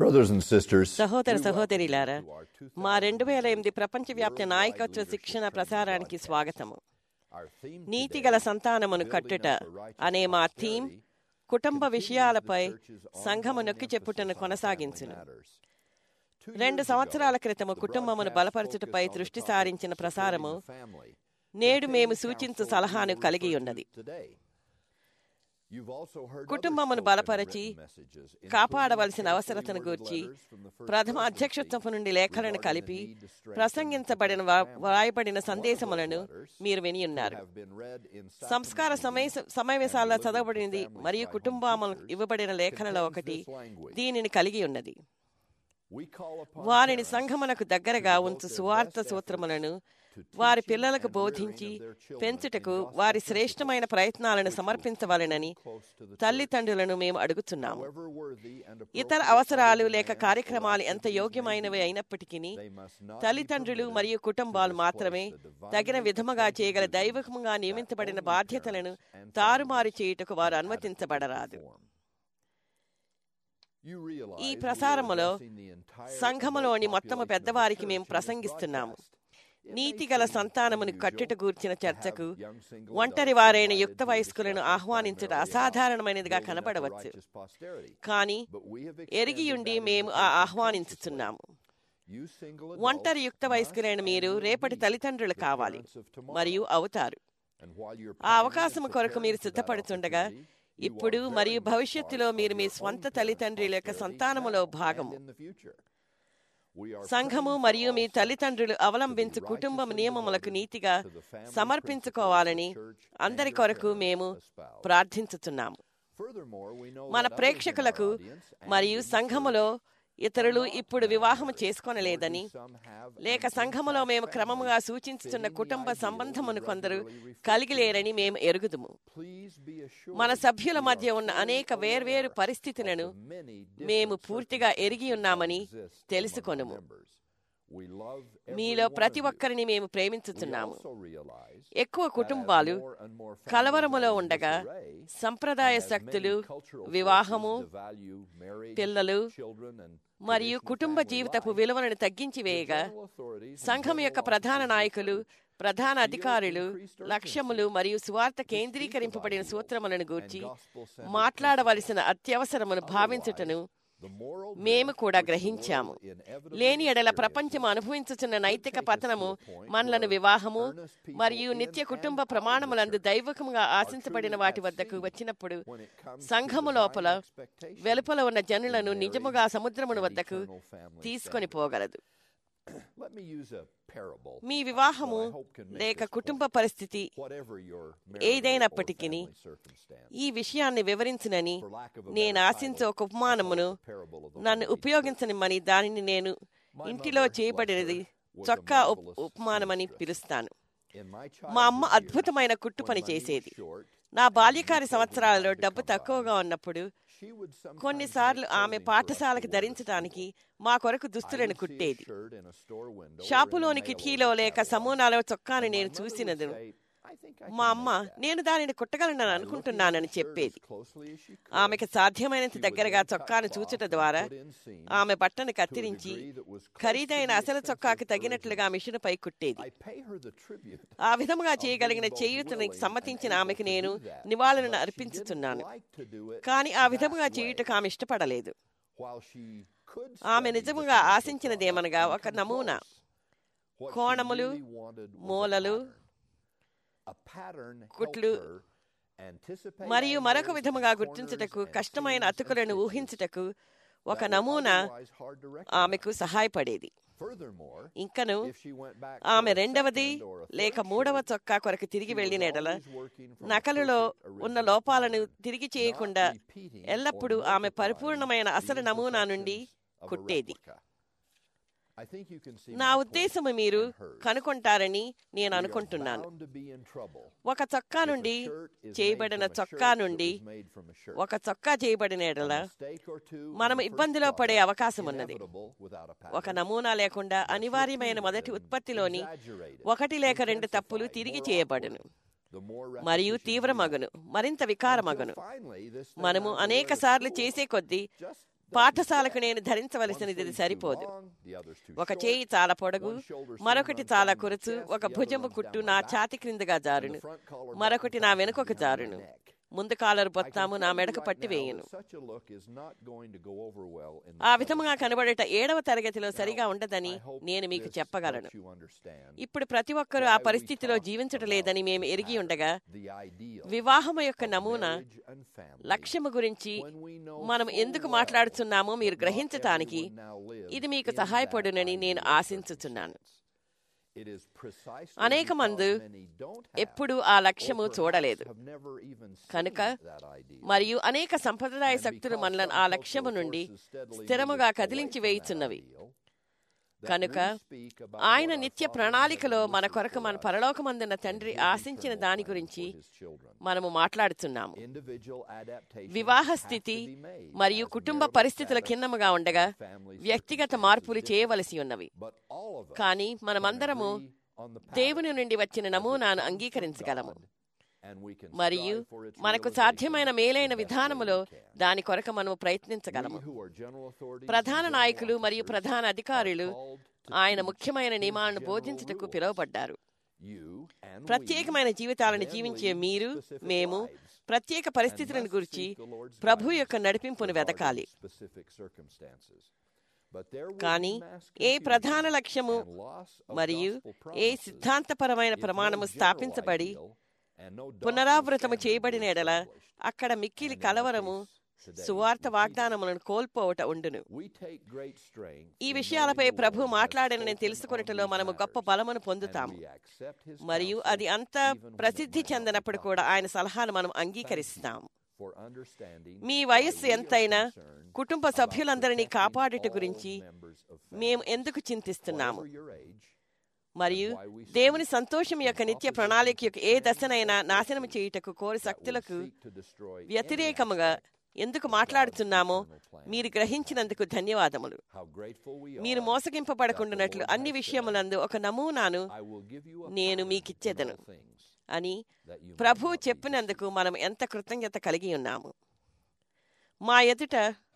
Brothers and sisters, సహోదర సహోదరిలారా, మా 2008 ప్రపంచవ్యాప్త నాయకత్వ శిక్షణ ప్రసారానికి స్వాగతము. నీతిగల సంతానమును కట్టుట అనే మా థీమ్ కుటుంబ విషయాలపై సంఘము నొక్కి చెప్పుటను కొనసాగించును. 2 సంవత్సరాల క్రితము కుటుంబమును బలపరచుటపై దృష్టి సారించిన ప్రసారము నేడు మేము సూచించు సలహాను కలిగి ఉన్నది. కుటుంబమును బలపరచి కాపాడవలసిన అవసరతను గూర్చి ప్రథమ అధ్యక్షత్వపు నుండి లేఖలను కలిపి ప్రసంగించబడిన వ్రాయబడిన సందేశములను మీరు విని ఉన్నారు. సంస్కార సమావేశాల్లో చదవబడినది మరియు కుటుంబములు ఇవ్వబడిన లేఖలలో ఒకటి దీనిని కలిగి ఉన్నది. వారిని సంఘమునకు దగ్గరగా ఉంచు సువార్త సూత్రములను వారి పిల్లలకు బోధించి పెంచుటకు వారి శ్రేష్టమైన ప్రయత్నాలను సమర్పించవలెనని తల్లిదండ్రులను మేము అడుగుతున్నాము. ఇతర అవసరాలు లేక కార్యక్రమాలు ఎంత యోగ్యమైనవి అయినప్పటికీ తల్లిదండ్రులు మరియు కుటుంబాలు మాత్రమే తగిన విధముగా చేయగల దైవికంగా నియమించబడిన బాధ్యతలను తారుమారు చేయుటకు వారు అనుమతించబడరాదు. ఈ ప్రసారములో సంఘములోని మొత్తము పెద్దవారికి మేము ప్రసంగిస్తున్నాము. నీతిగల సంతానమును కట్టుట గూర్చిన చర్చకు ఒంటరి వారైన యుక్త వయస్కులను ఆహ్వానించడం అసాధారణమైనదిగా కనబడవచ్చు. కానీ ఎరిగియుండి మేము ఆహ్వానించుతున్నాము. ఒంటరి యుక్త వయస్కులైన మీరు రేపటి తల్లిదండ్రులు కావాలి మరియు అవుతారు. ఆ అవకాశం కొరకు మీరు సిద్ధపడుతుండగా ఇప్పుడు మరియు భవిష్యత్తులో మీరు మీ స్వంత తల్లిదండ్రుల యొక్క సంతానములో భాగము. సంఘము మరియు మీ తల్లిదండ్రులు అవలంబించు కుటుంబం నియమములకు నీతిగా సమర్పించుకోవాలని అందరి కొరకు మేము ప్రార్థించుతున్నాము. మన ప్రేక్షకులకు మరియు సంఘములో ఇతరులు ఇప్పుడు వివాహము చేసుకొనలేదని లేక సంఘములో మేము క్రమముగా సూచించుతున్న కుటుంబ సంబంధమును కొందరు కలిగి లేరని మేము ఎరుగుదుము. మన సభ్యుల మధ్య ఉన్న అనేక వేర్వేరు పరిస్థితులను మేము పూర్తిగా ఎరిగి ఉన్నామని తెలుసుకొనుము. మీలో ప్రతి ఒక్కరిని మేము ప్రేమించుతున్నాము. ఎక్కువ కుటుంబాలు కలవరములో ఉండగా సంప్రదాయ శక్తులు, వివాహము, పిల్లలు మరియు కుటుంబ జీవితపు విలువలను తగ్గించి వేయగా సంఘం యొక్క ప్రధాన నాయకులు, ప్రధాన అధికారులు లక్ష్యములు మరియు సువార్త కేంద్రీకరింపబడిన సూత్రములను గూర్చి మాట్లాడవలసిన అత్యవసరమును భావించుటను మేము కూడా గ్రహించాము. లేని ఎడల ప్రపంచము అనుభవించుచున్న నైతిక పతనము మనలను వివాహము మరియు నిత్య కుటుంబ ప్రమాణములందు దైవకముగా ఆశించబడిన వాటి వద్దకు వచ్చినప్పుడు సంఘము లోపల వెలుపల ఉన్న జనులను నిజముగా సముద్రమును వద్దకు తీసుకొని పోగలదు. మీ వివాహము లేక కుటుంబ పరిస్థితి ఏదైనప్పటికీ ఈ విషయాన్ని వివరించునని నేను ఆశించే ఒక ఉపమానమును నన్ను ఉపయోగించనిమ్మని దానిని నేను ఇంటిలో చేయబడినది చొక్కా ఉపమానమని పిలుస్తాను. మా అమ్మ అద్భుతమైన కుట్టు పని చేసేది. నా బాల్యకారి సంవత్సరాలలో డబ్బు తక్కువగా ఉన్నప్పుడు కొన్నిసార్లు ఆమె పాఠశాలకు ధరించడానికి మా కొరకు దుస్తులను కుట్టేది. షాపులోని కిటికీలో లేక సమూనాలో చొక్కాను నేను చూసినది. మా అమ్మ నేను దానిని కుట్టగలనని అనుకుంటున్నానని చెప్పేది. ఆమెకు సాధ్యమైనంత దగ్గరగా చొక్కాను చూచుట ద్వారా ఆమె బట్టను కత్తిరించి ఖరీదైన అసలు చొక్కాకు తగినట్లుగా మిషన్పై కుట్టేది. ఆ విధముగా చేయగలిగిన చేయూతని సమ్మతించిన ఆమెకు నేను నివాళులను అర్పించుతున్నాను. కానీ ఆ విధముగా చేయుటకు ఆమె ఇష్టపడలేదు. ఆమె నిజముగా ఆశించినదేమనగా ఒక నమూనా, కోణములు, మూలలు, కుట్లు మరియు మరొక విధముగా గుర్తించుటకు కష్టమైన అతుకులను ఊహించుటకు ఒక నమూనా ఆమెకు సహాయపడేది. ఇంకను ఆమె 2వది లేక 3వ చొక్కా కొరకు తిరిగి వెళ్లిన ఎడల నకలులో ఉన్న లోపాలను తిరిగి చేయకుండా ఎల్లప్పుడూ ఆమె పరిపూర్ణమైన అసలు నమూనా నుండి కుట్టేది. నా ఉద్దేశము మీరు కనుకొంటారని నేను అనుకుంటున్నాను. ఒక చొక్కా నుండి చేయబడిన చొక్కా నుండి ఒక చొక్కా చేయబడిన ఎడల మనం ఇబ్బందిలో పడే అవకాశం ఉన్నది. ఒక నమూనా లేకుండా అనివార్యమైన మొదటి ఉత్పత్తిలోని 1 లేక 2 తప్పులు తిరిగి చేయబడును మరియు తీవ్రమగును, మరింత వికారమగును. మనము అనేక సార్లు చేసే కొద్దీ పాఠశాలకు నేను ధరించవలసినది సరిపోదు. ఒక చేయి చాలా పొడగు, మరొకటి చాలా కురచు, ఒక భుజము కుట్టు నా ఛాతి క్రిందగా జారును, మరొకటి నా వెనుకొక జారును. ముందు కాలరు బొత్తాము నా మెడకు పట్టి వేయును. ఆ విధముగా కనబడేట 7వ తరగతిలో సరిగా ఉండదని నేను మీకు చెప్పగలను. ఇప్పుడు ప్రతి ఒక్కరూ ఆ పరిస్థితిలో జీవించటలేదని మేము ఎరిగి ఉండగా, వివాహము యొక్క నమూనా లక్ష్యము గురించి మనం ఎందుకు మాట్లాడుతున్నామో మీరు గ్రహించటానికి ఇది మీకు సహాయపడునని నేను ఆశించుచున్నాను. అనేక మంది ఎప్పుడు ఆ లక్ష్యము చూడలేదు కనుక, మరియు అనేక సంప్రదాయ శక్తులు మనలను ఆ లక్ష్యము నుండి స్థిరముగా కదిలించి వేయుచున్నవి. కనుక ఆయన నిత్య ప్రణాళికలో మన కొరకు మన పరలోకమందున్న తండ్రి ఆశించిన దాని గురించి మనము మాట్లాడుతున్నాము. వివాహ స్థితి మరియు కుటుంబ పరిస్థితుల కిన్నముగా ఉండగా వ్యక్తిగత మార్పులు చేయవలసి ఉన్నవి. కానీ మనమందరము దేవుని నుండి వచ్చిన నమూనాను అంగీకరించగలము మరియు మనకు సాధ్యమైన మేలైన విధానములో దాని కొరకు మనము ప్రయత్నించగలము. ప్రధాన నాయకులు మరియు ప్రధాన అధికారులు ఆయన ముఖ్యమైన నియమాలను బోధించుటకు పిలువబడ్డారు. ప్రత్యేకమైన జీవితాలను జీవించే మీరు, మేము ప్రత్యేక పరిస్థితులను గురించి ప్రభు యొక్క నడిపింపును వెదకాలి. కానీ ఏ ప్రధాన లక్ష్యము మరియు ఏ సిద్ధాంతపరమైన ప్రమాణము స్థాపించబడి పునరావృతము చేయబడిన ఎడల అక్కడ మిక్కిలి కలవరము, సువార్త వాగ్దానములను కోల్పోవట ఉండును. ఈ విషయాలపై ప్రభు మాట్లాడనని తెలుసుకొనుటలో మనము గొప్ప బలమును పొందుతాము మరియు అది అంతా ప్రసిద్ధి చెందినప్పుడు కూడా ఆయన సలహాను మనం అంగీకరిస్తాము. మీ వయస్సు ఎంతైనా కుటుంబ సభ్యులందరినీ కాపాడుట గురించి మేము ఎందుకు చింతిస్తున్నాము మరియు దేవుని సంతోషం యొక్క నిత్య ప్రణాళిక యొక్క ఏ దశనైనా నాశనం చేయుటకు కోరి శక్తులకు వ్యతిరేకముగా ఎందుకు మాట్లాడుతున్నామో మీరు గ్రహించినందుకు ధన్యవాదములు. మీరు మోసగింపబడకుండానట్లు అన్ని విషయములందు ఒక నమూనాను నేను మీకిచ్చేదను అని ప్రభువు చెప్పినందుకు మనం ఎంత కృతజ్ఞత కలిగి ఉన్నాము. మా ఎదుట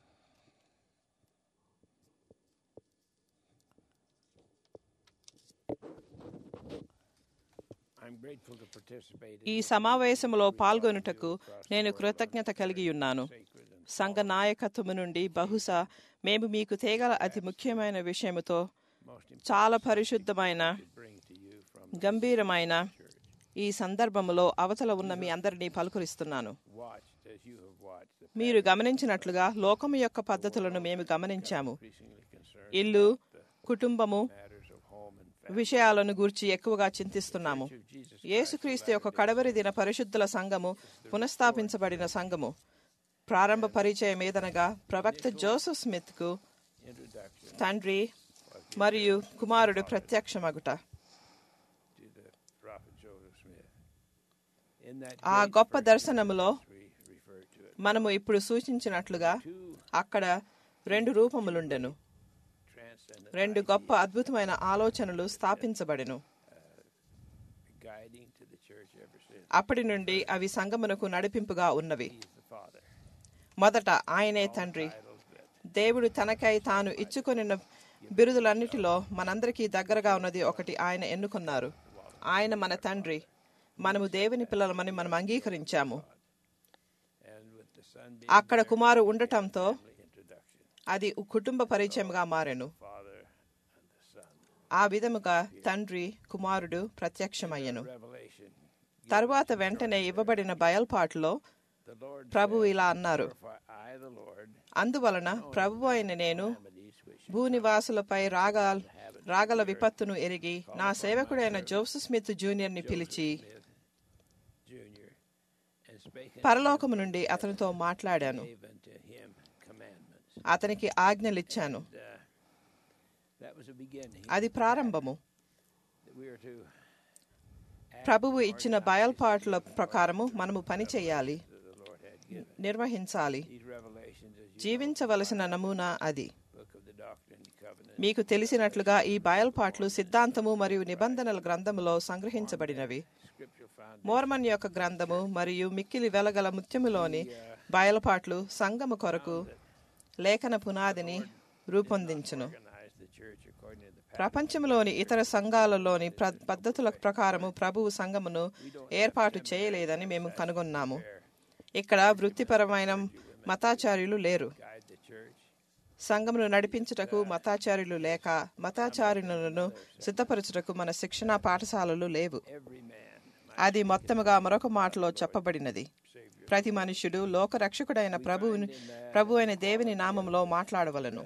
ఈ సమావేశంలో పాల్గొనుటకు నేను కృతజ్ఞత కలిగి ఉన్నాను. సంఘ నాయకత్వము నుండి బహుశా మేము మీకు తేగల అతి ముఖ్యమైన విషయముతో చాలా పరిశుద్ధమైన, గంభీరమైన ఈ సందర్భములో అవతల ఉన్న మీ అందరినీ పలుకరిస్తున్నాను. మీరు గమనించినట్లుగా లోకము యొక్క పద్ధతులను మేము గమనించాము. ఇల్లు, కుటుంబము విషయాలను గూర్చి ఎక్కువగా చింతిస్తున్నాము. యేసుక్రీస్తు యొక్క కడవరి దిన పరిశుద్ధుల సంఘము పునఃస్థాపించబడిన సంఘము ప్రారంభ పరిచయం ఏదనగా ప్రవక్త జోసెఫ్ స్మిత్ కు తండ్రి మరియు కుమారుడు ప్రత్యక్షమగుట. ఆ గొప్ప దర్శనములో మనము ఇప్పుడు సూచించినట్లుగా అక్కడ 2 రూపములుండెను. 2 గొప్ప అద్భుతమైన ఆలోచనలు స్థాపించబడెను. అప్పటి నుండి అవి సంఘమునకు నడిపింపుగా ఉన్నవి. మొదట ఆయనే తండ్రి. దేవుడు తనకై తాను ఇచ్చుకొనిన బిరుదులన్నిటిలో మనందరికీ దగ్గరగా ఉన్నది ఒకటి ఆయన ఎన్నుకున్నారు. ఆయన మన తండ్రి. మనము దేవుని పిల్లలమని మనం అంగీకరించాము. అక్కడ కుమారు ఉండటంతో అది కుటుంబ పరిచయంగా మారెను. ఆ విధముగా తండ్రి, కుమారుడు ప్రత్యక్షమయ్యను. తరువాత వెంటనే ఇవ్వబడిన బయల్పాటులో ప్రభు ఇలా అన్నారు, అందువలన ప్రభువు అయిన నేను భూనివాసులపై రాగల విపత్తును ఎరిగి నా సేవకుడైన జోసెఫ్ స్మిత్ జూనియర్ని పిలిచి పరలోకము నుండి అతనితో మాట్లాడాను. అతనికి ఆజ్ఞలిచ్చాను. అది ప్రారంభము. ప్రభువు ఇచ్చిన బయల్పాట్ల ప్రకారము మనము పని చేయాలి, నిర్వహించాలి. జీవించవలసిన నమూనా అది. మీకు తెలిసినట్లుగా ఈ బయల్పాట్లు సిద్ధాంతము మరియు నిబంధనల గ్రంథములో సంగ్రహించబడినవి. మోర్మన్ యొక్క గ్రంథము మరియు మిక్కిలి వెలగల ముత్యములోని బయల్పాట్లు సంఘము కొరకు లేఖన పునాదిని రూపొందించును. ప్రపంచంలోని ఇతర సంఘాలలోని పద్ధతుల ప్రకారము ప్రభువు సంఘమును ఏర్పాటు చేయలేదని మేము కనుగొన్నాము. ఇక్కడ వృత్తిపరమైన మతాచార్యులు లేరు. సంఘమును నడిపించుటకు మతాచార్యులు లేక, మతాచార్యులను సిద్ధపరచుటకు మన శిక్షణా పాఠశాలలు లేవు. అది మొత్తముగా మరొక మాటలో చెప్పబడినది, ప్రతి మనుష్యుడు లోకరక్షకుడైన ప్రభు అయిన దేవుని నామములో మాట్లాడవలను.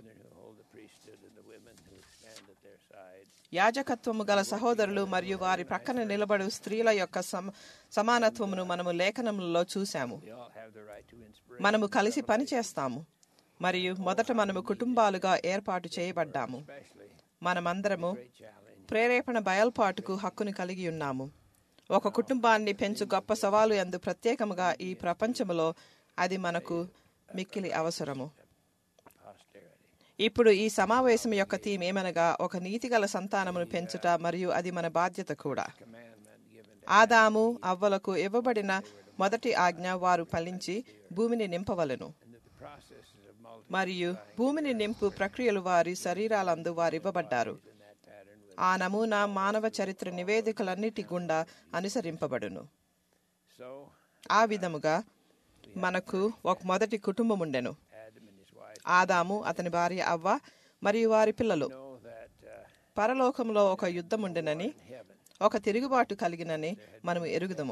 యాజకత్వము గల సహోదరులు మరియు వారి ప్రక్కన నిలబడు స్త్రీల యొక్క సమానత్వమును మనము లేఖనములలో చూశాము. మనము కలిసి పని చేస్తాము మరియు మొదట మనము కుటుంబాలుగా ఏర్పాటు చేయబడ్డాము. మనమందరము ప్రేరేపణ బయల్పాటుకు హక్కును కలిగి ఉన్నాము. ఒక కుటుంబాన్ని పెంచు గొప్ప సవాలు యందు ప్రత్యేకముగా ఈ ప్రపంచములో అది మనకు మిక్కిలి అవసరము. ఇప్పుడు ఈ సమావేశం యొక్క థీమ్ ఏమనగా ఒక నీతిగల సంతానమును పెంచుట, మరియు అది మన బాధ్యత కూడా. ఆదాము అవ్వలకు ఇవ్వబడిన మొదటి ఆజ్ఞ వారు ఫలించి భూమిని నింపవలెను, మరియు భూమిని నింపు ప్రక్రియలు వారి శరీరాలందు వారివ్వబడ్డారు. ఆ నమూనా మానవ చరిత్ర నివేదికలన్నిటి గుండా అనుసరింపబడును. ఆ విధముగా మనకు ఒక మొదటి కుటుంబం ఉండెను, ఆదాము, అతని భార్య అవ్వ మరియు వారి పిల్లలు. పరలోకంలో ఒక యుద్ధం ఉండెనని, ఒక తిరుగుబాటు కలిగినని మనము ఎరుగుదము.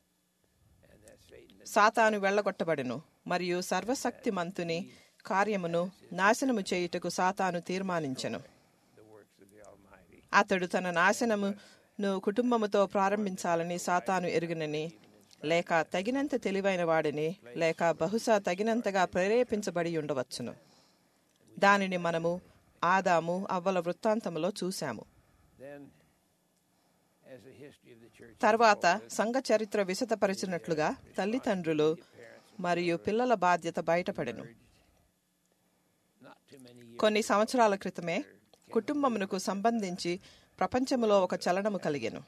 సాతాను వెళ్ళగొట్టబడెను మరియు సర్వశక్తిమంతుని కార్యమును నాశనము చేయుటకు సాతాను తీర్మానించెను. అతడు తన నాశనమును కుటుంబముతో ప్రారంభించాలని సాతాను ఎరుగునని, లేక తగినంత తెలివైన వాడిని, లేక బహుశా తగినంతగా ప్రేరేపించబడి ఉండవచ్చును. దానిని మనము ఆదాము అవ్వల వృత్తాంతములో చూశాము. తర్వాత సంఘ చరిత్ర విశదపరిచినట్లుగా తల్లిదండ్రులు మరియు పిల్లల బాధ్యత బయటపడెను. కొన్ని సంవత్సరాల క్రితమే కుటుంబమునకు సంబంధించి ప్రపంచములో ఒక చలనము కలిగెను.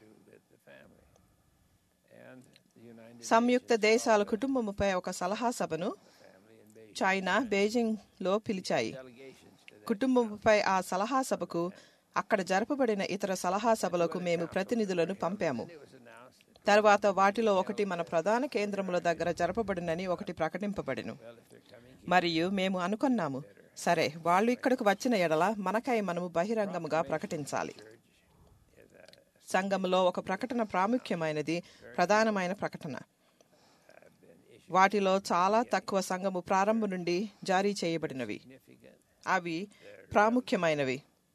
సంయుక్త దేశాల కుటుంబముపై ఒక సలహా సభను చైనా బీజింగ్ లో పిలిచాయి. కుటుంబముపై ఆ సలహా సభకు అక్కడ జరపబడిన ఇతర సలహా సభలకు మేము ప్రతినిధులను పంపాము. తర్వాత వాటిలో ఒకటి మన ప్రధాన కేంద్రముల దగ్గర జరపబడినని ఒకటి ప్రకటింపబడెను. మరియు మేము అనుకున్నాము, సరే, వాళ్ళు ఇక్కడకు వచ్చిన ఎడల మనకై మనము బహిరంగముగా ప్రకటించాలి. సంఘములో ఒక ప్రకటన ప్రాముఖ్యమైనది, ప్రధానమైన ప్రకటన. వాటిలో చాలా తక్కువ సంఘము ప్రారంభం నుండి జారీ చేయబడినవి. అవి ప్రాముఖ్యమైనవి,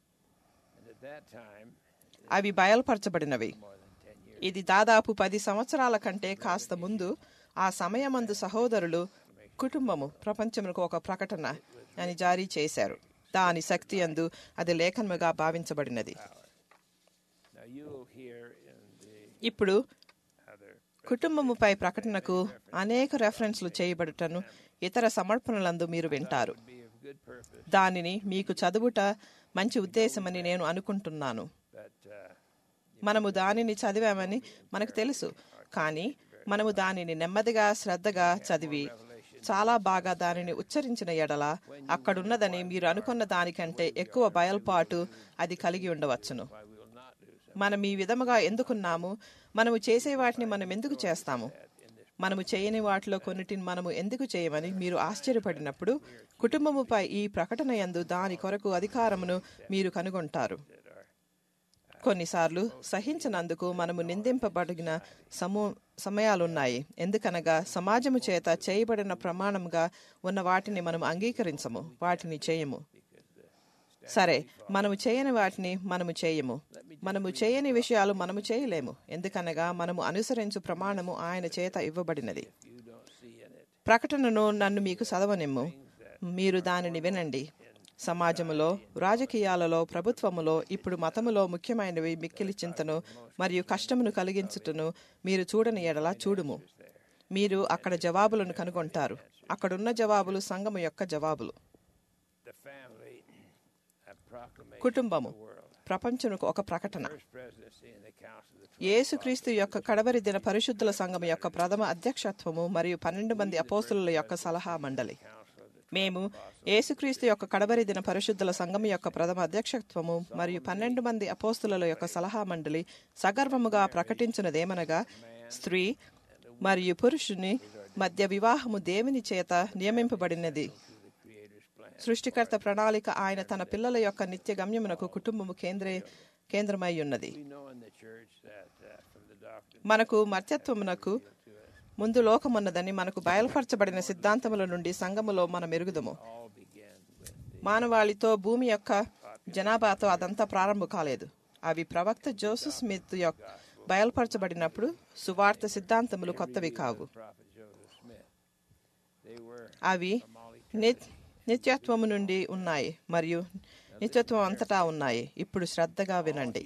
అవి బయలుపరచబడినవి. ఇది దాదాపు 10 సంవత్సరాల కంటే కాస్త ముందు. ఆ సమయమందు సహోదరులు కుటుంబము ప్రపంచమునకు ఒక ప్రకటన అని జారీ చేశారు. దాని శక్తి యందు అది లేఖనముగా భావించబడినది. ఇప్పుడు కుటుంబముపై ప్రకటనకు అనేక రెఫరెన్స్లు చేయబడుటను ఇతర సమర్పణలందు మీరు వింటారు. దానిని మీకు చదువుట మంచి ఉద్దేశమని నేను అనుకుంటున్నాను. మనము దానిని చదివామని మనకు తెలుసు, కానీ మనము దానిని నెమ్మదిగా శ్రద్ధగా చదివి చాలా బాగా దానిని ఉచ్చరించిన ఎడల అక్కడున్నదని మీరు అనుకున్న దానికంటే ఎక్కువ బయల్పాటు అది కలిగి ఉండవచ్చును. మనం ఈ విధముగా ఎందుకున్నాము? మనము చేసే వాటిని మనం ఎందుకు చేస్తాము? మనము చేయని వాటిలో కొన్నిటిని మనము ఎందుకు చేయమని మీరు ఆశ్చర్యపడినప్పుడు కుటుంబముపై ఈ ప్రకటన యందు దాని కొరకు అధికారమును మీరు కనుగొంటారు. కొన్నిసార్లు సహించినందుకు మనము నిందింపబడిన సమయాలున్నాయి. ఎందుకనగా సమాజము చేత చేయబడిన ప్రమాణంగా ఉన్న వాటిని మనము అంగీకరించము, వాటిని చేయము. సరే, మనము చేయని వాటిని మనము చేయము. మనము చేయని విషయాలు మనము చేయలేము, ఎందుకనగా మనము అనుసరించు ప్రమాణము ఆయన చేత ఇవ్వబడినది. ప్రకటనను నన్ను మీకు చదవనిమ్ము, మీరు దానిని వినండి. సమాజములో, రాజకీయాలలో, ప్రభుత్వములో, ఇప్పుడు మతములో ముఖ్యమైనవి మిక్కిలి చింతను మరియు కష్టమును కలిగించుటను మీరు చూడని ఎడల చూడుము. మీరు అక్కడ జవాబులను కనుగొంటారు. అక్కడున్న జవాబులు సంఘము యొక్క జవాబులు. కుటుంబము ప్రపంచమునకు ఒక ప్రకటన. యేసుక్రీస్తు యొక్క కడవరి దిన పరిశుద్ధుల సంఘము యొక్క ప్రథమ అధ్యక్షత్వము మరియు 12 మంది అపోస్తలుల యొక్క సలహా మండలి. మేము యేసుక్రీస్తు యొక్క కడబరి దిన పరిశుద్ధుల సంఘం యొక్క ప్రథమ అధ్యక్షత్వము మరియు 12 మంది అపోస్తుల యొక్క సలహా మండలి సగర్వముగా ప్రకటించినదేమనగా, స్త్రీ మరియు పురుషుని మధ్య వివాహము దేవుని చేత నియమింపబడినది. సృష్టికర్త ప్రణాళిక ఆయన తన పిల్లల యొక్క నిత్య గమ్యమునకు కుటుంబము కేంద్రమై ఉన్నది. మనకు మర్త్యత్వమునకు ముందు లోకమున్నదని మనకు బయలుపరచబడిన సిద్ధాంతముల నుండి సంఘములో మనం ఎరుగుదము. మానవాళితో భూమి యొక్క జనాభాతో అదంతా ప్రారంభం కాలేదు. అవి ప్రవక్త జోసెఫ్ స్మిత్ యొక్క బయలుపరచబడినప్పుడు సువార్త సిద్ధాంతములు కొత్తవి కావు. అవి నిత్యత్వము నుండి ఉన్నాయి మరియు నిత్యత్వం అంతటా ఉన్నాయి. ఇప్పుడు శ్రద్ధగా వినండి.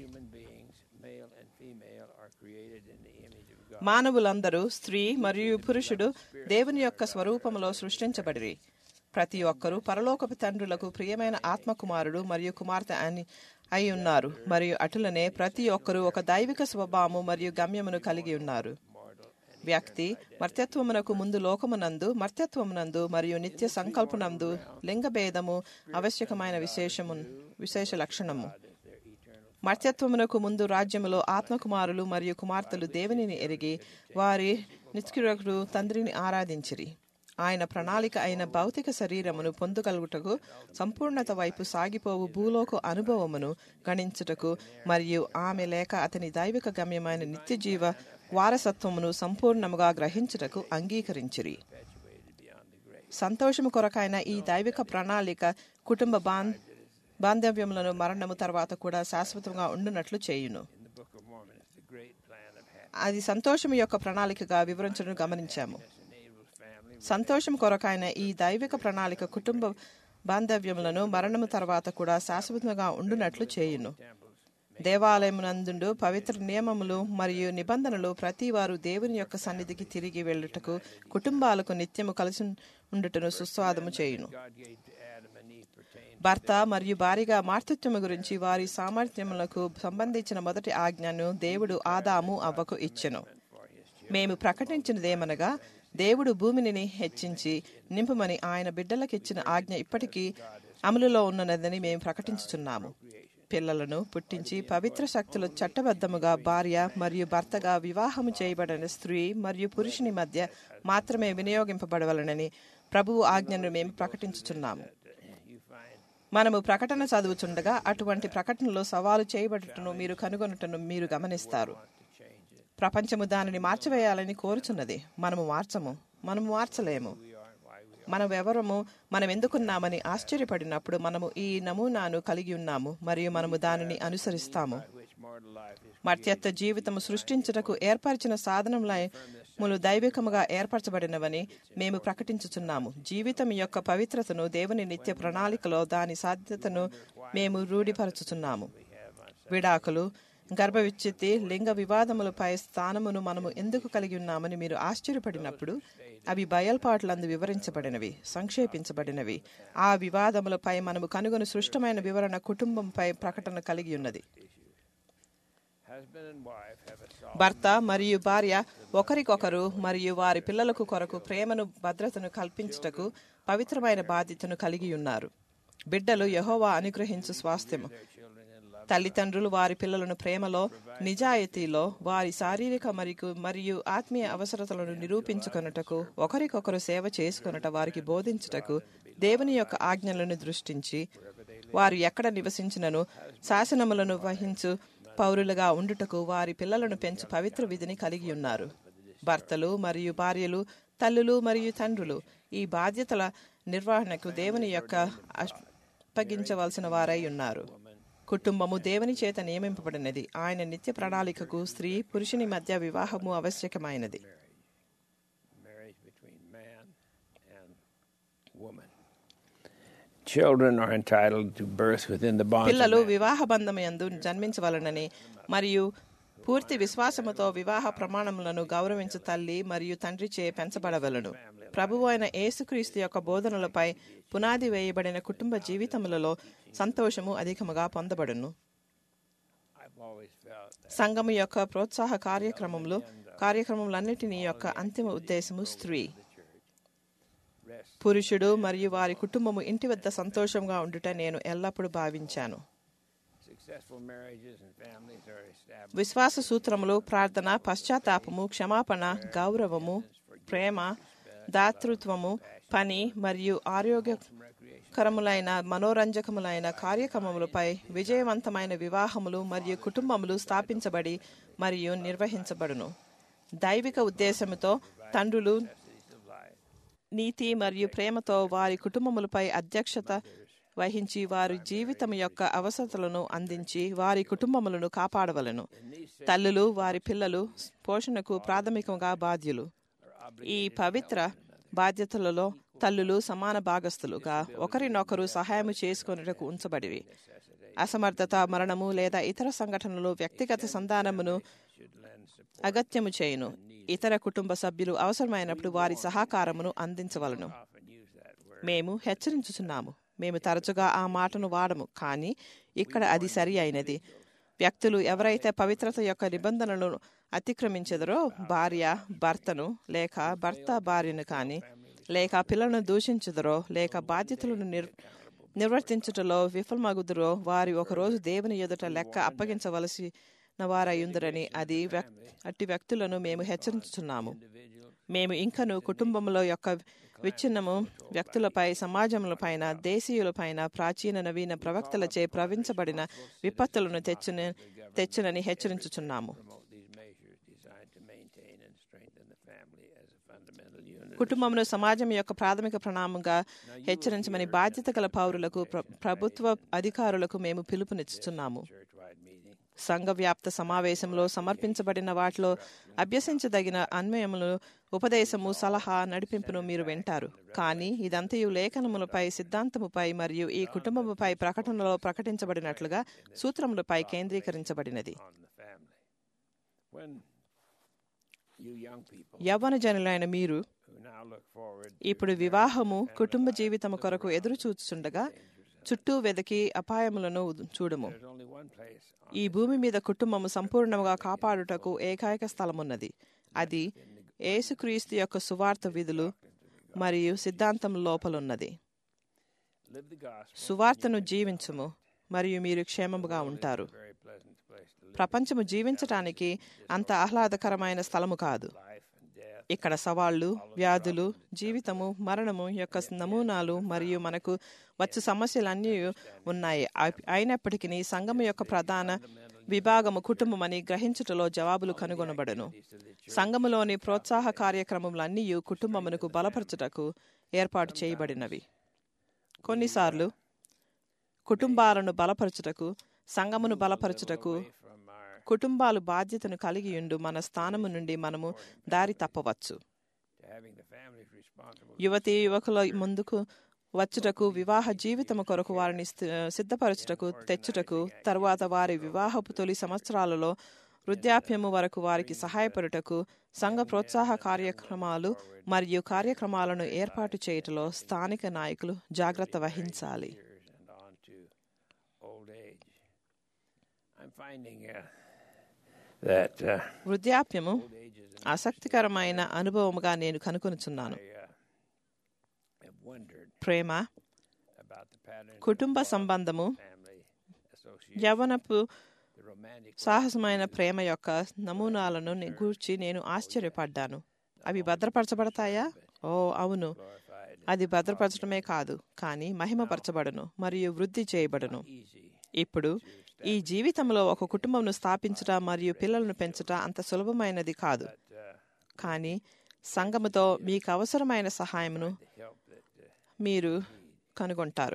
మానవులందరూ స్త్రీ మరియు పురుషుడు దేవుని యొక్క స్వరూపములో సృష్టించబడిరి. ప్రతి ఒక్కరూ పరలోకపు తండ్రులకు ప్రియమైన ఆత్మకుమారుడు మరియు కుమార్తె అయి ఉన్నారు. మరియు అటులనే ప్రతి ఒక్కరూ ఒక దైవిక స్వభావము మరియు గమ్యమును కలిగి ఉన్నారు. వ్యక్తి మర్త్యత్వమునకు ముందు మర్త్యత్వమునందు మరియు నిత్య సంకల్పనందు లింగభేదము ఆవశ్యకమైన విశేష లక్షణము. మర్త్యత్వమునకు ముందు రాజ్యములో ఆత్మకుమారులు మరియు కుమార్తెలు దేవునిని ఎరిగి వారి నిత్యులకు తండ్రిని ఆరాధించిరి. ఆయన ప్రణాళిక అయిన భౌతిక శరీరమును పొందగలుగుటకు సంపూర్ణత వైపు సాగిపోవు భూలోక అనుభవమును గణించుటకు మరియు ఆమె లేక అతని దైవిక గమ్యమైన నిత్యజీవ వారసత్వమును సంపూర్ణముగా గ్రహించుటకు అంగీకరించిరి. సంతోషము కొరకైన ఈ దైవిక ప్రణాళిక కుటుంబ బాంధవ్యములను మరణము తర్వాత కూడా శాశ్వతంగా ఉండునట్లు చేయును. అది సంతోషము యొక్క ప్రణాళికగా వివరించడం గమనించాము. సంతోషం కొరకైన ఈ దైవిక ప్రణాళిక కుటుంబ బాంధవ్యములను మరణము తర్వాత కూడా శాశ్వతంగా ఉండునట్లు చేయును. దేవాలయమునందు పవిత్ర నియమములు మరియు నిబంధనలు ప్రతి వారు దేవుని యొక్క సన్నిధికి తిరిగి వెళ్ళుటకు కుటుంబాలకు నిత్యము కలిసి ఉండుటను సుస్వాదము చేయును. భర్త మరియు భార్యగా మార్తృత్వము గురించి వారి సామర్థ్యములకు సంబంధించిన మొదటి ఆజ్ఞను దేవుడు ఆదాము అవ్వకు ఇచ్చెను. మేము ప్రకటించినదేమనగా, దేవుడు భూమిని హెచ్చించి నింపుమని ఆయన బిడ్డలకిచ్చిన ఆజ్ఞ ఇప్పటికీ అమలులో ఉన్నదని మేము ప్రకటించుచున్నాము. పిల్లలను పుట్టించి పవిత్ర శక్తులు చట్టబద్ధముగా భార్య మరియు భర్తగా వివాహము చేయబడిన స్త్రీ మరియు పురుషుని మధ్య మాత్రమే వినియోగింపబడవలనని ప్రభువు ఆజ్ఞను మేము ప్రకటించుచున్నాము. మనము ప్రకటన చదువుచుండగా అటువంటి ప్రకటనలో సవాలు చేయబడుటను మీరు కనుగొనుటను మీరు గమనిస్తారు. ప్రపంచము దానిని మార్చివేయాలని కోరుచున్నది. మనము మార్చలేము. మనం ఎందుకున్నామని ఆశ్చర్యపడినప్పుడు మనము ఈ నమూనాను కలిగి ఉన్నాము మరియు మనము దానిని అనుసరిస్తాము. మర్త్యత్వ జీవితము సృష్టించుటకు ఏర్పరిచిన సాధనములు దైవికముగా ఏర్పరచబడినవని మేము ప్రకటించుచున్నాము. జీవితం యొక్క పవిత్రతను దేవుని నిత్య ప్రణాళికలో దాని సాధ్యతను మేము రూఢిపరచుచున్నాము. విడాకులు, గర్భ విచ్ఛిత్తి, లింగ వివాదములపై స్థానమును మనము ఎందుకు కలిగి ఉన్నామని మీరు ఆశ్చర్యపడినప్పుడు అవి బయల్పాట్లందు వివరించబడినవి, సంక్షేపించబడినవి. ఆ వివాదములపై మనము కనుగొని సృష్టమైన వివరణ కుటుంబంపై ప్రకటన కలిగి ఉన్నది. భర్త మరియు భార్య ఒకరికొకరు మరియు వారి పిల్లలకు కొరకు ప్రేమను భద్రతను కల్పించుటకు పవిత్రమైన బాధ్యతను కలిగి ఉన్నారు. బిడ్డలు యెహోవా అనుగ్రహించు స్వాస్థ్యము. తల్లిదండ్రులు వారి పిల్లలను ప్రేమలో, నిజాయితీలో, వారి శారీరక మరియు ఆత్మీయ అవసరతలను నిరూపించుకొనుటకు, ఒకరికొకరు సేవ చేసుకొనుట వారికి బోధించుటకు, దేవుని యొక్క ఆజ్ఞలను దృష్టించి వారు ఎక్కడ నివసించినను శాసనములను వహించు పౌరులుగా ఉండుటకు వారి పిల్లలను పెంచు పవిత్ర విధిని కలిగి ఉన్నారు. భర్తలు మరియు భార్యలు, తల్లులు మరియు తండ్రులు ఈ బాధ్యతల నిర్వహణకు దేవుని యొక్క అప్పగించవలసిన వారై ఉన్నారు. కుటుంబము దేవుని చేత నియమింపబడినది. ఆయన నిత్య ప్రణాళికకు స్త్రీ పురుషుని మధ్య వివాహము ఆవశ్యకమైనది. పిల్లలు వివాహ బంధముయందు జన్మించవలనని మరియు పూర్తి విశ్వాసముతో వివాహ ప్రమాణములను గౌరవించు తల్లి మరియు తండ్రిచే పెంచబడవలను. ప్రభువు అయిన యేసుక్రీస్తు యొక్క బోధనలపై పునాది వేయబడిన కుటుంబ జీవితములలో సంతోషము అధికముగా పొందబడును. సంఘము యొక్క ప్రోత్సాహ కార్యక్రమములన్నిటినీ యొక్క అంతిమ ఉద్దేశము స్త్రీ. పురుషుడు మరియు వారి కుటుంబము ఇంటి వద్ద సంతోషంగా ఉండుట నేను ఎల్లప్పుడూ భావించాను. విశ్వాస సూత్రములు ప్రార్థన, పశ్చాత్తాపము, క్షమాపణ, గౌరవము, ప్రేమ, దాతృత్వము, పని మరియు ఆరోగ్యకరములైన మనోరంజకములైన కార్యక్రమములపై విజయవంతమైన వివాహములు మరియు కుటుంబములు స్థాపించబడి మరియు నిర్వహించబడును. దైవిక ఉద్దేశముతో తండ్రులు నీతి మరియు ప్రేమతో వారి కుటుంబములపై అధ్యక్షత వహించి వారి జీవితం యొక్క అవసరతలను అందించి వారి కుటుంబములను కాపాడవలను. తల్లులు వారి పిల్లలు పోషణకు ప్రాథమికంగా బాధ్యులు. ఈ పవిత్ర బాధ్యతలలో తల్లులు సమాన భాగస్థులుగా ఒకరినొకరు సహాయం చేసుకొనుటకు ఉంచబడివి. అసమర్థత, మరణము లేదా ఇతర సంఘటనలు వ్యక్తిగత సంతానమును అగత్యము చేయును. ఇతర కుటుంబ సభ్యులు అవసరమైనప్పుడు వారి సహకారమును అందించవలను. మేము హెచ్చరించుచున్నాము. మేము తరచుగా ఆ మాటను వాడము, కానీ ఇక్కడ అది సరి అయినది. వ్యక్తులు ఎవరైతే పవిత్రత యొక్క నిబంధనలను అతిక్రమించెదరో, భార్య భర్తను లేక భర్త భార్యను కానీ లేక పిల్లలను దూషించుదరో లేక బాధ్యతలను నిర్వర్తించుటలో విఫలమగుదురో, వారి ఒకరోజు దేవుని ఎదుట లెక్క అప్పగించవలసిన వారయ్యుందరని అట్టి వ్యక్తులను మేము హెచ్చరించుచున్నాము. మేము ఇంకను కుటుంబంలో యొక్క విచ్ఛిన్నము వ్యక్తులపై, సమాజములపైన, దేశీయులపైన ప్రాచీన నవీన ప్రవక్తలచే ప్రవచించబడిన విపత్తులను తెచ్చునని హెచ్చరించుచున్నాము. కుటుంబమును సమాజం యొక్క ప్రాథమిక ప్రణామంగా హెచ్చరించమని బాధ్యత గల పౌరులకు, ప్రభుత్వ అధికారులకు మేము పిలుపునిచ్చుచున్నాము. సంఘవ్యాప్త సమావేశంలో సమర్పించబడిన వాటిలో అభ్యసించదగిన అన్వయములు, ఉపదేశము, సలహా, నడిపింపును మీరు వింటారు. కానీ ఇదంతయు లేఖనములపై, సిద్ధాంతముపై మరియు ఈ కుటుంబముపై ప్రకటనలో ప్రకటించబడినట్లుగా సూత్రములపై కేంద్రీకరించబడినది. యవ్వన జనులైన మీరు ఇప్పుడు వివాహము, కుటుంబ జీవితము కొరకు ఎదురు చూచుచుండగా చుట్టూ వెదకి అపాయములను చూడము. ఈ భూమి మీద కుటుంబము సంపూర్ణంగా కాపాడుటకు ఏకైక స్థలమున్నది. అది యేసుక్రీస్తు యొక్క సువార్త విధులు మరియు సిద్ధాంతం లోపలున్నది. సువార్తను జీవించుము మరియు మీరు క్షేమముగా ఉంటారు. ప్రపంచము జీవించటానికి అంత ఆహ్లాదకరమైన స్థలము కాదు. ఇక్కడ సవాళ్లు, వ్యాధులు, జీవితము, మరణము యొక్క నమూనాలు మరియు మనకు వచ్చు సమస్యలన్నీ ఉన్నాయి. అయినప్పటికీ సంఘము యొక్క ప్రధాన విభాగము కుటుంబమని గ్రహించుటలో జవాబులు కనుగొనబడును. సంఘములోని ప్రోత్సాహ కార్యక్రమములన్నీ కుటుంబమునకు బలపరచుటకు ఏర్పాటు చేయబడినవి. కొన్నిసార్లు కుటుంబాలను బలపరచుటకు, సంఘమును బలపరచుటకు కుటుంబాలు బాధ్యతను కలిగియుండు మన స్థానము నుండి మనము దారి తప్పవచ్చు. యువతీ యువకుల ముందుకు వచ్చుటకు, వివాహ జీవితము కొరకు వారిని సిద్ధపరచుటకు తెచ్చుటకు, తరువాత వారి వివాహపు తొలి సంవత్సరాలలో వృద్ధాప్యము వరకు వారికి సహాయపడుటకు సంఘ ప్రోత్సాహ కార్యక్రమాలు మరియు కార్యక్రమాలను ఏర్పాటు చేయుటలో స్థానిక నాయకులు జాగ్రత్త వహించాలి. వృద్ధాప్యము ఆసక్తికరమైన అనుభవముగా నేను కనుగొనుచున్నాను. ప్రేమ, కుటుంబ సంబంధము, యవ్వనపు సాహసమైన ప్రేమ యొక్క నమూనాలను గూర్చి నేను ఆశ్చర్యపడ్డాను. అవి భద్రపరచబడతాయా? ఓ అవును, అది భద్రపరచడమే కాదు, కానీ మహిమపరచబడును మరియు వృద్ధి చేయబడును. ఇప్పుడు ఈ జీవితంలో ఒక కుటుంబంను స్థాపించుట మరియు పిల్లలను పెంచుట అంత సులభమైనది కాదు. కానీ సంఘముతో మీకు అవసరమైన సహాయమును మీరు కనుగొంటారు.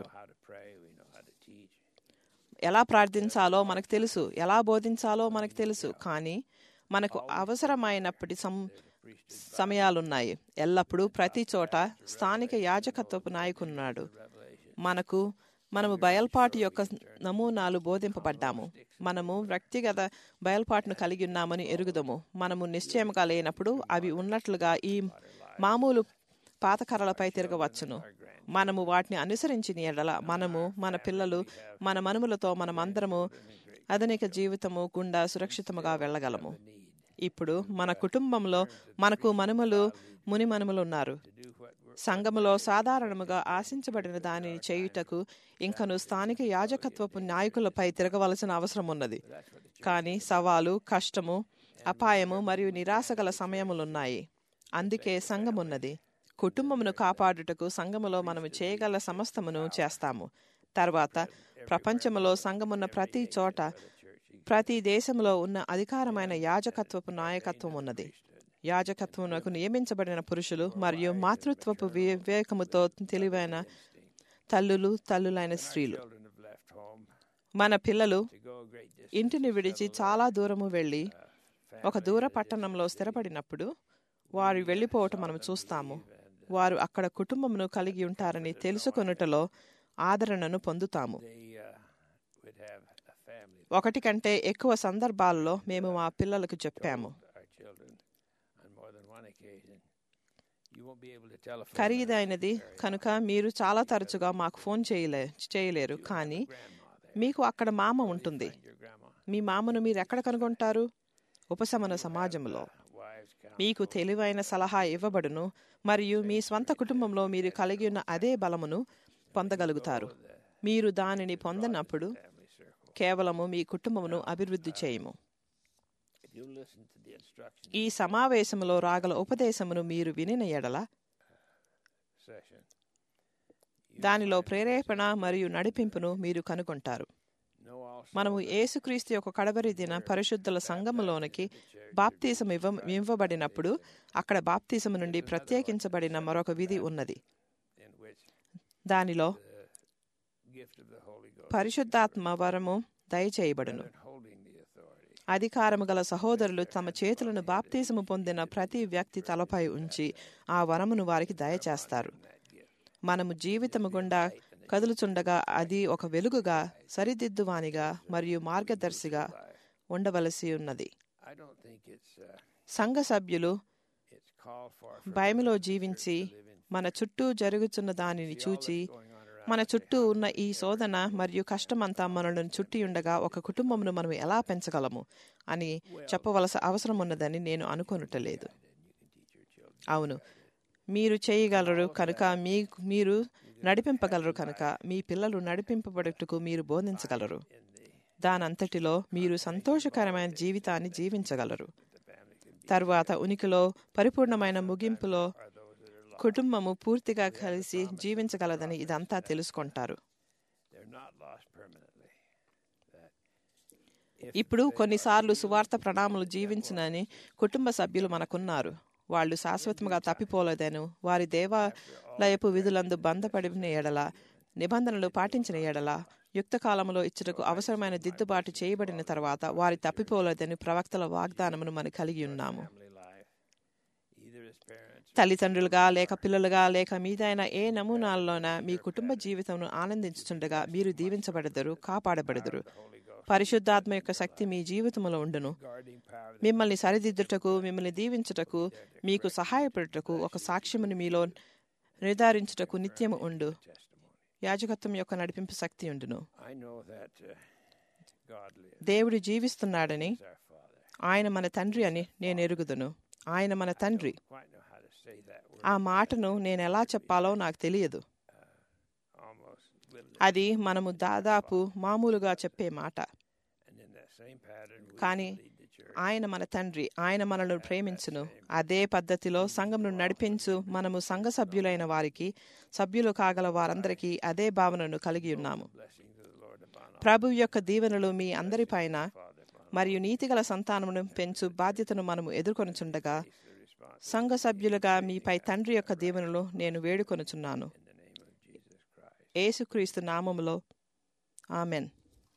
ఎలా ప్రార్థించాలో మనకు తెలుసు, ఎలా బోధించాలో మనకు తెలుసు, కానీ మనకు అవసరమైనప్పటి సమయాలున్నాయి. ఎల్లప్పుడూ ప్రతి చోట స్థానిక యాజకత్వపు నాయకున్నాడు. మనము బయల్పాటు యొక్క నమూనాలు బోధింపబడ్డాము. మనము వ్యక్తిగత బయల్పాటును కలిగి ఉన్నామని ఎరుగుదము. మనము నిశ్చయముగా లేనప్పుడు అవి ఉన్నట్లుగా ఈ మామూలు పాతకర్రలపై తిరగవచ్చును. మనము వాటిని అనుసరించిన ఎడల మనము, మన పిల్లలు, మన మనుమలతో మనమందరము ఆధునిక జీవితము గుండా సురక్షితముగా వెళ్ళగలము. ఇప్పుడు మన కుటుంబంలో మనకు మనుమలు, ముని మనుమలు ఉన్నారు. సంఘములో సాధారణముగా ఆశించబడిన దానిని చేయుటకు ఇంకను స్థానిక యాజకత్వపు నాయకులపై తిరగవలసిన అవసరం ఉన్నది. కానీ సవాలు, కష్టము, అపాయము మరియు నిరాశ గల సమయములున్నాయి. అందుకే సంఘమున్నది. కుటుంబమును కాపాడుటకు సంఘములో మనము చేయగల సమస్తమును చేస్తాము. తర్వాత ప్రపంచములో సంఘమున్న ప్రతి చోట, ప్రతి దేశంలో ఉన్న అధికారమైన యాజకత్వపు నాయకత్వం ఉన్నది. యాజకత్వమునకు నియమించబడిన పురుషులు మరియు మాతృత్వపు వివేకముతో తెలివైన తల్లులైన స్త్రీలు. మన పిల్లలు ఇంటిని విడిచి చాలా దూరము వెళ్ళి ఒక దూర పట్టణంలో స్థిరపడినప్పుడు వారు వెళ్ళిపోవటం మనం చూస్తాము. వారు అక్కడ కుటుంబమును కలిగి ఉంటారని తెలుసుకొనుటలో ఆదరణను పొందుతాము. ఒకటి కంటే ఎక్కువ సందర్భాల్లో మేము మా పిల్లలకు చెప్పాము, ఖరీదైనది కనుక మీరు చాలా తరచుగా మాకు ఫోన్ చేయలేరు, కానీ మీకు అక్కడ మామ ఉంటుంది. మీ మామను మీరు ఎక్కడ కనుగొంటారు? ఉపశమన సమాజంలో. మీకు తెలివైన సలహా ఇవ్వబడును మరియు మీ స్వంత కుటుంబంలో మీరు కలిగి ఉన్న అదే బలమును పొందగలుగుతారు. మీరు దానిని పొందినప్పుడు కేవలము మీ కుటుంబమును అభివృద్ధి చేయము. ఈ సమావేశంలో రాగల ఉపదేశమును మీరు వినిన ఎడల దానిలో ప్రేరేపణ మరియు నడిపింపును మీరు కనుగొంటారు. మనము యేసుక్రీస్తు యొక్క కడవరి దిన పరిశుద్ధుల సంఘములోనికి బాప్తీసం ఇవ్వబడినప్పుడు అక్కడ బాప్తీసము నుండి ప్రత్యేకించబడిన మరొక విధి ఉన్నది. దానిలో పరిశుద్ధాత్మ వరము దయచేయబడును. అధికారము గల సహోదరులు తమ చేతులను బాప్తీసము పొందిన ప్రతి వ్యక్తి తలపై ఉంచి ఆ వరమును వారికి దయచేస్తారు. మనము జీవితము గుండా కదులుచుండగా అది ఒక వెలుగుగా, సరిదిద్దువానిగా మరియు మార్గదర్శిగా ఉండవలసి ఉన్నది. సంఘ సభ్యులు భయములో జీవించి మన చుట్టూ జరుగుతున్న దానిని చూచి మన చుట్టూ ఉన్న ఈ శోధన మరియు కష్టమంతా మనలను చుట్టి ఉండగా ఒక కుటుంబమును మనం ఎలా పెంచగలము అని చెప్పవలసిన అవసరం ఉన్నదని నేను అనుకొనుటలేదు. అవును, మీరు చేయగలరు కనుక మీరు నడిపింపగలరు కనుక మీ పిల్లలు నడిపింపబడుటకు మీరు బోధించగలరు. దానంతటిలో మీరు సంతోషకరమైన జీవితాన్ని జీవించగలరు. తరువాత ఉనికిలో పరిపూర్ణమైన ముగింపులో కుటుంబము పూర్తిగా కలిసి జీవించగలదని ఇదంతా తెలుసుకుంటారు. ఇప్పుడు కొన్నిసార్లు సువార్త ప్రణాళికలు జీవించనని కుటుంబ సభ్యులు మనకున్నారు. వాళ్ళు శాశ్వతంగా తప్పిపోలేదను, వారి దేవాలయపు విధులందు బంధపడిన ఎడల, నిబంధనలు పాటించిన ఎడల, యుక్త కాలంలో ఇచ్చుటకు అవసరమైన దిద్దుబాటు చేయబడిన తర్వాత వారి తప్పిపోలేదని ప్రవక్తల వాగ్దానమును మనం కలిగి ఉన్నాము. తల్లిదండ్రులుగా లేక పిల్లలుగా లేక మీదైన ఏ నమూనాల్లోన మీ కుటుంబ జీవితంను ఆనందించుతుండగా మీరు దీవించబడదురు, కాపాడబడదురు. పరిశుద్ధాత్మ యొక్క శక్తి మీ జీవితంలో ఉండును. మిమ్మల్ని సరిదిద్దుటకు, మిమ్మల్ని దీవించుటకు, మీకు సహాయపడుటకు, ఒక సాక్ష్యమును మీలో నిర్ధారించుటకు నిత్యము ఉండు. యాజకత్వం యొక్క నడిపింపు శక్తి ఉండును. దేవుడు జీవిస్తున్నాడని, ఆయన మన తండ్రి అని నేను ఎరుగుదును. ఆయన మన తండ్రి. ఆ మాటను నేను ఎలా చెప్పాలో నాకు తెలియదు. అది మనము దాదాపు మామూలుగా చెప్పే మాట. కానీ ఆయన మన తండ్రి, ఆయన మనల్ని ప్రేమించును. అదే పద్ధతిలో సంఘమును నడిపించు మనము సంఘ సభ్యులైన వారికి, సభ్యులు కాగల వారందరికీ అదే భావనను కలిగి ఉన్నాము. ప్రభు యొక్క దీవెనలు మీ అందరిపైన మరియు నీతిగల సంతానమును పెంచు బాధ్యతను మనము ఎదుర్కొనుచుండగా సంఘ సభ్యులుగా మీపై తండ్రి యొక్క దీవెనలు నేను వేడుకొనుచున్నాను. యేసుక్రీస్తు నామములో ఆమెన్.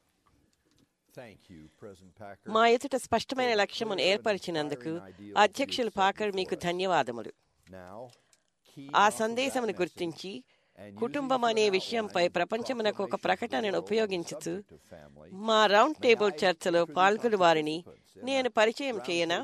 మా ఎదుట స్పష్టమైన లక్ష్యమును ఏర్పరిచినందుకు అధ్యక్షులు పాకర్ మీకు ధన్యవాదములు. ఆ సందేశమును గుర్తించి కుటుంబం అనే విషయంపై ప్రపంచమునకు ఒక ప్రకటనను ఉపయోగించుతూ మా రౌండ్ టేబుల్ చర్చలో పాల్గొని వారిని నేను పరిచయం చేయనా?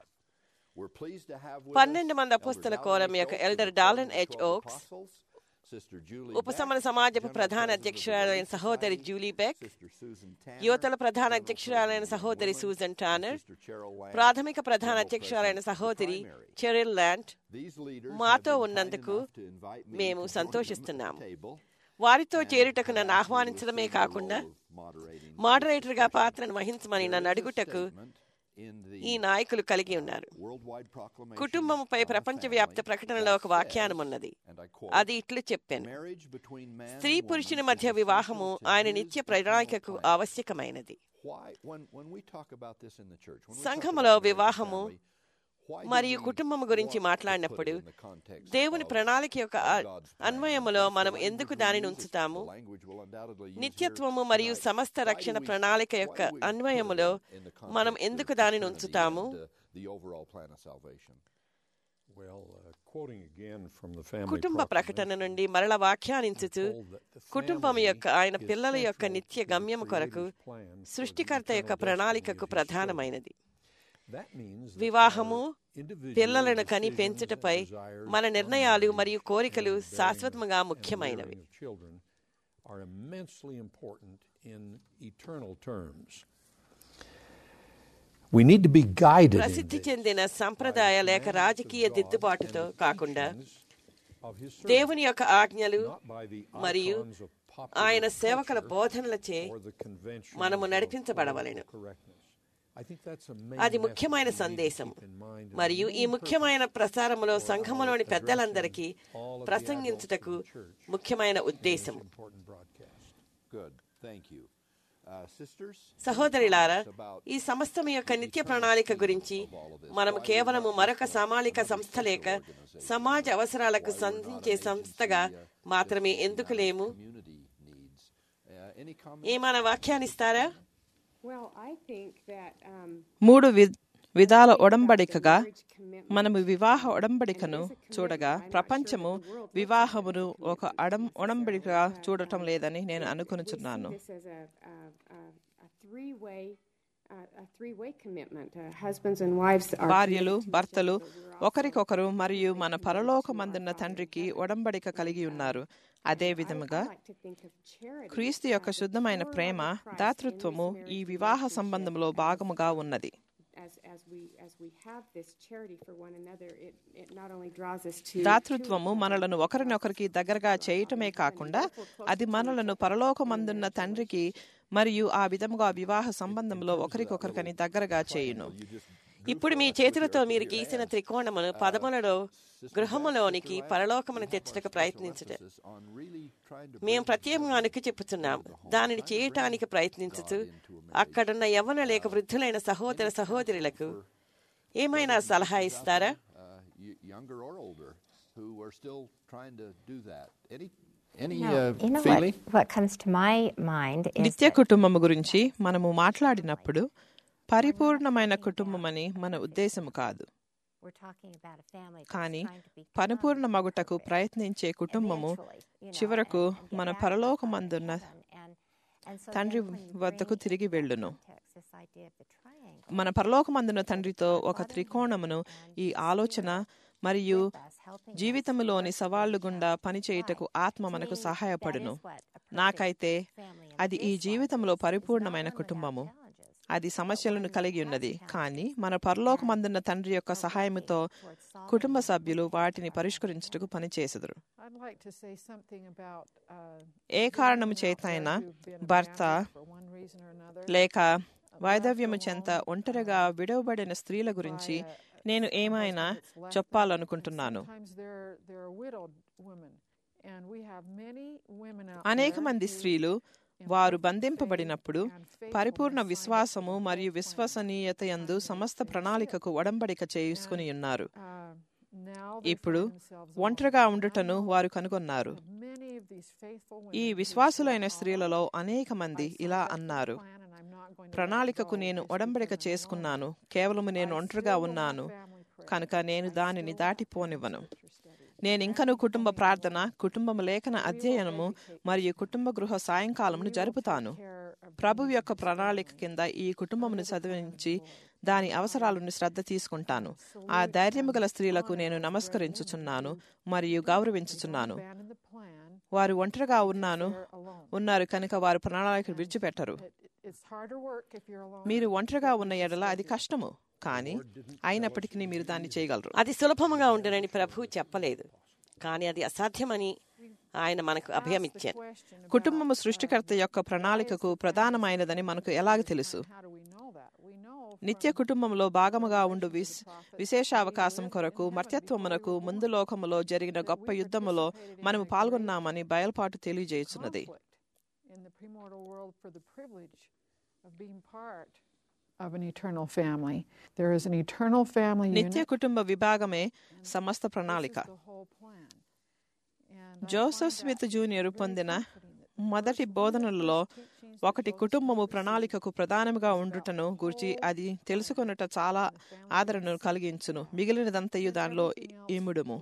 12 మంది అపోస్తల కోరం యొక్క ఎల్డర్ డాలన్ హెచ్ ఓక్స్, ఉపశమన సమాజపు ప్రధాన అధ్యక్షురాలైన సహోదరి జూలీ బెక్, యువతల ప్రధాన అధ్యక్షురాలైన సహోదరి సూజన్ టానర్, ప్రాథమిక ప్రధాన అధ్యక్షురాలైన సహోదరి చెరిల్ ల్యాండ్ మాతో ఉన్నందుకు మేము సంతోషిస్తున్నాము. వారితో చేరుటకు నన్ను ఆహ్వానించడమే కాకుండా మోడరేటర్గా పాత్రను వహించమని నన్ను అడుగుటకు ఈ నాయకులు కలిగి ఉన్నారు. కుటుంబముపై ప్రపంచవ్యాప్త ప్రకటనలో ఒక వాక్యానం ఉన్నది. అది ఇట్లు చెప్పాను: స్త్రీ పురుషుని మధ్య వివాహము ఆయన నిత్య ప్రణాళికకు ఆవశ్యకమైనది. సంఘములో వివాహము మరియు కుటుంబం గురించి మాట్లాడినప్పుడు దేవుని ప్రణాళిక యొక్క అన్వయములో మనం ఎందుకు దానిని ఉంచుతాము? నిత్యత్వము మరియు సమస్త రక్షణ ప్రణాళిక యొక్క అన్వయములో మనం ఎందుకు దానిని ఉంచుతాము? కుటుంబ ప్రకటన నుండి మరల వ్యాఖ్యానించుతూ, కుటుంబం యొక్క ఆయన పిల్లల యొక్క నిత్య గమ్యము కొరకు సృష్టికర్త యొక్క ప్రణాళికకు ప్రధానమైనది. వివాహము పిల్లలను కని పెంచుటపై మన నిర్ణయాలు మరియు కోరికలు శాశ్వతంగా ముఖ్యమైనవి. ప్రసిద్ధి చెందిన సంప్రదాయ లేక రాజకీయ దిద్దుబాటుతో కాకుండా దేవుని యొక్క ఆజ్ఞలు మరియు ఆయన సేవకుల బోధనలచే మనము నడిపించబడవలెను. అది ముఖ్యమైన సందేశం మరియు ఈ ముఖ్యమైన ప్రసారములో సంఘములోని పెద్దలందరికీ ప్రసంగించుటకు ముఖ్యమైన ఉద్దేశం. సహోదరులారా, ఈ సమస్తం యొక్క నిత్య ప్రణాళిక గురించి మనము కేవలము మరొక సామాజిక సంస్థ లేక సమాజ అవసరాలకు సంధించే సంస్థగా మాత్రమే ఎందుకు లేము? ఏమైనా వ్యాఖ్యానిస్తారా? మూడు విధాల ఒడంబడికగా మనము వివాహ ఒడంబడికను చూడగా ప్రపంచము వివాహమును ఒక ఒడంబడికగా చూడటం లేదని నేను అనుకునుచున్నాను. భార్యలు, భర్తలు ఒకరికొకరు మరియు మన పరలోకమందున్న తండ్రికి ఒడంబడిక కలిగి ఉన్నారు. అదే విధముగా క్రీస్తు యొక్క శుద్ధమైన ప్రేమ, దాతృత్వము ఈ వివాహ సంబంధంలో భాగముగా ఉన్నది. దాతృత్వము మనలను ఒకరినొకరికి దగ్గరగా చేయటమే కాకుండా అది మనలను పరలోకమందున్న తండ్రికి మరియు ఆ విధముగా వివాహ సంబంధంలో ఒకరికొకరికని దగ్గరగా చేయును. ఇప్పుడు మీ చేతులతో మీరు గీసిన త్రికోణమును పదములలో గృహములోనికి పరలోకమును తెచ్చుటకు ప్రయత్నించుట మేము ప్రత్యేకంగా నొక్కి చెప్పుతున్నాం. దానిని చేయటానికి ప్రయత్నించుతూ అక్కడున్న యవ్వన లేక వృద్ధులైన సహోదర సహోదరులకు ఏమైనా సలహా ఇస్తారా? నిత్య కుటుంబం గురించి మనము మాట్లాడినప్పుడు పరిపూర్ణమైన కుటుంబమని మన ఉద్దేశము కాదు, కానీ పరిపూర్ణ మగుటకు ప్రయత్నించే కుటుంబము చివరకు మన పరలోకమందున్న తండ్రి వద్దకు తిరిగి వెళ్ళును. మన పరలోకమందున్న తండ్రితో ఒక త్రికోణమును ఈ ఆలోచన మరియు జీవితంలోని సవాళ్లు గుండా పనిచేయుటకు ఆత్మ మనకు సహాయపడును. నాకైతే అది ఈ జీవితంలో పరిపూర్ణమైన కుటుంబము. అది సమస్యలను కలిగి ఉన్నది, కానీ మన పరలోకమందున్న తండ్రి యొక్క సహాయముతో కుటుంబ సభ్యులు వాటిని పరిష్కరించుటకు పనిచేసెదరు. ఏ కారణము చేతైనా భర్త లేక వైధవ్యము చెంత ఒంటరిగా విడవబడిన స్త్రీల గురించి నేను ఏమైనా చెప్పాలనుకుంటున్నాను. అనేక మంది స్త్రీలు వారు బంధింపబడినప్పుడు పరిపూర్ణ విశ్వాసము మరియు విశ్వసనీయత యందు సమస్త ప్రణాళికకు ఒడంబడిక చేసుకుని ఉన్నారు. ఇప్పుడు ఒంటరిగా ఉండుటను వారు కనుగొన్నారు. ఈ విశ్వాసులైన స్త్రీలలో అనేక మంది ఇలా అన్నారు: ప్రణాళికకు నేను ఒడంబడిక చేసుకున్నాను, కేవలము నేను ఒంటరిగా ఉన్నాను కనుక నేను దానిని దాటిపోనివ్వను. నేనింకను కుటుంబ ప్రార్థన, కుటుంబ లేఖన అధ్యయనము మరియు కుటుంబ గృహ సాయంకాలమును జరుపుతాను. ప్రభు యొక్క ప్రణాళిక కింద ఈ కుటుంబమును చదివించి దాని అవసరాలను శ్రద్ధ తీసుకుంటాను. ఆ ధైర్యము గల స్త్రీలకు నేను నమస్కరించుచున్నాను మరియు గౌరవించుచున్నాను. వారు ఒంటరిగా ఉన్నారు కనుక వారు ప్రణాళికలు విడిచిపెట్టరు. మీరు ఒంటరిగా ఉన్న ఎడల అది కష్టము, కానీ అయినప్పటికీ మీరు దాన్ని చేయగలరు. అది సులభముగా ఉండునని ప్రభువు చెప్పలేదు, కానీ అది అసాధ్యమని ఆయన మనకు అభయమిచ్చారు. కుటుంబము సృష్టికర్త యొక్క ప్రణాళికకు ప్రధానమైనదని మనకు ఎలాగ తెలుసు? నిత్య కుటుంబంలో భాగముగా ఉండు విశేష అవకాశం కొరకు మర్త్యత్వమునకు ముందు లోకములో జరిగిన గొప్ప యుద్ధములో మనము పాల్గొన్నామని బయలుపాటు తెలియజేస్తున్నది. నిత్య కుటుంబ విభాగమే సమస్త ప్రణాళిక. జోసెఫ్ స్మిత్ జూనియర్ పొందిన మొదటి బోధనలలో ఒకటి కుటుంబము ప్రణాళికకు ప్రధానముగా ఉండుటను గూర్చి అది తెలుసుకొనుట చాలా ఆదరణను కలిగించును. మిగిలినదంతయు దానిలో ఇముడుము.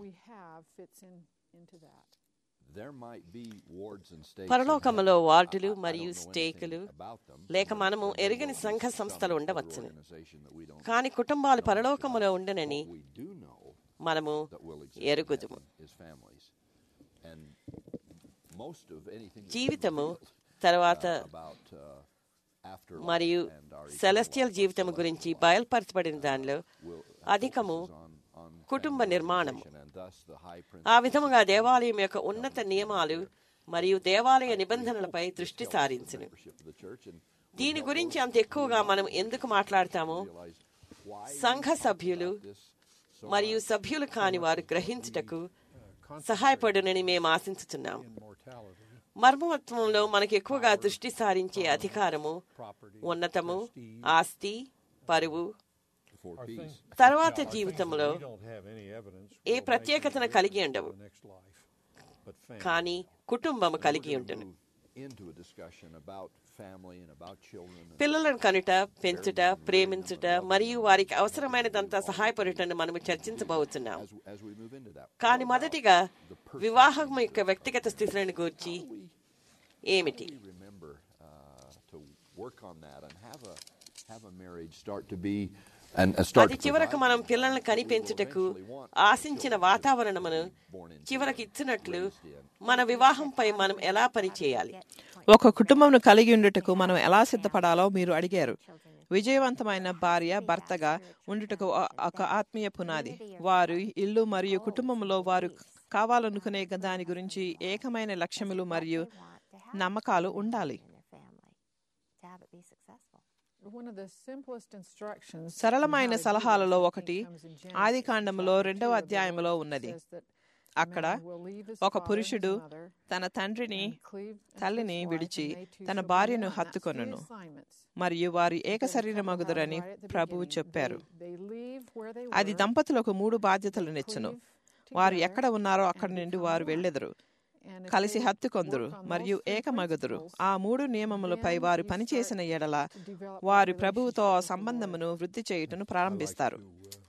పరలోకములో వార్డులు మరియు స్టేకులు లేక మనము ఎరుగని సంఘ సంస్థలు ఉండవచ్చును, కానీ కుటుంబాలు పరలోకములో ఉండనని మనము ఎరుగుదుము. జీవితము తర్వాత మరియు సెలెస్టియల్ జీవితము గురించి బయలుపరచబడిన దానిలో అధికము కుటుంబ నిర్మాణము. ఆ విధముగా దేవాలయం యొక్క ఉన్నత నియమాలు మరియు దేవాలయ నిబంధనలపై దృష్టి సారించును. దీని గురించి అంత ఎక్కువగా మనం ఎందుకు మాట్లాడతామో సంఘ సభ్యులు మరియు సభ్యులు కాని వారు గ్రహించుటకు సహాయపడునని మేము ఆశించుతున్నాము. మర్మవత్వంలో మనకు ఎక్కువగా దృష్టి సారించే అధికారము, ఉన్నతము, ఆస్తి, పరువు, తర్వాత జీవితంలో ఏ ప్రత్యేకతను కలిగి ఉండవు, కానీ కుటుంబము కలిగి ఉంటుంది. పిల్లలను కనుట, పెంచుట, ప్రేమించుట మరియు వారికి అవసరమైనదంతా సహాయపడుటను మనము చర్చించబోతున్నాం. కానీ మొదటిగా వివాహం యొక్క వ్యక్తిగత స్థితులను గూర్చి ఏమిటి? అది చివరకు మనం పిల్లలను కనిపెంచుటకు ఆశించిన వాతావరణమును చివరకు ఇచ్చినట్లు మన వివాహంపై మనం ఎలా పనిచేయాలి? ఒక కుటుంబంను కలిగి ఉండుటకు మనం ఎలా సిద్ధపడాలో మీరు అడిగారు. విజయవంతమైన భార్య భర్తగా ఉండుటకు ఒక ఆత్మీయ పునాది. వారు ఇల్లు మరియు కుటుంబంలో వారు కావాలనుకునే దాని గురించి ఏకమైన లక్ష్యములు మరియు నమ్మకాలు ఉండాలి. సరళమైన సలహాలలో ఒకటి ఆదికాండములో 2వ అధ్యాయములో ఉన్నది. అక్కడ ఒక పురుషుడు తన తల్లిని విడిచి తన భార్యను హత్తుకొనును మరియు వారు ఏక శరీరమగుదురని ప్రభువు చెప్పారు. అది దంపతులకు 3 బాధ్యతలనిచ్చును. వారు ఎక్కడ ఉన్నారో అక్కడి నుండి వారు వెళ్ళెదరు, కలిసి హత్తుకొందురు మరియు ఏకమగుదురు. ఆ 3 నియమములపై వారు పనిచేసిన ఎడల వారు ప్రభువుతో ఆ సంబంధమును వృద్ధి చేయుటను ప్రారంభిస్తారు.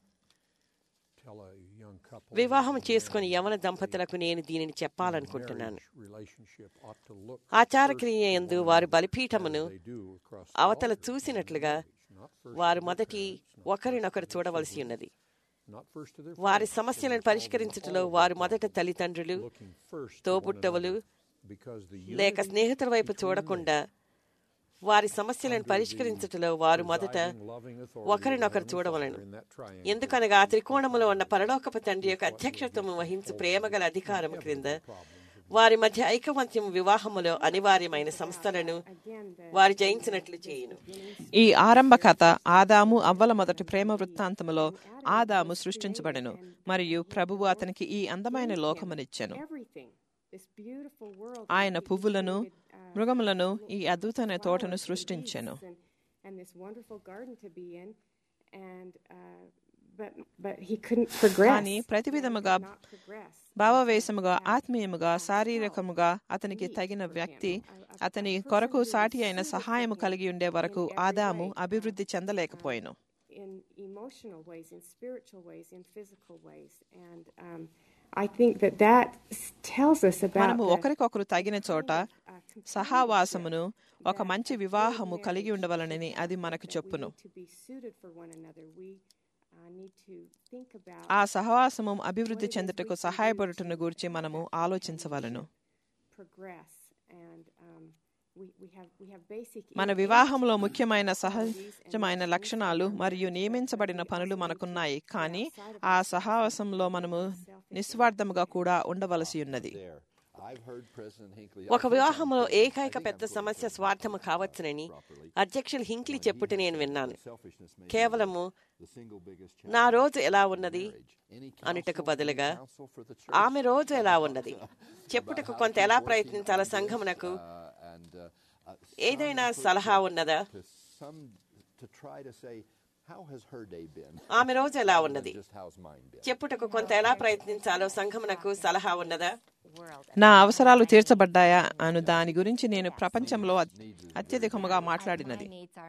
వివాహం చేసుకుని యవన దంపతులకు నేను దీనిని చెప్పాలనుకుంటున్నాను. ఆచారక్రియ యందు వారు బలిపీఠమును అవతల చూసినట్లుగా వారు మొదటి ఒకరినొకరు చూడవలసి ఉన్నది. వారి సమస్యలను పరిష్కరించటంలో వారు మొదట తల్లిదండ్రులు, తోబుట్టవులు లేక స్నేహితుల వైపు చూడకుండా వారి సమస్యలను పరిష్కరించటంలో వారు మొదట ఒకరినొకరు చూడవలను. ఎందుకనగా ఆ త్రికోణములో ఉన్న పరలోకపు తండ్రి యొక్క అధ్యక్షత్వము వహించు ప్రేమగల అధికారము క్రింద వారి మధ్య ఐకమత్యం వివాహములో అనివార్యమైన సంస్థలను వారు జయించినట్లు చేయును. ఈ ఆరంభ కథ ఆదాము అవ్వల మొదటి ప్రేమ వృత్తాంతములో ఆదాము సృష్టించబడెను మరియు ప్రభువు అతనికి ఈ అందమైన లోకమునిచ్చెను. ఆయన పువ్వులను, మృగములను, ఈ అద్భుతమైన తోటను సృష్టించెను. కానీ ప్రతి విధముగా భావవేశముగా, ఆత్మీయముగా, శారీరకముగా అతనికి తగిన వ్యక్తి, అతని కొరకు సాటి అయిన సహాయము కలిగి ఉండే వరకు ఆదాము అభివృద్ధి చెందలేకపోయెను. మనము ఒకరికొకరు తగిన చోట సహవాసమును, ఒక మంచి వివాహము కలిగి ఉండవలనని అది మనకు చెప్పును. ఆ సహవాసము అభివృద్ధి చెందుటకు సహాయపడుటను గురించి మనము ఆలోచించవలను. మన వివాహంలో ముఖ్యమైన సహజమైన లక్షణాలు మరియు నియమించబడిన పనులు మనకున్నాయి, కానీ ఆ సహవాసంలో మనము నిస్వార్థముగా కూడా ఉండవలసి ఉన్నది. ఒక వివాహంలో ఏకైక పెద్ద సమస్య స్వార్థము కావచ్చునని అధ్యక్షులు హింక్లీ చెప్పుట నేను విన్నాను. కేవలము నా రోజు ఎలా ఉన్నది అనుటకు బదులుగా ఆమె రోజు ఎలా ఉన్నది చెప్పుటకు కొంత ఎలా ప్రయత్నించాల సంఘమునకు ఏదైనా సలహా ఉన్నదా? ఆమె రోజు ఎలా ఉన్నది చెప్పుటకు కొంత ఎలా ప్రయత్నించాలో సంఘమునకు సలహా ఉన్నదా? నా అవసరాలు తీర్చబడ్డాయా అను దాని గురించి నేను ప్రపంచంలో అత్యధికముగా మాట్లాడినది.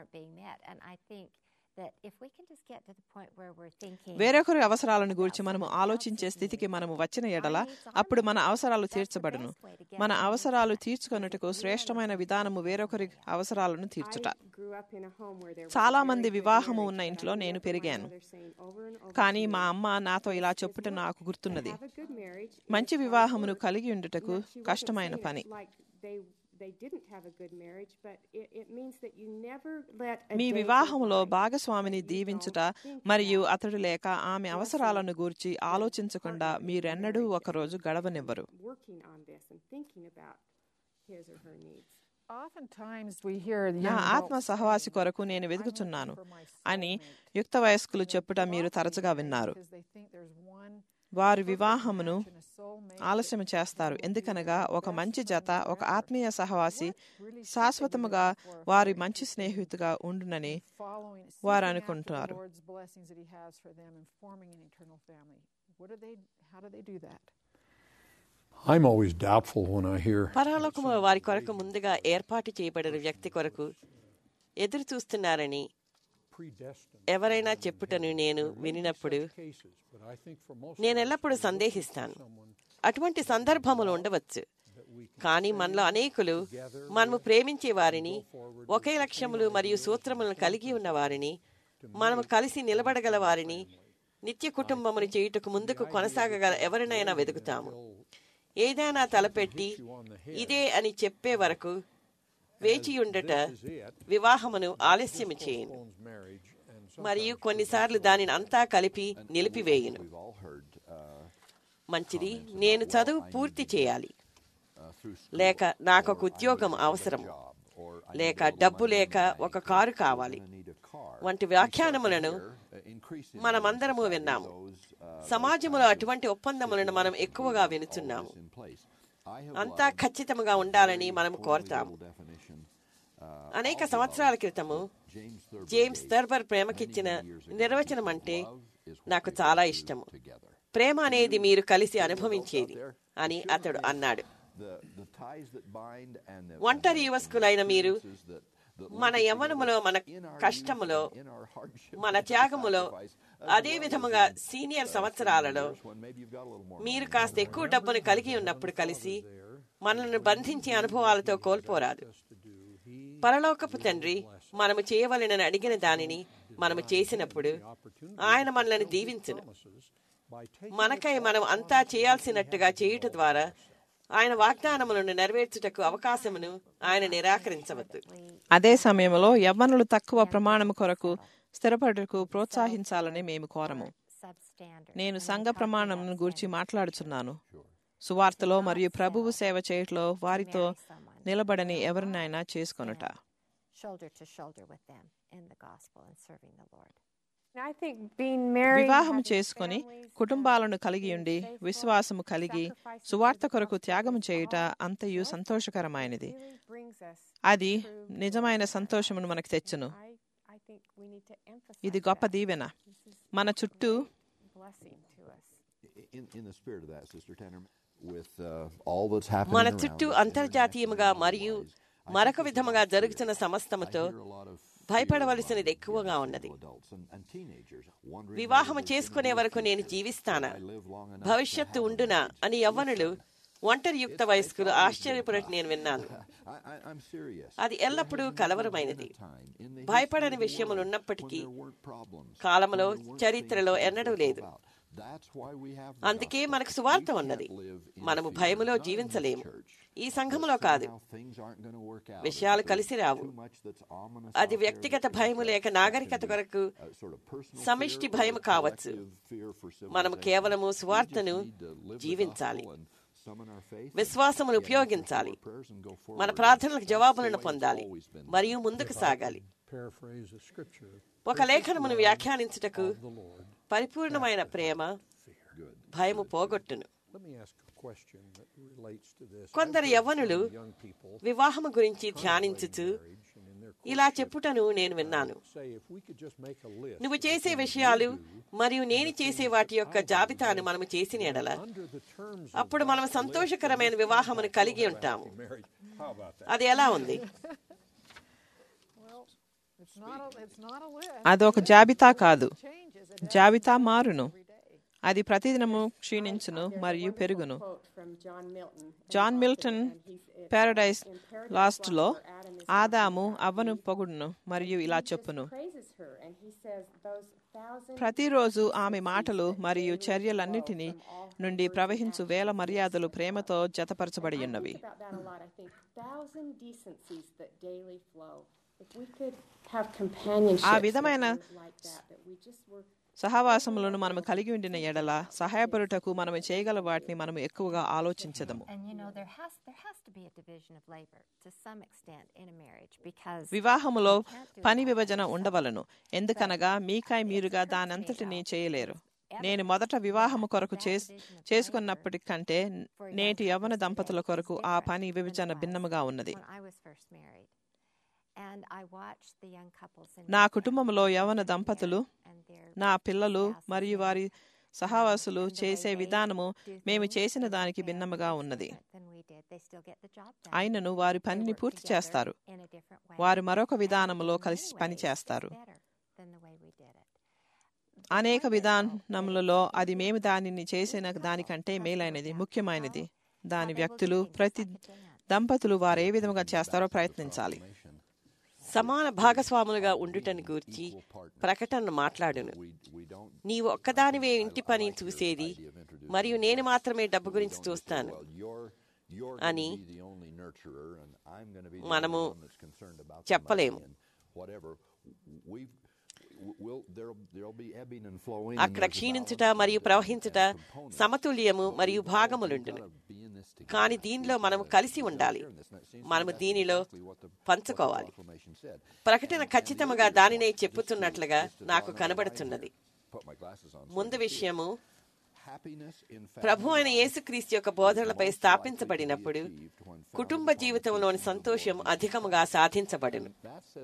వేరొకరి అవసరాలను గురించి మనము ఆలోచించే స్థితికి మనము వచ్చిన ఎడల అప్పుడు మన అవసరాలు తీర్చబడును. మన అవసరాలు తీర్చుకొనుటకు శ్రేష్టమైన విధానము వేరొకరి అవసరాలను తీర్చుట. చాలా మంది వివాహము ఉన్న ఇంట్లో నేను పెరిగాను, కానీ మా అమ్మ నాతో ఇలా చెప్పుట నాకు గుర్తున్నది: మంచి వివాహమును కలిగి ఉండుటకు కష్టమైన పని. మీ వివాహములో భాగస్వామిని దీవించుట మరియు అతడు లేక ఆమె అవసరాలను గూర్చి ఆలోచించకుండా మీరెన్నడూ ఒకరోజు గడవనివ్వరు. నా ఆత్మ సహవాసి కొరకు నేను వెతుకుచున్నాను అని యుక్త వయస్కులు చెప్పుట మీరు తరచుగా విన్నారు. వారి వివాహమును ఆలస్యం చేస్తారు, ఎందుకనగా ఒక మంచి జత, ఒక ఆత్మీయ సహవాసి శాశ్వతముగా వారి మంచి స్నేహితుగా ఉండునని వారు అనుకుంటారు. పరలోకము వారి కొరకు ముందుగా ఏర్పాటు చేయబడిన వ్యక్తి కొరకు ఎదురు చూస్తున్నారని ఎవరైనా చెప్పుటను నేను వినినప్పుడు నేను ఎల్లప్పుడూ సందేహిస్తాను. అటువంటి సందర్భములు ఉండవచ్చు, కానీ మనలో అనేకులు మనము ప్రేమించే వారిని, ఒకే లక్ష్యములు మరియు సూత్రములను కలిగి ఉన్న వారిని, మనము కలిసి నిలబడగల వారిని, నిత్య కుటుంబమును చేయుటకు ముందుకు కొనసాగగల ఎవరినైనా వెతుకుతాము. ఏదైనా తలపెట్టి ఇదే అని చెప్పే వరకు వేచియుండట వివాహమును ఆలస్యము చేయును మరియు కొన్నిసార్లు దానిని అంతా కలిపి నిలిపివేయును. మంచిది, నేను చదువు పూర్తి చేయాలి, లేక నాకు ఒక ఉద్యోగం అవసరం, లేక డబ్బు లేక ఒక కారు కావాలి వంటి వ్యాఖ్యానములను మనమందరము విన్నాము. సమాజంలో అటువంటి ఒప్పందములను మనం ఎక్కువగా వినుచున్నాము. అంతా ఖచ్చితంగా ఉండాలని మనం కోరతాము. అనేక సంవత్సరాల క్రితము జేమ్స్ థర్బర్ ప్రేమకిచ్చిన నిర్వచనం అంటే నాకు చాలా ఇష్టము. ప్రేమ అనేది మీరు కలిసి అనుభవించేది అని అతడు అన్నాడు. ఒంటరి యువకులైన మీరు మన యవ్వనములో, మన కష్టములో, మన త్యాగములో, అదే విధముగా సీనియర్ సంవత్సరాలలో మీరు కాస్త ఎక్కువ డబ్బును కలిగి ఉన్నప్పుడు కలిసి మనల్ని బంధించే అనుభవాలతో కోల్పోరాదు. పరలోకపు తండ్రి మనము చేయవలెనని అడిగిన దానిని మనము చేసినప్పుడు ఆయన మనల్ని దీవించును. మనకై మనం అంతా చేయాల్సినట్టుగా చేయుట ద్వారా ఆయన వాగ్దానములను నెరవేర్చుటకు అవకాశమును ఆయన నిరాకరించవద్దు. అదే సమయంలో యవ్వనులు తక్కువ ప్రమాణము కొరకు స్థిరపడటకు ప్రోత్సహించాలని మేము కోరము. నేను సంఘ ప్రమాణమును గురించి మాట్లాడుచున్నాను. సువార్తలో మరియు ప్రభువు సేవ చేయట్లో వారితో నిలబడని ఎవరినైనా చేసుకొనుట. వివాహం చేసుకుని కుటుంబాలను కలిగి ఉండి విశ్వాసము కలిగి సువార్త కొరకు త్యాగము చేయుట అంతయు సంతోషకరమైనది. అది నిజమైన సంతోషమును మనకు తెచ్చును. ఇది గొప్ప దీవెన. మన చుట్టూ మన చుట్టూ అంతర్జాతీయముగా మరియు మరొక విధముగా జరుగుతున్న సమస్తముతో భయపడవలసినది ఎక్కువగా ఉన్నది. వివాహము చేసుకునే వరకు నేను జీవిస్తానా, భవిష్యత్తు ఉండునా అని యవ్వనులు, ఒంటరి యుక్త వయస్కులు ఆశ్చర్యపడట నేను విన్నాను. అది ఎల్లప్పుడూ కలవరమైనది. భయపడని విషయములు ఉన్నప్పటికీ కాలంలో, చరిత్రలో ఎన్నడూ లేదు. అందుకే మనకు సువార్త ఉన్నది. మనము భయములో జీవించలేము. ఈ సంఘములో కాదు, విషయాలు కలిసి రావు. అది వ్యక్తిగత భయము లేక నాగరికత కొరకు సమిష్టి భయము కావచ్చు. మనము కేవలము సువార్తను జీవించాలి, విశ్వాసమును ఉపయోగించాలి, మన ప్రార్థనలకు జవాబులను పొందాలి మరియు ముందుకు సాగాలి. ఒక లేఖనమును వ్యాఖ్యానించుటకు పరిపూర్ణమైన ప్రేమ భయము పోగొట్టును. కొందరు యవ్వనులు వివాహము గురించి ధ్యానించుచు ఇలా చెప్పుటను నేను విన్నాను. నువ్వు చేసే విషయాలు మరియు నేను చేసే వాటి యొక్క జాబితాను మనము చేసిన ఎడల అప్పుడు మనం సంతోషకరమైన వివాహమును కలిగి ఉంటాము. అది ఎలా ఉంది? అదొక జాబితా కాదు, జాబితా మారును. అది ప్రతిదినము క్షీణించును మరియు పెరుగును. జాన్ మిల్టన్ పారడైజ్ లాస్ట్ లో ఆదాము అవ్వను పొగుడును మరియు ఇలా చెప్పును, ప్రతిరోజు ఆమె మాటలు మరియు చర్యలన్నిటినీ నుండి ప్రవహించు వేల మర్యాదలు ప్రేమతో జతపరచబడి ఉన్నవి. ఆ విధమైన సహవాసములను మనము కలిగి ఉండిన ఎడల సహాయపడుటకు మనము చేయగల వాటిని మనము ఎక్కువగా ఆలోచించదము. వివాహములో పని విభజన ఉండవలను, ఎందుకనగా మీకై మీరుగా దానంతటినీ చేయలేరు. నేను మొదట వివాహము కొరకు చేసుకున్నప్పటికంటే నేటి యవ్వన దంపతుల కొరకు ఆ పని విభజన భిన్నముగా ఉన్నది. నా కుటుంబంలో యవ్వన దంపతులు, నా పిల్లలు మరియు వారి సహవాసులు చేసే విధానము మేము చేసిన దానికి భిన్నముగా ఉన్నది. అయినను వారి పనిని పూర్తి చేస్తారు. వారు మరొక విధానములో కలిసి పని చేస్తారు. అనేక విధానములలో అది మేము దానిని చేసిన దానికంటే మేలైనది, ముఖ్యమైనది. దాని వ్యక్తులు, ప్రతి దంపతులు వారు ఏ విధంగా చేస్తారో ప్రయత్నించాలి. సమాన భాగస్వాములుగా ఉండుటని గూర్చి ప్రకటన మాట్లాడును. నీవు ఒక్కదానివే ఇంటి పని చూసేది మరియు నేను మాత్రమే డబ్బు గురించి చూస్తాను అని మనము చెప్పలేము. అక్కడ క్షీణించుట మరియు ప్రవహించుట, సమతుల్యము మరియు భాగములుండును. కానీ దీనిలో మనము కలిసి ఉండాలి, మనము దీనిలో పంచుకోవాలి. ప్రకటన ఖచ్చితంగా దానినే చెప్పుతున్నట్లుగా నాకు కనబడుతున్నది. ముందు విషయము ప్రభు అయిన యేసుక్రీస్తు యొక్క బోధనలపై స్థాపించబడినప్పుడు కుటుంబ జీవితంలోని సంతోషం అధికముగా సాధించబడును.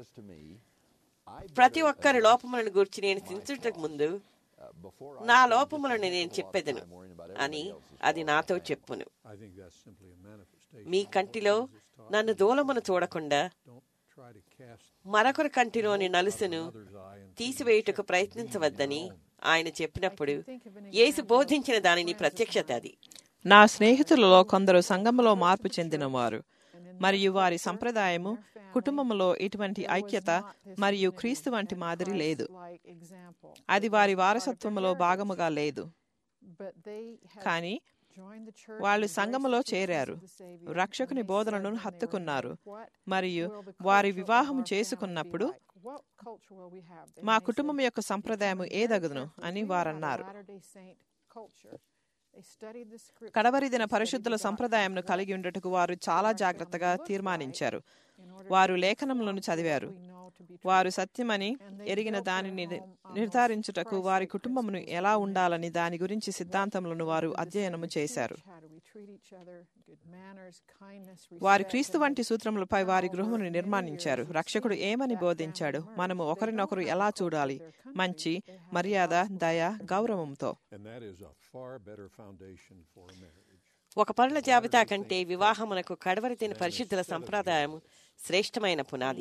ప్రతి ఒక్కరి లోపములను గూర్చి నేను చించుటకు ముందు నా లోపములను నేను చెప్పెదను అని అది నాతో చెప్పును. మీ కంటిలో నన్ను దూలమును చూడకుండా మరొకరి కంటిలోని నలుసును తీసివేయుటకు ప్రయత్నించవద్దని ఆయన చెప్పినప్పుడు యేసు బోధించిన దానిని ప్రత్యక్షత అది. నా స్నేహితులలో కొందరు సంఘములో మార్పు చెందినవారు మరియు వారి సంప్రదాయము కుటుంబంలో ఇటువంటి ఐక్యత మరియు క్రీస్తు వంటి మాదిరి లేదు. అది వారి వారసత్వములో భాగముగా లేదు. కానీ వాళ్ళు సంఘములో చేరారు, రక్షకుని బోధనలను హత్తుకున్నారు మరియు వారి వివాహం చేసుకున్నప్పుడు మా కుటుంబం యొక్క సంప్రదాయం ఏదగదును అని వారన్నారు. కడవరి దిన పరిశుద్ధుల సంప్రదాయంను కలిగి ఉండటకు వారు చాలా జాగ్రత్తగా తీర్మానించారు. వారు లేఖనములను చదివారు. వారు సత్యమని ఎరిగిన దానిని నిర్ధారించుటకు వారి కుటుంబమును ఎలా ఉండాలని దాని గురించి సిద్ధాంతములను వారు అధ్యయనము చేశారు. వారి క్రీస్తు వంటి సూత్రములపై వారి గృహమును నిర్మాణించారు. రక్షకుడు ఏమని బోధించాడు, మనము ఒకరినొకరు ఎలా చూడాలి, మంచి, మర్యాద, దయ, గౌరవంతో. ఒక పనుల జాబితా కంటే వివాహమునకు కడవరి దిన పరిశుద్ధుల సంప్రదాయం శ్రేష్టమైన పునాది.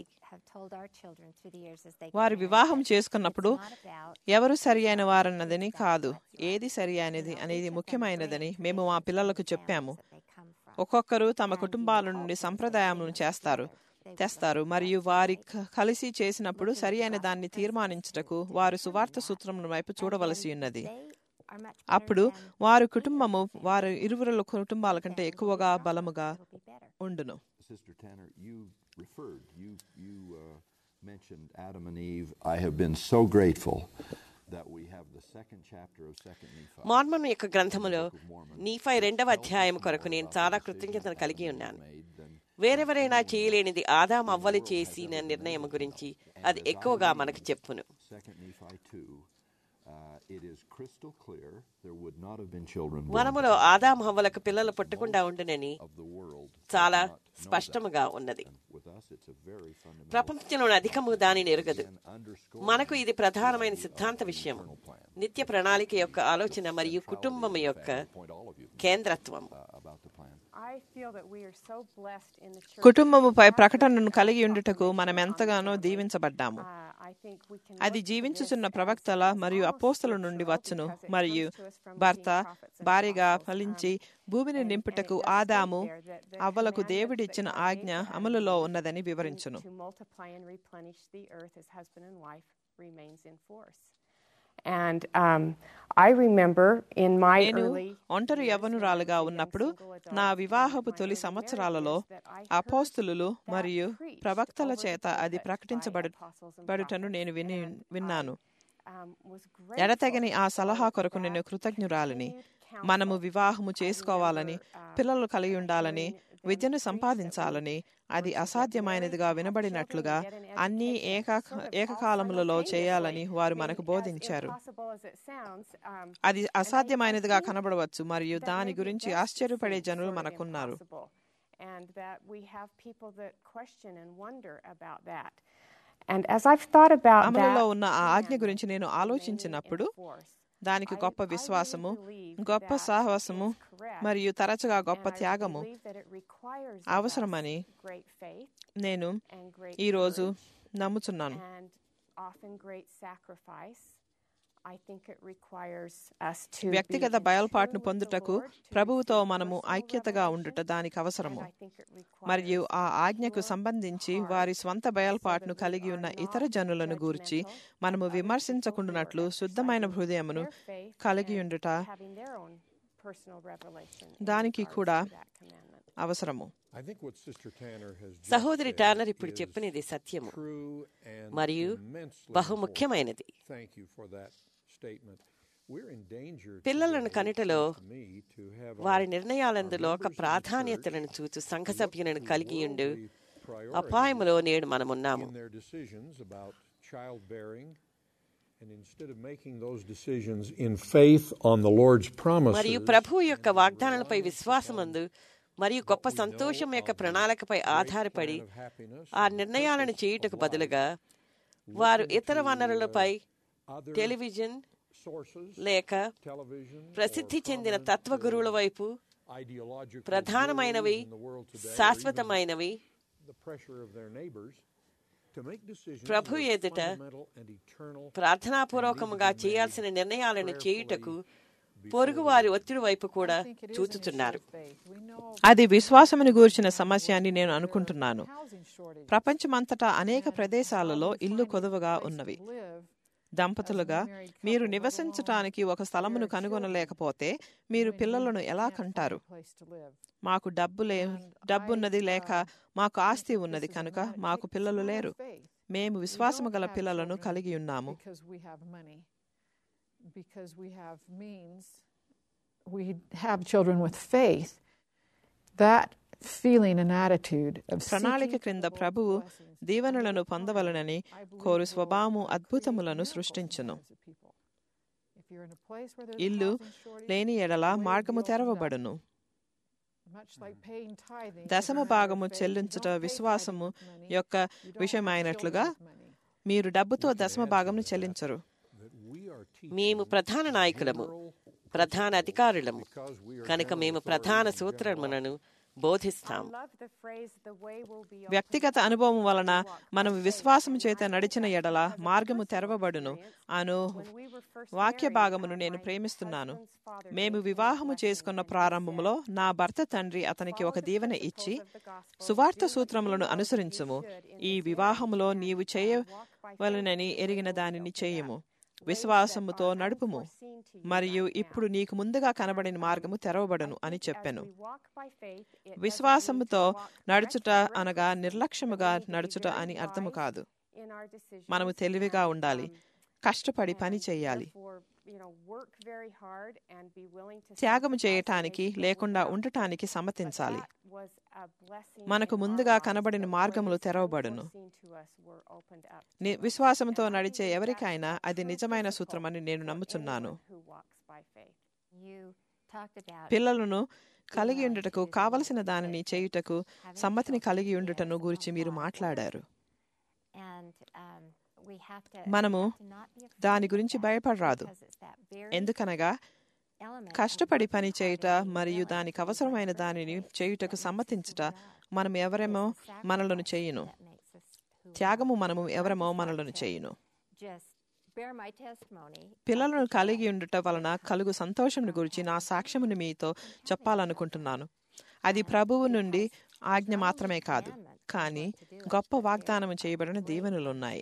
వారు వివాహం చేసుకున్నప్పుడు ఎవరు సరి అయిన వారన్నదని కాదు, ఏది సరి అయినది అనేది ముఖ్యమైనదని మేము మా పిల్లలకు చెప్పాము. ఒక్కొక్కరు తమ కుటుంబాల నుండి సంప్రదాయాలను తెస్తారు మరియు వారి కలిసి చేసినప్పుడు సరి అయిన దాన్ని తీర్మానించుటకు వారు సువార్త సూత్రముల వైపు చూడవలసి ఉన్నది. అప్పుడు వారి కుటుంబము వారి ఇరువురుల కుటుంబాల కంటే ఎక్కువగా బలముగా ఉండును. Mentioned Adam and Eve. I have been so grateful that we have the second chapter of Second Nephi. మార్మోను యొక్క గ్రంథములో నీఫై 2వ అధ్యాయం కొరకు నేను చాలా కృతజ్ఞతను కలిగి ఉన్నాను. వేరెవరైనా చేయలేనిది ఆదాము అవ్వలు చేసిన నిర్ణయం గురించి అది ఎక్కువగా మనకు చెప్పును. వనములో ఆదాము హవ్వలకు పిల్లలు పుట్టకుండా ఉండునని చాలా స్పష్టముగా ఉన్నది. ప్రపంచంలోని అధికము దానిని ఎరుగదు. మనకు ఇది ప్రధానమైన సిద్ధాంత విషయం. నిత్య ప్రణాళిక యొక్క ఆలోచన మరియు కుటుంబం యొక్క కేంద్రత్వం. కుటుంబముపై ప్రకటనను కలిగి ఉండుటకు మనం ఎంతగానో దీవించబడ్డాము. అది జీవించుచున్న ప్రవక్తల మరియు అపోస్తల నుండి వచ్చును మరియు భర్త భార్యగా ఫలించి భూమిని నింపుటకు ఆదాము అవ్వలకు దేవుడిచ్చిన ఆజ్ఞ అమలులో ఉన్నదని వివరించును. And I remember in my early ఒంటరి యవ్వనురాలుగా ఉన్నప్పుడు నా వివాహపు తొలి సంవత్సరాలలో అపోస్తలులు మరియు ప్రవక్తల చేత అది ప్రకటించబడుటను నేను విన్నాను. ఎడతెగని ఆ సలహా కొరకు నేను కృతజ్ఞురాలిని. మనము వివాహము చేసుకోవాలని, పిల్లలు కలిగి ఉండాలని, విద్యను సంపాదించాలని, అది అసాధ్యమైనదిగా వినబడినట్లుగా అన్నీ ఏకకాలములలో చేయాలని వారు మనకు బోధించారు. అది అసాధ్యమైనదిగా కనబడవచ్చు మరియు దాని గురించి ఆశ్చర్యపడే జనులు మనకున్నారు. అమలులో ఉన్న ఆ ఆజ్ఞ గురించి నేను ఆలోచించినప్పుడు దానికి గొప్ప విశ్వాసము, గొప్ప సాహసము మరియు తరచుగా గొప్ప త్యాగము అవసరమని నేను ఈరోజు నమ్ముచున్నాను. వ్యక్తిగత బయలుపాటును పొందుటకు ప్రభువుతో మనము ఐక్యతగా ఉండుట దానికి అవసరము. మరియు ఆ ఆజ్ఞకు సంబంధించి వారి స్వంత బయలుపాటును కలిగి ఉన్న ఇతర జనులను గూర్చి మనము విమర్శించకుండానట్లు శుద్ధమైన హృదయమును కలిగి ఉండుట దానికి కూడా అవసరము. సహోదరి టానర్ ఇప్పుడు చెప్పినది సత్యము మరియు బహుముఖ్యమైనది. పిల్లలను కనుటలో వారి నిర్ణయాలందులో ఒక ప్రాధాన్యతలను చూచు సంఘ సభ్యులను కలిగి ఉండు అపాయములో నేడు మనమున్నాము. మరియు ప్రభువు యొక్క వాగ్దానాలపై విశ్వాసమందు మరియు గొప్ప సంతోషం యొక్క ప్రణాళికపై ఆధారపడి ఆ నిర్ణయాలను చేయుటకు బదులుగా వారు ఇతర వనరులపై టెలివిజన్ లేక ప్రసిద్ధి చెందిన తత్వ గురువుల వైపు ప్రధానమైనవి శాశ్వతమైనవి ప్రభు ఎదుట ప్రార్థనాపూర్వకముగా చేయాల్సిన నిర్ణయాలను చేయుటకు పొరుగు వారి ఒత్తిడి వైపు కూడా చూచుతున్నారు. అది విశ్వాసమును గూర్చిన సమస్య అని నేను అనుకుంటున్నాను. ప్రపంచమంతటా అనేక ప్రదేశాలలో ఇల్లు కొదువగా ఉన్నవి. దంపతులుగా మీరు నివసించటానికి ఒక స్థలమును కనుగొనలేకపోతే మీరు పిల్లలను ఎలా కంటారు? మాకు డబ్బున్నది లేక మాకు ఆస్తి ఉన్నది కనుక మాకు పిల్లలు లేరు. మేము విశ్వాసము గల పిల్లలను కలిగి ఉన్నాము. Because we have means, we have children with faith. That feeling and attitude of ప్రణాళిక క్రింద ప్రభువు దీవెనలను పొందవలనని కోరు స్వభావము అద్భుతములను సృష్టించును. ఇల్లు లేని ఎడల మార్గము తెరవబడును. దశమ భాగము చెల్లించుట విశ్వాసము యొక్క విషయమైనట్లుగా మీరు డబ్బుతో దశమ భాగమును చెల్లించరు. మేము ప్రధాన నాయకులము, ప్రధాన అధికారులము కనుక మేము ప్రధాన సూత్రములను బోధిస్తాం. వ్యక్తిగత అనుభవం వలన మనం విశ్వాసము చేత నడిచిన ఎడల మార్గము తెరవబడును అను వాక్య భాగమును నేను ప్రేమిస్తున్నాను. మేము వివాహము చేసుకున్న ప్రారంభంలో నా భర్త తండ్రి అతనికి ఒక దీవెన ఇచ్చి, సువార్త సూత్రములను అనుసరించుము, ఈ వివాహములో నీవు చేయవలనని ఎరిగిన దానిని చేయము, విశ్వాసముతో నడుపుము, మరియు ఇప్పుడు నీకు ముందుగా కనబడిన మార్గము తెరవబడును అని చెప్పెను. విశ్వాసముతో నడుచుట అనగా నిర్లక్ష్యముగా నడుచుట అని అర్థము కాదు. మనము తెలివిగా ఉండాలి, కష్టపడి పని చేయాలి, త్యాగము చేయటానికి లేకుండా ఉండటానికి సమ్మతించాలి. మనకు ముందుగా కనబడిన మార్గములు తెరవబడును. విశ్వాసంతో నడిచే ఎవరికైనా అది నిజమైన సూత్రమని నేను నమ్ముచున్నాను. పిల్లలను కలిగి ఉండుటకు కావలసిన దానిని చేయుటకు సమ్మతిని కలిగి ఉండుటను గురించి మీరు మాట్లాడారు. మనము దాని గురించి భయపడరాదు. ఎందుకనగా కష్టపడి పని చేయుట మరియు దానికి అవసరమైన దానిని చేయుటకు సమ్మతించుట మనం ఎవరేమో మనలను చేయును. త్యాగము మనము ఎవరమో మనలను చేయును. పిల్లలను కలిగి ఉండుట వలన కలుగు సంతోషమును గురించి నా సాక్ష్యమును మీతో చెప్పాలనుకుంటున్నాను. అది ప్రభువు నుండి ఆజ్ఞ మాత్రమే కాదు, కానీ గొప్ప వాగ్దానం చేయబడిన దీవెనలున్నాయి.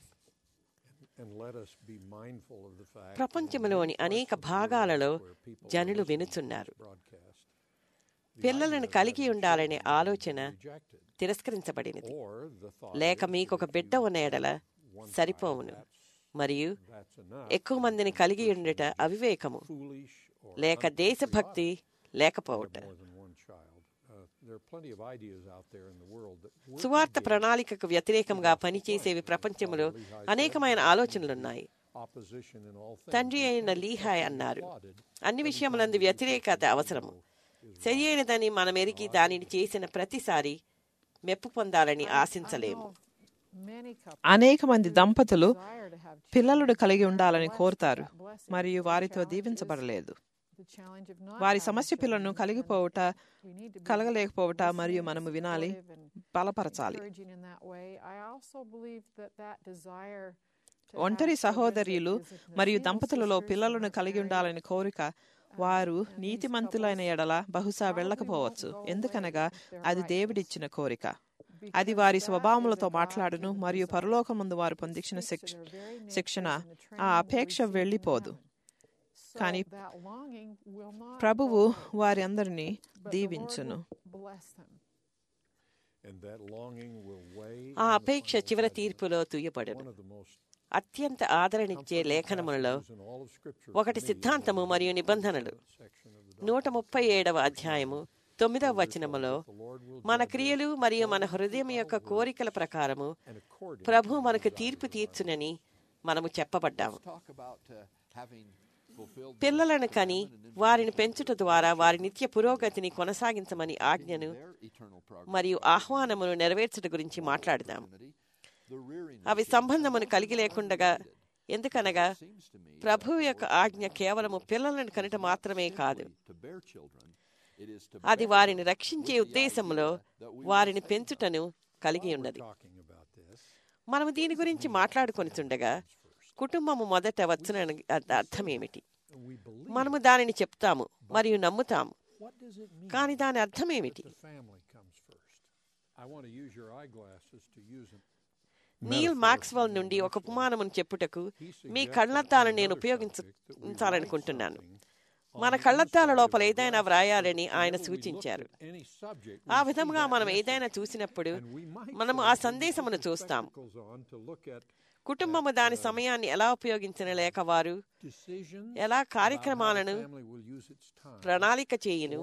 ప్రపంచంలోని అనేక భాగాలలో జనులు వినుచున్నారు. పిల్లలను కలిగి ఉండాలనే ఆలోచన తిరస్కరించబడినది. లేక మీకొక బిడ్డ ఉన్న ఎడల సరిపోవును, మరియు ఎక్కువ మందిని కలిగి ఉండుట అవివేకము, లేక దేశభక్తి లేకపోవట. సువార్త ప్రణాళికకు వ్యతిరేకంగా పనిచేసేవి ప్రపంచంలో అనేకమైన ఆలోచనలున్నాయి. తండ్రి అయిన లీహాయ్ అన్నారు, అన్ని విషయములందు వ్యతిరేకత అవసరము. సరి అయినదని మనం ఎరిగి దానిని చేసిన ప్రతిసారి మెప్పు పొందాలని ఆశించలేము. అనేక మంది దంపతులు పిల్లలను కలిగి ఉండాలని కోరుతారు మరియు వారితో దీవించబడలేదు. వారి సమస్య పిల్లలను కలగలేకపోవట మరియు మనము వినాలి, బలపరచాలి. ఒంటరి సహోదరులు మరియు దంపతులలో పిల్లలను కలిగి ఉండాలని కోరిక వారు నీతిమంతులైన ఎడల బహుశా వెళ్ళకపోవచ్చు. ఎందుకనగా అది దేవుడిచ్చిన కోరిక. అది వారి స్వభావములతో మాట్లాడును మరియు పరలోకముందు వారు పొందించిన శిక్షణ ఆ అపేక్ష వెళ్ళిపోదు. కానీ ప్రభువు వారి అందరినీ దీవించును. ఆ అపేక్ష చివరి తీర్పులో తుయ్యబడును. అత్యంత ఆదరణిచ్చే లేఖనములలో ఒకటి సిద్ధాంతము మరియు నిబంధనలు. 137వ అధ్యాయము 9వ వచనములో మన క్రియలు మరియు మన హృదయం యొక్క కోరికల ప్రకారము ప్రభు మనకు తీర్పు తీర్చునని మనము చెప్పబడ్డాము. పిల్లలను కని వారిని పెంచుట ద్వారా వారి నిత్య పురోగతిని కొనసాగించమని ఆజ్ఞను మరియు ఆహ్వానమును నెరవేర్చుట గురించి మాట్లాడదాము. అవి సంబంధమును కలిగి లేకుండగా, ఎందుకనగా ప్రభువు యొక్క ఆజ్ఞ కేవలము పిల్లలను కనుట మాత్రమే కాదు, అది వారిని రక్షించే ఉద్దేశంలో వారిని పెంచుటను కలిగి ఉన్నది. మనము దీని గురించి మాట్లాడుకొనిచుండగా కుటుంబము మొదట వచ్చునని అర్థమేమిటి? మనము దానిని చెప్తాము మరియు నమ్ముతాము, కానీ దాని అర్థమేమిటి? నీల్ మాక్స్వెల్ నుండి ఒక ఉపమానమును చెప్పుటకు మీ కళ్ళద్దాలను నేను ఉపయోగించాలనుకుంటున్నాను. మన కళ్ళద్దాల లోపల ఏదైనా వ్రాయాలని ఆయన సూచించారు. ఆ విధంగా మనం ఏదైనా చూసినప్పుడు మనము ఆ సందేశమును చూస్తాము. కుటుంబము దాని సమయాన్ని ఎలా ఉపయోగించిన, లేక వారు ఎలా కార్యక్రమాలను ప్రణాళిక చేయును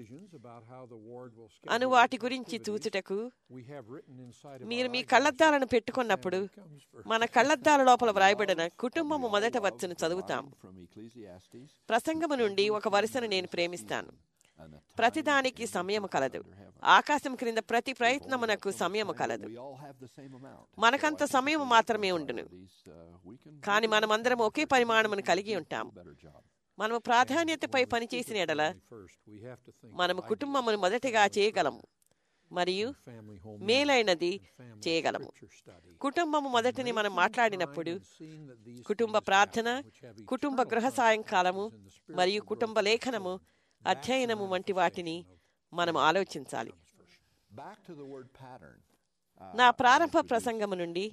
అను వాటి గురించి చూచుటకు మీరు మీ కళ్ళద్దాలను పెట్టుకున్నప్పుడు మన కళ్ళద్దాల లోపల వ్రాయబడిన కుటుంబము మొదట వచ్చును చదువుతాము. ప్రసంగము నుండి ఒక వరుసను నేను ప్రేమిస్తాను. ప్రతిదానికి సమయము కలదు. ఆకాశం క్రింద ప్రతి ప్రయత్నమునకు సమయము కలదు. మనకంత సమయము మాత్రమే ఉండును, కానీ మనమందరం ఒకే పరిమాణమును కలిగి ఉంటాము. మనము ప్రాధాన్యతపై పనిచేసిన ఎడల మనము కుటుంబమును మొదటిగా చేయగలము మరియు మేలైనది చేయగలము. కుటుంబము మొదటిని మనం మాట్లాడినప్పుడు కుటుంబ ప్రార్థన, కుటుంబ గృహ సాయంకాలము మరియు కుటుంబ లేఖనము, అధ్యయనము వంటి వాటిని మనం ఆలోచించాలి. నా ప్రారంభ ప్రసంగము నుండి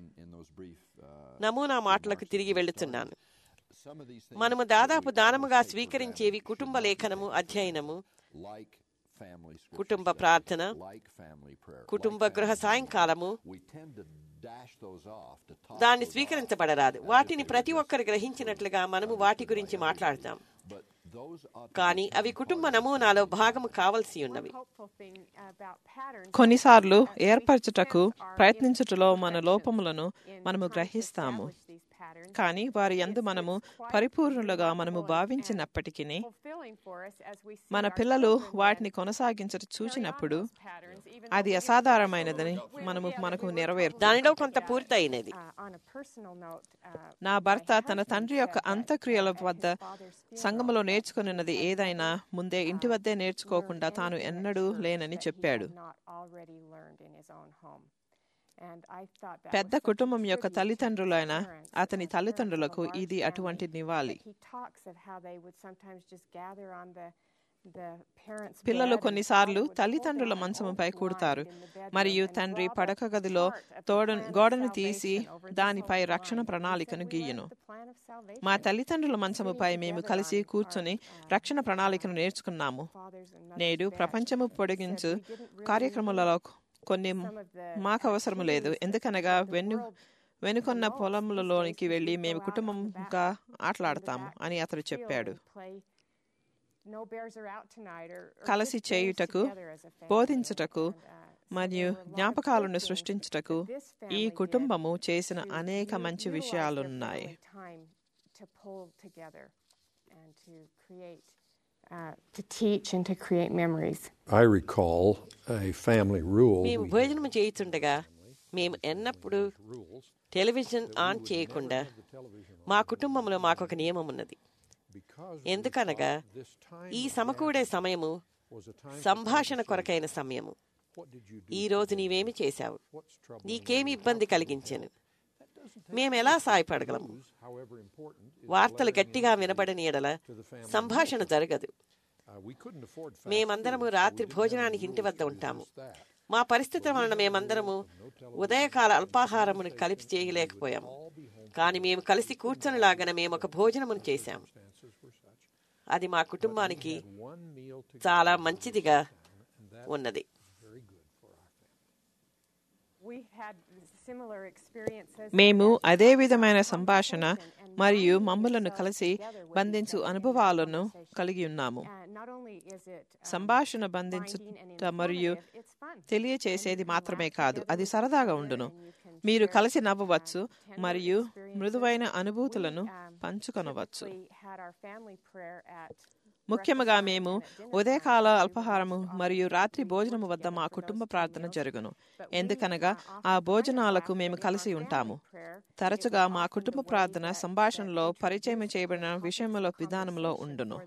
నమూనా మాటలకు తిరిగి వెళుతున్నాను. మనము దాదాపు దానముగా స్వీకరించేవి కుటుంబ లేఖనము, అధ్యయనము, కుటుంబ ప్రార్థన, కుటుంబ గృహ సాయంకాలము. దాన్ని స్వీకరించబడరాదు. వాటిని ప్రతి ఒక్కరు గ్రహించినట్లుగా మనము వాటి గురించి మాట్లాడతాం, కానీ అవి కుటుంబ నమూనాలో భాగము కావలసి ఉన్నవి. కొన్నిసార్లు ఏర్పరచుటకు ప్రయత్నించుటలో మన లోపములను మనము గ్రహిస్తాము, కానీ వారి యందు మనము పరిపూర్ణులుగా మనము భావించినప్పటికీ మన పిల్లలు వాటిని కొనసాగించట చూచినప్పుడు అది అసాధారణమైనదని మనకు నెరవేరు. దానిలో కొంత పూర్తయినది. నా భర్త తన తండ్రి యొక్క అంత్యక్రియల వద్ద సంఘములో నేర్చుకున్నది ఏదైనా ముందే ఇంటి వద్దే నేర్చుకోకుండా తాను ఎన్నడూ లేనని చెప్పాడు. పెద్ద కుటుంబం యొక్క తల్లిదండ్రులైన అతని తల్లిదండ్రులకు ఇది అటువంటి నివాళి. పిల్లలు కొన్నిసార్లు తల్లిదండ్రుల మంచముపై కూడతారు మరియు తండ్రి పడక గదిలో గోడను తీసి దానిపై రక్షణ ప్రణాళికను గీయును. మా తల్లిదండ్రుల మంచముపై మేము కలిసి కూర్చుని రక్షణ ప్రణాళికను నేర్చుకున్నాము. నేడు ప్రపంచము పొడిగించు కార్యక్రమాలలో కొన్ని మాకు అవసరం లేదు, ఎందుకనగా వెనుకొన్న పొలములలోనికి వెళ్లి మేము కుటుంబంగా ఆటలాడతాము అని అతడు చెప్పాడు. కలిసి చేయుటకు, బోధించుటకు మరియు జ్ఞాపకాలను సృష్టించుటకు ఈ కుటుంబము చేసిన అనేక మంచి విషయాలున్నాయి. To teach and to create memories. I recall a family rule. మేము భోజనం చేయుచుండగా మేము ఎన్నప్పుడు టెలివిజన్ ఆన్ చేయకుండా మా కుటుంబంలో మాకు ఒక నియమం ఉన్నది. ఎందుకనగా ఈ సమకూడే సమయము సంభాషణ కొరకైన సమయము. ఈ రోజు నీవేమి చేశావు, నీకేమి ఇబ్బంది కలిగించాను, మేమెలా సాయపడగలము. వార్తలు గట్టిగా వినబడని ఎడల సంభాషణ జరగదు. మేమందరము రాత్రి భోజనానికి ఇంటి వద్ద ఉంటాము. మా పరిస్థితుల వలన మేమందరము ఉదయకాల అల్పాహారమును కలిపి చేయలేకపోయాము, కానీ మేము కలిసి కూర్చొనిలాగానే మేము ఒక భోజనమును చేశాము. అది మా కుటుంబానికి చాలా మంచిదిగా ఉన్నది. మేము అదే విధమైన సంభాషణ మరియు మమ్ములను కలిసి బంధించు అనుభవాలను కలిగి ఉన్నాము. సంభాషణ బంధించుట మరియు తెలియచేసేది మాత్రమే కాదు, అది సరదాగా ఉండును. మీరు కలిసి నవ్వవచ్చు మరియు మృదువైన అనుభూతులను పంచుకొనవచ్చు. ముఖ్యంగా మేము ఉదయకాల అల్పాహారము మరియు రాత్రి భోజనము వద్ద మా కుటుంబ ప్రార్థన జరుగును, ఎందుకనగా ఆ భోజనాలకు మేము కలిసి ఉంటాము. తరచుగా మా కుటుంబ ప్రార్థన సంభాషణలో పరిచయం చేయబడిన విషయముల విధానంలో ఉండును.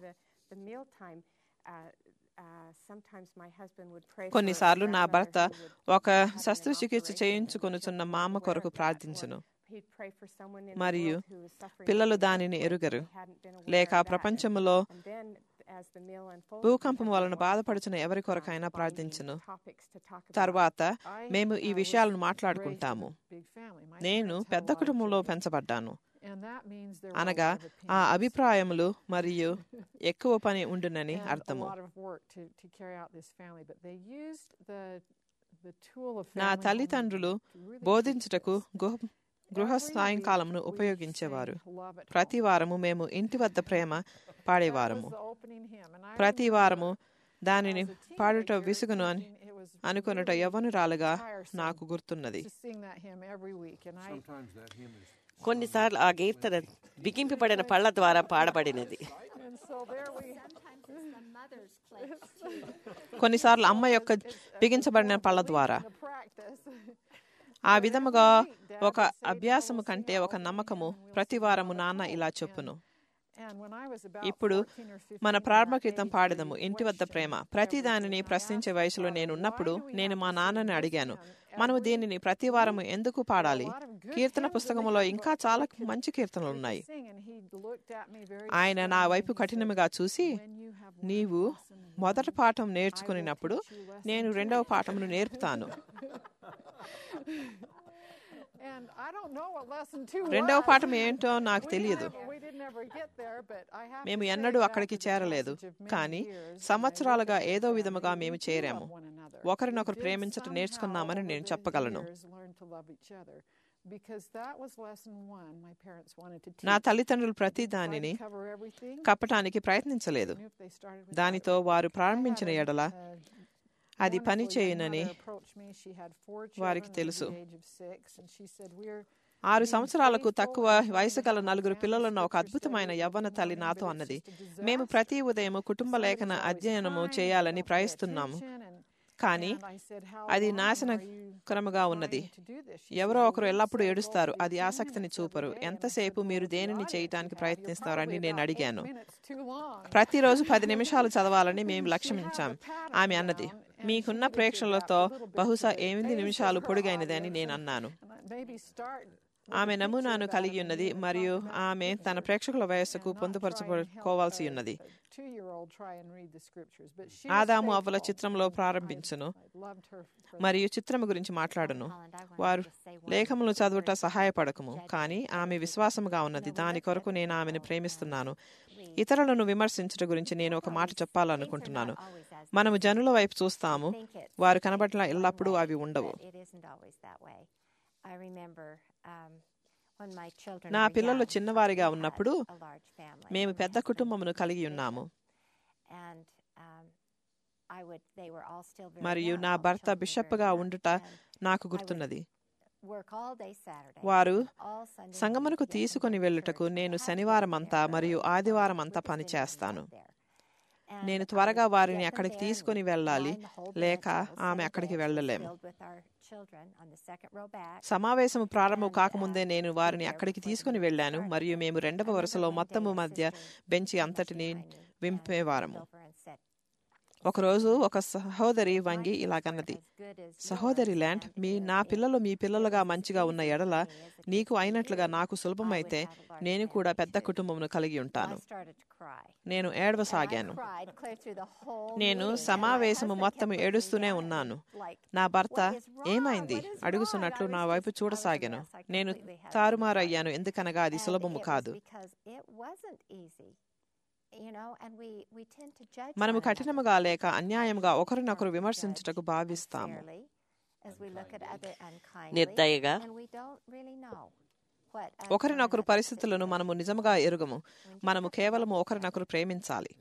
కొన్నిసార్లు నా భర్త ఒక శస్త్రచికిత్స చేయించుకొనుచున్న మామ కొరకు ప్రార్థించును మరియు పిల్లలు దానిని ఎరుగరు, లేక ప్రపంచంలో భూకంపం వలన బాధపడుచున్న ఎవరి కొరకైనా ప్రార్థించును. తర్వాత మేము ఈ విషయాలను మాట్లాడుకుంటాము. నేను పెద్ద కుటుంబంలో పెంచబడ్డాను, అనగా ఆ అభిప్రాయములు మరియు ఎక్కువ పని ఉండునని అర్థము. నా తల్లిదండ్రులు బోధించుటకు గృహ సాయంకాలమును ఉపయోగించేవారు. ప్రతి వారము మేము ఇంటి వద్ద ప్రేమ పాడేవారము. ప్రతి వారము దానిని పాడుట విసుగును అనుకొనుట యవ్వనురాలుగా నాకు గుర్తున్నది. కొన్నిసార్లు ఆ కీర్తన బిగింపబడిన పళ్ళ ద్వారా పాడబడినది. కొన్నిసార్లు అమ్మ యొక్క బిగించబడిన పళ్ళ ద్వారా. ఆ విధముగా ఒక అభ్యాసము కంటే ఒక నమ్మకము. ప్రతి వారము నాన్న ఇలా చెప్పును. ఇప్పుడు మన ప్రారంభ కీర్తన పాడదము, ఇంటి వద్ద ప్రేమ. ప్రతి దానిని ప్రశ్నించే వయసులో నేనున్నప్పుడు నేను మా నాన్నని అడిగాను, మనము దీనిని ప్రతి వారము ఎందుకు పాడాలి? కీర్తన పుస్తకములో ఇంకా చాలా మంచి కీర్తనలు ఉన్నాయి. ఆయన నా వైపు కఠినముగా చూసి, నీవు మొదటి పాఠం నేర్చుకున్నప్పుడు నేను రెండవ పాఠమును నేర్పుతాను. And I don't know what lesson 2 రెండవ was. పాఠం ఏంటో నాకు తెలియదు. We didn't ever get there, but I have మేము to say ఎన్నడూ that అక్కడికి after the చేరలేదు. passage of many కానీ years, సంవత్సరాలుగా and I ఏదో really విధముగా feel మేము we do చేరాము. love one another. ఒకరినొకరు We did ప్రేమించటం somehow నేర్చుకున్నామని over నేను the చెప్పగలను. years learn to love each other. Because that was lesson 1 my parents wanted to teach. నా తల్లిదండ్రులు ప్రతి They tried దానిని to cover everything. కప్పటానికి ప్రయత్నించలేదు. Knew if they started with దానితో that. వారు I had ప్రారంభించిన a ఎడల అది wonderful పని young చేయునని mother approach me. She had 4 వారికి children తెలుసు. under the age of 6, and she said, "We're 6 సంవత్సరాలకు తక్కువ వయసు గల 9 పిల్లలున్న ఒక అద్భుతమైన యవ్వన తల్లి నాతో అన్నది, మేము ప్రతి ఉదయం కుటుంబ లేఖన అధ్యయనము చేయాలని ప్రయత్నిస్తున్నాము, కానీ అది నాశనకరముగా ఉన్నది. ఎవరో ఒకరు ఎల్లప్పుడూ ఏడుస్తారు, అది ఆసక్తిని చూపరు. ఎంతసేపు మీరు దేనిని చేయటానికి ప్రయత్నిస్తారని నేను అడిగాను. ప్రతిరోజు 10 నిమిషాలు చదవాలని మేము లక్ష్యించాం. ఆమె అన్నది, మీకున్న ప్రేక్షకులతో బహుశా 8 నిమిషాలు పొడిగైనది అని నేను అన్నాను. ఆమె నమూనాను కలిగి ఉన్నది మరియు ఆమె తన ప్రేక్షకుల వయస్సుకు పొందుపరచుకోవాల్సి ఉన్నది. ఆదాము అవ్వల చిత్రంలో ప్రారంభించును మరియు చిత్రము గురించి మాట్లాడును. వారు లేఖములు చదువుట సహాయపడకము, కానీ ఆమె విశ్వాసముగా ఉన్నది. దాని కొరకు నేను ఆమెను ప్రేమిస్తున్నాను. ఇతరులను విమర్శించడం గురించి నేను ఒక మాట చెప్పాలనుకుంటున్నాను. మనము జనుల వైపు చూస్తాము, వారు కనబడిన ఎల్లప్పుడూ అవి ఉండవు. నా పిల్లలు చిన్నవారిగా ఉన్నప్పుడు మేము పెద్ద కుటుంబమును కలిగి ఉన్నాము మరియు నా భర్త బిషప్గా ఉండుట నాకు గుర్తున్నది. వారు సంగమునకు తీసుకొని వెళ్ళుటకు నేను శనివారం అంతా మరియు ఆదివారం అంతా పనిచేస్తాను. నేను త్వరగా వారిని అక్కడికి తీసుకుని వెళ్ళాలి, లేక ఆమె అక్కడికి వెళ్ళలేము. సమావేశం ప్రారంభం కాకముందే నేను వారిని అక్కడికి తీసుకుని వెళ్ళాను మరియు మేము 2వ వరుసలో మొత్తము మధ్య బెంచి అంతటిని వింపేవారము. ఒకరోజు ఒక సహోదరి వంగి ఇలాగన్నది, సహోదరి ల్యాండ్, నా పిల్లలు మీ పిల్లలుగా మంచిగా ఉన్న ఎడల నీకు అయినట్లుగా నాకు సులభమైతే నేను కూడా పెద్ద కుటుంబమును కలిగి ఉంటాను. నేను ఏడవసాగాను. నేను సమావేశము మొత్తం ఏడుస్తూనే ఉన్నాను. నా భర్త ఏమైంది అడుగుతున్నట్లు నా వైపు చూడసాగాను. నేను తారుమారయ్యాను, ఎందుకనగా అది సులభము కాదు. మనము కఠినముగా లేక అన్యాయముగా ఒకరినొకరు విమర్శించుటకు భావిస్తాము. నిర్దయగా ఒకరినొకరు పరిస్థితులను మనము నిజముగా ఎరుగము. మనము కేవలము ఒకరినొకరు ప్రేమించాలి.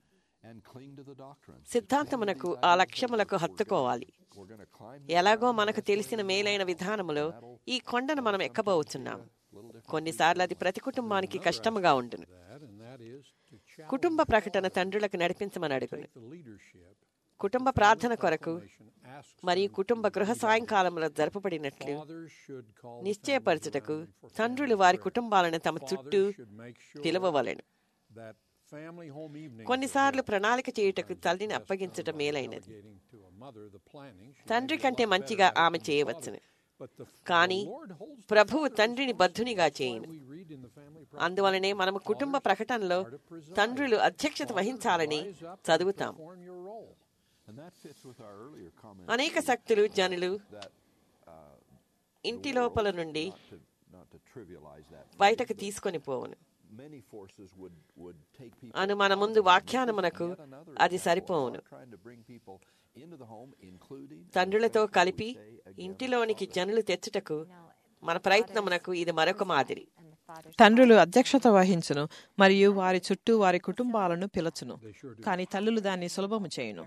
సిద్ధాంతమునకు ఆ లక్ష్యములకు హత్తుకోవాలి. ఎలాగో మనకు తెలిసిన మేలైన విధానములో ఈ కొండను మనం ఎక్కబోతున్నాం. కొన్నిసార్లు అది ప్రతి కుటుంబానికి కష్టముగా ఉండును. కుటుంబ ప్రకటన తండ్రులకు నడిపించమని అడుగును. కుటుంబ ప్రార్థన కొరకు మరియు కుటుంబ గృహ సాయంకాలంలో జరపబడినట్లు నిశ్చయపరచుటకు తండ్రులు వారి కుటుంబాలను తమ చుట్టూ పిలవవలెను. కొన్నిసార్లు ప్రణాళిక చేయుటకు తల్లిని అప్పగించటం మేలైనది. తండ్రి కంటే మంచిగా ఆమె చేయవచ్చును, కానీ ప్రభువు తండ్రిని బద్ధునిగా చేయును. అందువలనే మనము కుటుంబ ప్రకటనలో తండ్రులు అధ్యక్షత వహించాలని చదువుతాం. అనేక శక్తులు జనులు ఇంటి లోపల నుండి బయటకు తీసుకొని పోవును అను మన ముందు వాఖ్యానమునకు అది సరిపోవును. తండ్రులతో కలిపి ఇంటిలోనికి జనులు తెచ్చుటకు మన ప్రయత్నమునకు ఇది మరొక మాదిరి. తండ్రులు అధ్యక్షత వహించును మరియు వారి చుట్టూ వారి కుటుంబాలను పిలచును, కానీ తల్లులు దాన్ని సులభము చేయును.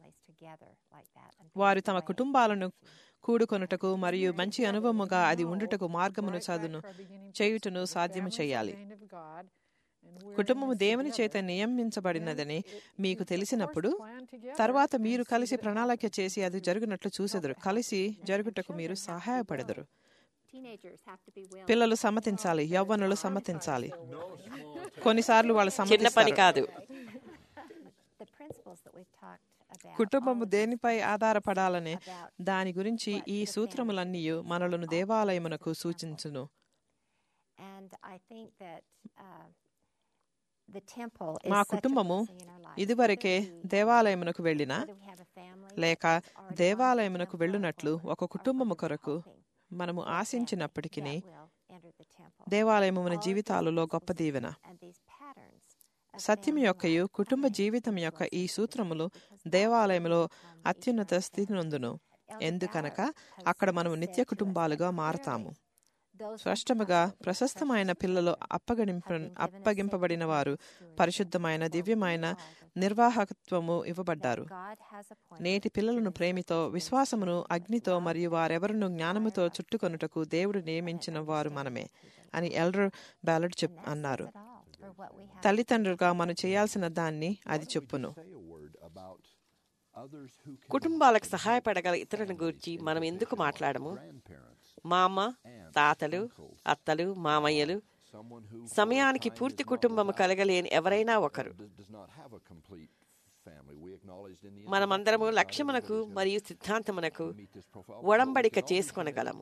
వారు తమ కుటుంబాలను కూడుకొనుటకు మరియు మంచి అనుభవముగా అది ఉండుటకు మార్గమును చదును చేయుటను సాధ్యము చేయాలి. కుటుంబము దేవుని చేత నియమించబడినదని మీకు తెలిసినప్పుడు తర్వాత మీరు కలిసి ప్రణాళిక చేసి అది జరుగునట్లు చూసెదరు. కలిసి జరుగుటకు మీరు సహాయపడెదరు. పిల్లలు సమ్మతించాలి, యవ్వనులు సమ్మతించాలి. కొన్నిసార్లు వాళ్ళు చిన్న పని కాదు. కుటుంబము దేనిపై ఆధారపడాలనే దాని గురించి ఈ సూత్రములన్నీ మనలను దేవాలయమునకు సూచించును. మా కుటుంబము ఇదివరకే దేవాలయమునకు వెళ్ళినా లేక దేవాలయమునకు వెళ్ళునట్లు ఒక కుటుంబము కొరకు మనము ఆశించినప్పటికీ దేవాలయము మన జీవితాలలో గొప్ప దీవెన. సత్యం యొక్కయు కుటుంబ జీవితం యొక్క ఈ సూత్రములు దేవాలయంలో అత్యున్నత స్థితి నొందును. ఎందుకనక అక్కడ మనము నిత్య కుటుంబాలుగా మారతాము. స్పష్టముగా ప్రశస్తమైన పిల్లలు అప్పగింపబడిన వారు పరిశుద్ధమైన దివ్యమైన నిర్వాహకత్వము ఇవ్వబడ్డారు. నేటి పిల్లలను ప్రేమితో, విశ్వాసమును అగ్నితో మరియు వారెవరును జ్ఞానముతో చుట్టుకొనుటకు దేవుడు నియమించిన వారు మనమే అని ఎల్డర్ బ్యాలెట్ అన్నారు. తల్లిదండ్రులుగా మనం చేయాల్సిన దాన్ని అది చెప్పును. కుటుంబాలకు సహాయపడగల ఇతరుల గురించి మనం ఎందుకు మాట్లాడము? మామ, తాతలు, అత్తలు, మామయ్యలు, సమయానికి పూర్తి కుటుంబం కలగలేని ఎవరైనా ఒకరు. మనమందరము లక్ష్యమునకు మరియు సిద్ధాంతమునకు ఒడంబడిక చేసుకొనగలము.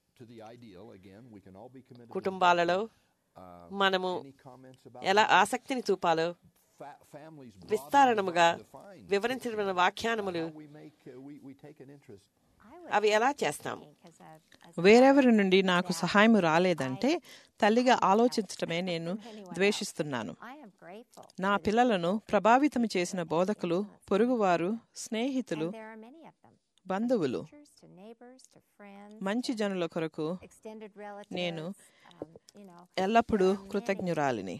కుటుంబాలలో మనము ఎలా ఆసక్తిని చూపాలో విస్తారణముగా వివరించిన వాఖ్యానములు అవి ఎలా చేస్తాము? వేరెవరి నుండి నాకు సహాయం రాలేదంటే తల్లిగా ఆలోచించటమే నేను ద్వేషిస్తున్నాను. నా పిల్లలను ప్రభావితం చేసిన బోధకులు, పొరుగువారు, స్నేహితులు, బంధువులు, మంచి జనుల కొరకు నేను ఎల్లప్పుడూ కృతజ్ఞురాలిని.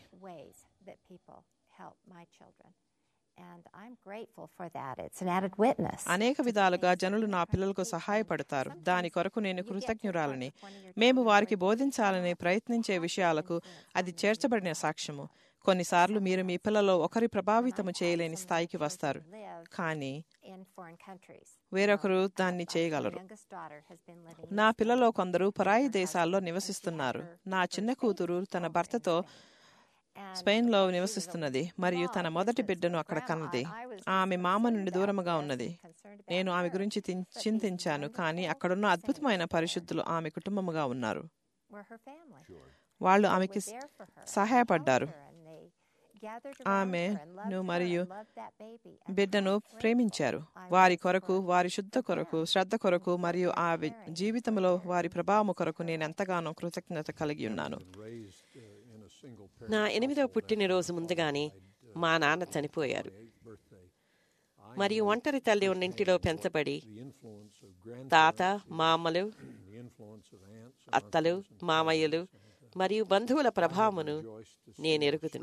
అనేక విధాలుగా జనులు నా పిల్లలకు సహాయపడతారు. దాని కొరకు నేను కృతజ్ఞురాలని. మేము వారికి బోధించాలని ప్రయత్నించే విషయాలకు అది చేర్చబడిన సాక్ష్యము. కొన్నిసార్లు మీరు మీ పిల్లలు ఒకరి ప్రభావితము చేయలేని స్థాయికి వస్తారు, కానీ వేరొకరు దాన్ని చేయగలరు. నా పిల్లలో కొందరు పరాయి దేశాల్లో నివసిస్తున్నారు. నా చిన్న కూతురు తన భర్తతో స్పెయిన్లో నివసిస్తున్నది మరియు తన మొదటి బిడ్డను అక్కడ కన్నది. ఆమె మామ నుండి దూరముగా ఉన్నది. నేను ఆమె గురించి చింతించాను, కానీ అక్కడున్న అద్భుతమైన పరిశుద్ధులు ఆమె కుటుంబముగా ఉన్నారు. వాళ్ళు ఆమెకి సహాయపడ్డారు. ఆమెను మరియు బిడ్డను ప్రేమించారు. వారి కొరకు, వారి శ్రద్ధ కొరకు మరియు ఆ జీవితంలో వారి ప్రభావము కొరకు నేను ఎంతగానో కృతజ్ఞత కలిగి ఉన్నాను. నా 8వ పుట్టినరోజు ముందుగానే మా నాన్న చనిపోయారు మరియు ఒంటరి తల్లి ఉన్న ఇంటిలో పెంచబడి తాత, మామలు, అత్తలు, మామయ్యలు మరియు బంధువుల ప్రభావమును నేను ఎరుగుతును.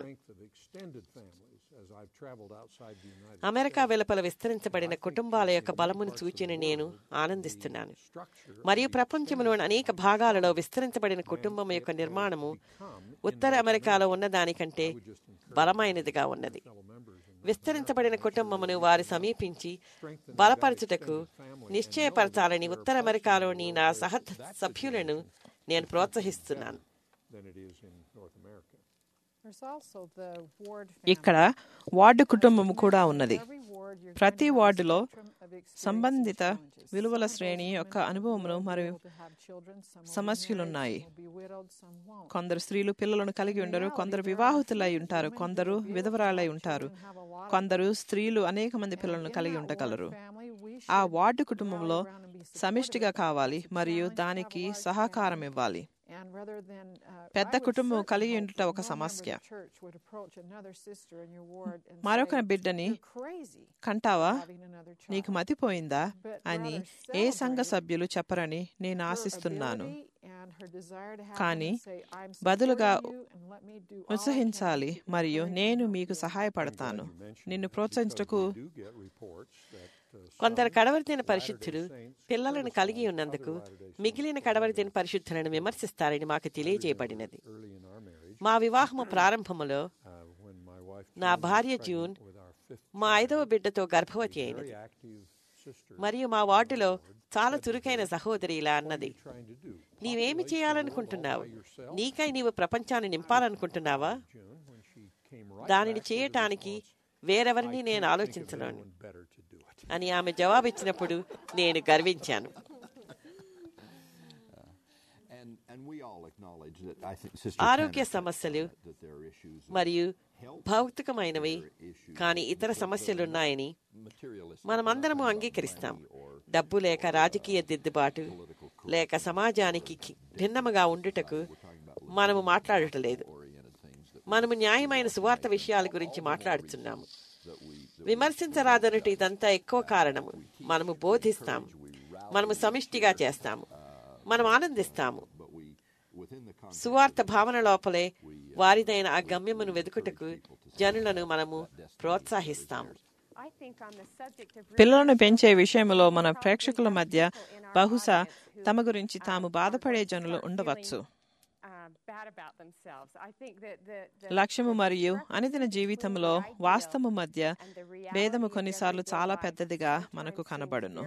అమెరికా వెలుపల విస్తరించబడిన కుటుంబాల యొక్క బలమును చూచిన నేను ఆనందిస్తున్నాను. మరియు ప్రపంచంలోని అనేక భాగాలలో విస్తరించబడిన కుటుంబం యొక్క నిర్మాణము ఉత్తర అమెరికాలో ఉన్నదానికంటే బలమైనదిగా ఉన్నది. విస్తరించబడిన కుటుంబమును వారు సమీపించి బలపరచుటకు నిశ్చయపరచాలని ఉత్తర అమెరికాలోని నా సహ సభ్యులను నేను ప్రోత్సహిస్తున్నాను. ఇక్కడ వార్డు కుటుంబం కూడా ఉన్నది. ప్రతి వార్డులో సంబంధిత విలువల శ్రేణి యొక్క అనుభవమును మరియు సమస్యలున్నాయి. కొందరు స్త్రీలు పిల్లలను కలిగి ఉండరు, కొందరు వివాహితులై ఉంటారు, కొందరు విధవరాలై ఉంటారు, కొందరు స్త్రీలు అనేక మంది పిల్లలను కలిగి ఉండగలరు. ఆ వార్డు కుటుంబంలో సమిష్టిగా కావాలి మరియు దానికి సహకారం ఇవ్వాలి. పెద్ద కుటుంబం కలిగి ఉండుట ఒక సమస్య. మరొక బిడ్డని కంటావా, నీకు మతిపోయిందా అని ఏ సంఘ సభ్యులు చెప్పరని నేను ఆశిస్తున్నాను. కానీ బదులుగా ఉత్సహించాలి మరియు నేను మీకు సహాయపడతాను. నిన్ను ప్రోత్సహించుటకు కొందరు కడవరితైన పరిశుద్ధులు పిల్లలను కలిగి ఉన్నందుకు మిగిలిన కడవరితైన పరిశుద్ధులను విమర్శిస్తారని మాకు తెలియజేయబడినది. మా వివాహము ప్రారంభములో నా భార్య జూన్ మా 5వ బిడ్డతో గర్భవతి అయినది మరియు మా వార్డులో చాలా చురుకైన సహోదరి ఇలా అన్నది, నీవేమి చేయాలనుకుంటున్నావు? నీకై నీవు ప్రపంచాన్ని నింపాలనుకుంటున్నావా? దానిని చేయటానికి వేరెవరిని నేను ఆలోచించలేను అని ఆమె జవాబిచ్చినప్పుడు నేను గర్వించాను. ఆరోగ్య సమస్యలు మరియు భౌతికమైనవి కానీ ఇతర సమస్యలున్నాయని మనమందరము అంగీకరిస్తాం. డబ్బు లేక రాజకీయ దిద్దుబాటు లేక సమాజానికి భిన్నముగా ఉండుటకు మనము మాట్లాడటలేదు. మనము న్యాయమైన సువార్త విషయాల గురించి మాట్లాడుతున్నాము. విమర్శించరాదన్నట్టు ఇదంతా ఎక్కువ కారణము. మనము బోధిస్తాము, మనము సమిష్టిగా చేస్తాము, మనం ఆనందిస్తాము. సువార్త భావన లోపలే వారిదైన ఆ గమ్యమును వెతుకుటకు జనులను మనము ప్రోత్సహిస్తాము. పిల్లలను పెంచే విషయంలో మన ప్రేక్షకుల మధ్య బహుశా తమ గురించి తాము బాధపడే జనులు ఉండవచ్చు. లక్ష్యము మరియు అనుదిన జీవితంలో వాస్తవము మధ్య భేదము కొన్నిసార్లు చాలా పెద్దదిగా మనకు కనబడును.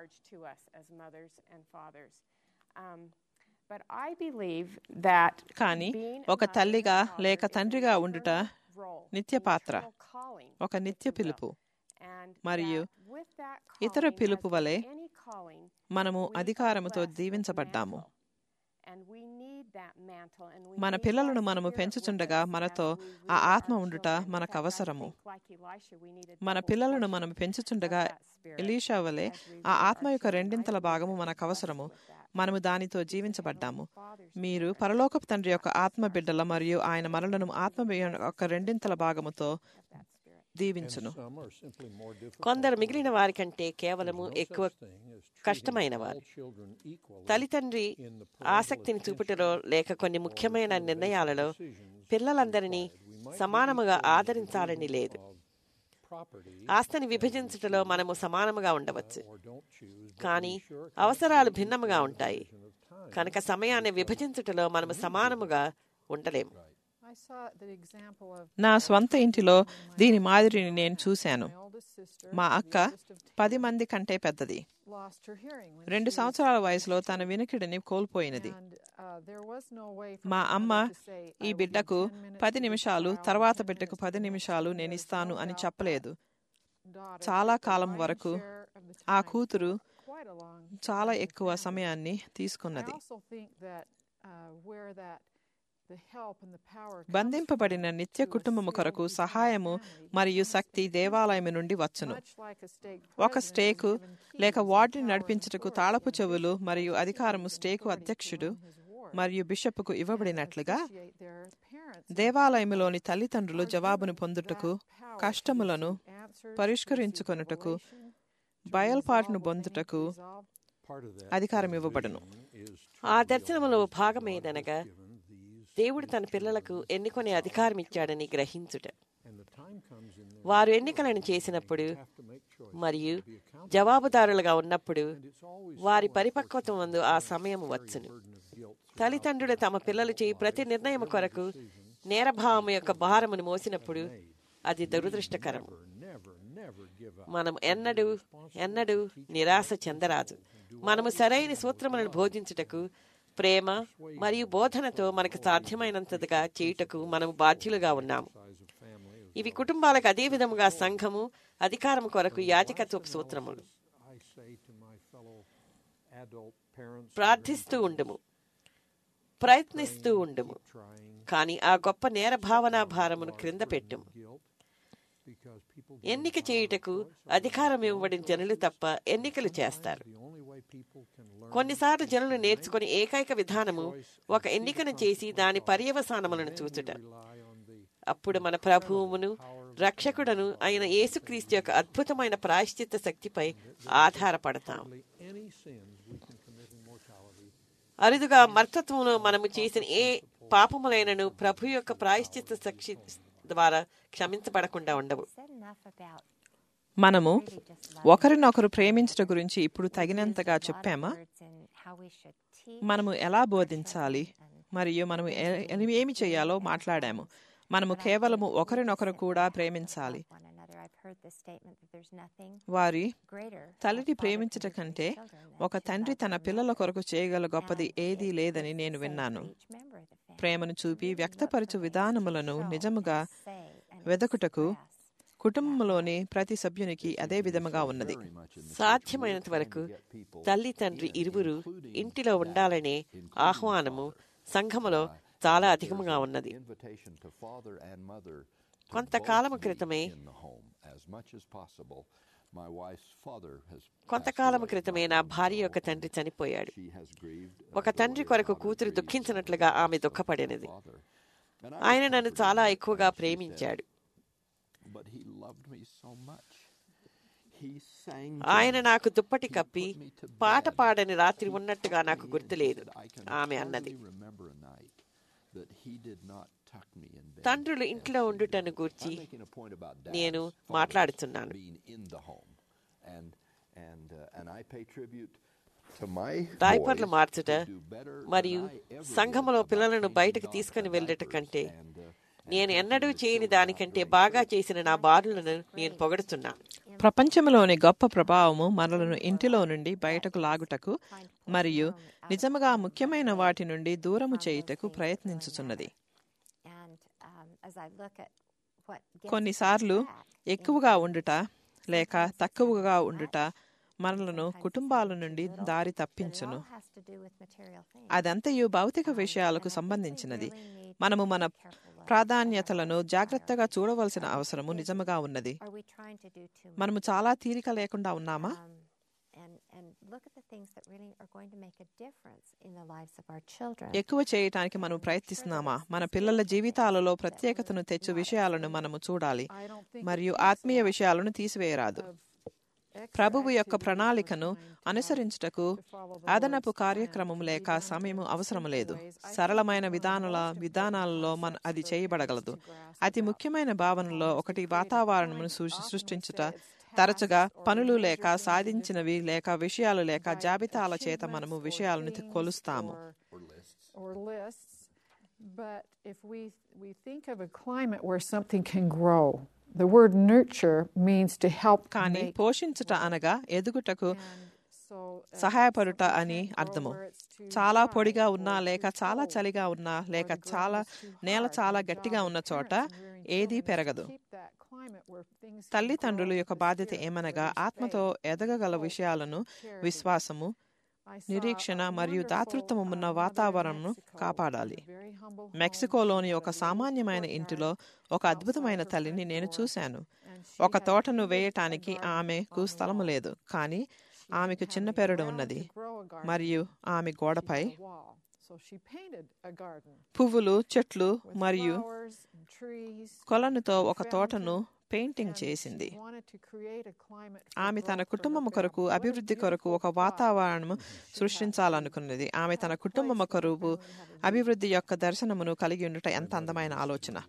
కానీ ఒక తల్లిగా లేక తండ్రిగా ఉండుట నిత్య పాత్ర, ఒక నిత్య పిలుపు. మరియు ఇతర పిలుపు వలె మనము అధికారముతో దీవించబడ్డాము. మన పిల్లలను మనము పెంచుచుండగా మనతో ఆ ఆత్మ ఉండుట మనకు అవసరము. మన పిల్లలను మనము పెంచుచుండగా ఎలీషా వలె ఆ ఆత్మ యొక్క రెండింతల భాగము మనకు అవసరము. మనము దానితో జీవించబడ్డాము. మీరు పరలోకపు తండ్రి యొక్క ఆత్మ బిడ్డల మరియు ఆయన మనలను ఆత్మ యొక్క రెండింతల భాగముతో దీవించును. కొందరు మిగిలిన వారి కంటే కేవలము ఎక్కువ కష్టమైన వారు. తల్లిదండ్రి ఆసక్తిని చూపుటలో లేక కొన్ని ముఖ్యమైన నిర్ణయాలలో పిల్లలందరినీ సమానముగా ఆదరించాలని లేదు. ఆస్తిని విభజించుటలో మనము సమానముగా ఉండవచ్చు, కానీ అవసరాలు భిన్నముగా ఉంటాయి. కనుక సమయాన్ని విభజించుటలో మనము సమానముగా ఉండలేము. నా స్వంత ఇంటిలో దీని మాదిరిని నేను చూశాను. మా అక్క 10 మంది కంటే పెద్దది. 2 సంవత్సరాల వయసులో తన వినికిడిని కోల్పోయినది. మా అమ్మ ఈ బిడ్డకు 10 నిమిషాలు, తర్వాత బిడ్డకు 10 నిమిషాలు నేను ఇస్తాను అని చెప్పలేదు. చాలా కాలం వరకు ఆ కూతురు చాలా ఎక్కువ సమయాన్ని తీసుకున్నది. బంధింపబడిన నిత్య కుటుంబము కొరకు సహాయము మరియు శక్తి దేవాలయము నుండి వచ్చును. ఒక స్టేకు లేక వార్డుని నడిపించుటకు తాళపు చెవులు మరియు అధికారము స్టేకు అధ్యక్షుడు మరియు బిషప్కు ఇవ్వబడినట్లుగా దేవాలయములోని తల్లిదండ్రులు జవాబును పొందుటకు, కష్టములను పరిష్కరించుకొనుటకు, బయల్పాటును పొందుటకు అధికారం ఇవ్వబడును. ఆ దర్శనములో భాగమేదనగా దేవుడు తన పిల్లలకు ఎన్నుకునే అధికారం ఇచ్చాడని గ్రహించుట. వారు ఎన్నికలను చేసినప్పుడు మరియు జవాబుదారులుగా ఉన్నప్పుడు వారి పరిపక్వత ముందు ఆ సమయం వచ్చును. తల్లిదండ్రులు తమ పిల్లలు చేయి ప్రతి నిర్ణయం కొరకు నేరభావం యొక్క భారమును మోసినప్పుడు అది దురదృష్టకరం. మనం ఎన్నడూ నిరాశ చెందరాదు. మనము సరైన సూత్రములను బోధించుటకు, ప్రేమ మరియు బోధనతో మనకు సాధ్యమైనంతగా చేయుటకు మనము బాధ్యులుగా ఉన్నాము. ఇవి కుటుంబాలకు అదే విధముగా సంఘము అధికారం కొరకు యాజకత్వపు సూత్రములు. ప్రార్థిస్తూ ఉండుము, ప్రయత్నిస్తూ ఉండుము, కానీ ఆ గొప్ప నేర భావనా భారమును క్రింద పెట్టుము. ఎన్నిక చేయుటకు అధికారం ఇవ్వబడిన జనులు తప్ప ఎన్నికలు చేస్తారు. కొన్నిసార్లు జనులు నేర్చుకుని ఏకైక విధానము ఒక ఎన్నికను చేసి దాని పర్యవసానములను చూచుట. అప్పుడు మన ప్రభువును రక్షకుడను అయిన యేసుక్రీస్తు యొక్క అద్భుతమైన ప్రాయశ్చిత్త శక్తిపై ఆధారపడతాం. అరుదుగా మర్తత్వమును మనము చేసిన ఏ పాపములైనను ప్రభు యొక్క ప్రాయశ్చిత్త శక్తి ద్వారా క్షమించబడకుండా ఉండవు. మనము ఒకరినొకరు ప్రేమించడం గురించి ఇప్పుడు తగినంతగా చెప్పామా? మనము ఎలా బోధించాలి మరియు మనము ఏమి చేయాలో మాట్లాడాము. మనము కేవలము ఒకరినొకరు కూడా ప్రేమించాలి. వారి తల్లిని ప్రేమించట కంటే ఒక తండ్రి తన పిల్లల కొరకు చేయగల గొప్పది ఏదీ లేదని నేను విన్నాను. ప్రేమను చూపి వ్యక్తపరచు విధానములను నిజముగా వెదకుటకు కుటుంబంలోని ప్రతి సభ్యునికి అదే విధముగా ఉన్నది. సాధ్యమైనంత వరకు తల్లి తండ్రి ఇరువురు ఇంటిలో ఉండాలనే ఆహ్వానము సంఘములో చాలా అధికముగా ఉన్నది. కొంతకాలము క్రితమే in the home as much as possible. My wife's father has కొంతకాలము క్రితమే నా భార్య యొక్క తండ్రి చనిపోయాడు. she has grieved ఒక తండ్రి కొరకు కూతురు దుఃఖించినట్లుగా ఆమె దుఃఖపడినది. ఆయన నన్ను చాలా ఎక్కువగా ప్రేమించాడు. but he loved me so much. He sang ఆయన నాకు దుప్పటి కప్పి పాట పాడని రాత్రి ఉన్నట్టుగా నాకు గుర్తులేదు ఆమె అన్నది. remember a night that he did not tuck me in bed. తండ్రులు ఇంట్లో ఉండుటను గూర్చి నేను మాట్లాడుతున్నాను. being in the home and I pay tribute to my డైపర్లు boys మార్చుట who do better మరియు than I ever సంఘములో did పిల్లలను about బయటకు changing తీసుకుని off వెళ్ళట diapers కంటే and నేను ఎన్నడూ చేయని దానికంటే బాగా చేసిన నా బాలులను నేను పొగడుతున్నాను. ప్రపంచంలోని గొప్ప ప్రభావము మనలను ఇంటిలో నుండి బయటకు లాగుటకు మరియు నిజముగా ముఖ్యమైన వాటి నుండి దూరము చేయుటకు ప్రయత్నించుచున్నది. కొన్నిసార్లు ఎక్కువగా ఉండుట లేక తక్కువగా ఉండుట మనలను కుటుంబాల నుండి దారి తప్పించును. అదంతయు భౌతిక విషయాలకు సంబంధించినది. మనము మన ప్రాధాన్యతలను జాగ్రత్తగా చూడవలసిన అవసరము నిజముగా ఉన్నది. మనము చాలా తీరిక లేకుండా ఉన్నామా? ఎక్కువ చేయటానికి మనం ప్రయత్నిస్తున్నామా? మన పిల్లల జీవితాలలో ప్రత్యేకతను తెచ్చు విషయాలను మనము చూడాలి మరియు ఆత్మీయ విషయాలను తీసివేయరాదు. ప్రభువు యొక్క ప్రణాళికను అనుసరించుటకు అదనపు కార్యక్రమం లేక సమయము అవసరం లేదు. సరళమైన విధానాలలో అది చేయబడగలదు. అతి ముఖ్యమైన భావనలో ఒకటి వాతావరణమును సృష్టించుట. తరచుగా పనులు లేక సాధించినవి లేక విషయాలు లేక జాబితాల చేత మనము విషయాలను కొలుస్తాము. But if we think of a climate where something can grow, the word nurture means to help. కానీ పోషించుట అనగా ఎదుగుటకు సహాయపడుట అని అర్థము. చాలా పొడిగా ఉన్నా లేక చాలా చలిగా ఉన్నా లేక నేల చాలా గట్టిగా ఉన్న చోట ఏదీ పెరగదు. తల్లిదండ్రుల యొక్క బాధ్యత ఏమనగా ఆత్మతో ఎదగగల విషయాలను విశ్వాసము, నిరీక్షణ మరియు దాతృత్వము ఉన్న వాతావరణంను కాపాడాలి. మెక్సికోలోని ఒక సామాన్యమైన ఇంటిలో ఒక అద్భుతమైన తల్లిని నేను చూశాను. ఒక తోటను వేయటానికి ఆమెకు స్థలము లేదు, కానీ ఆమెకు చిన్న పెరడు ఉన్నది మరియు ఆమె గోడపై పువ్వులు, చెట్లు మరియు కొలనుతో ఒక తోటను పెయింటింగ్ చేసింది. ఆమె తన కుటుంబం కొరకు అభివృద్ధి కొరకు ఒక వాతావరణము సృష్టించాలనుకున్నది. ఆమె తన కుటుంబం కొరకు అభివృద్ధి యొక్క దర్శనమును కలిగి ఉండుట ఎంత అందమైన ఆలోచన.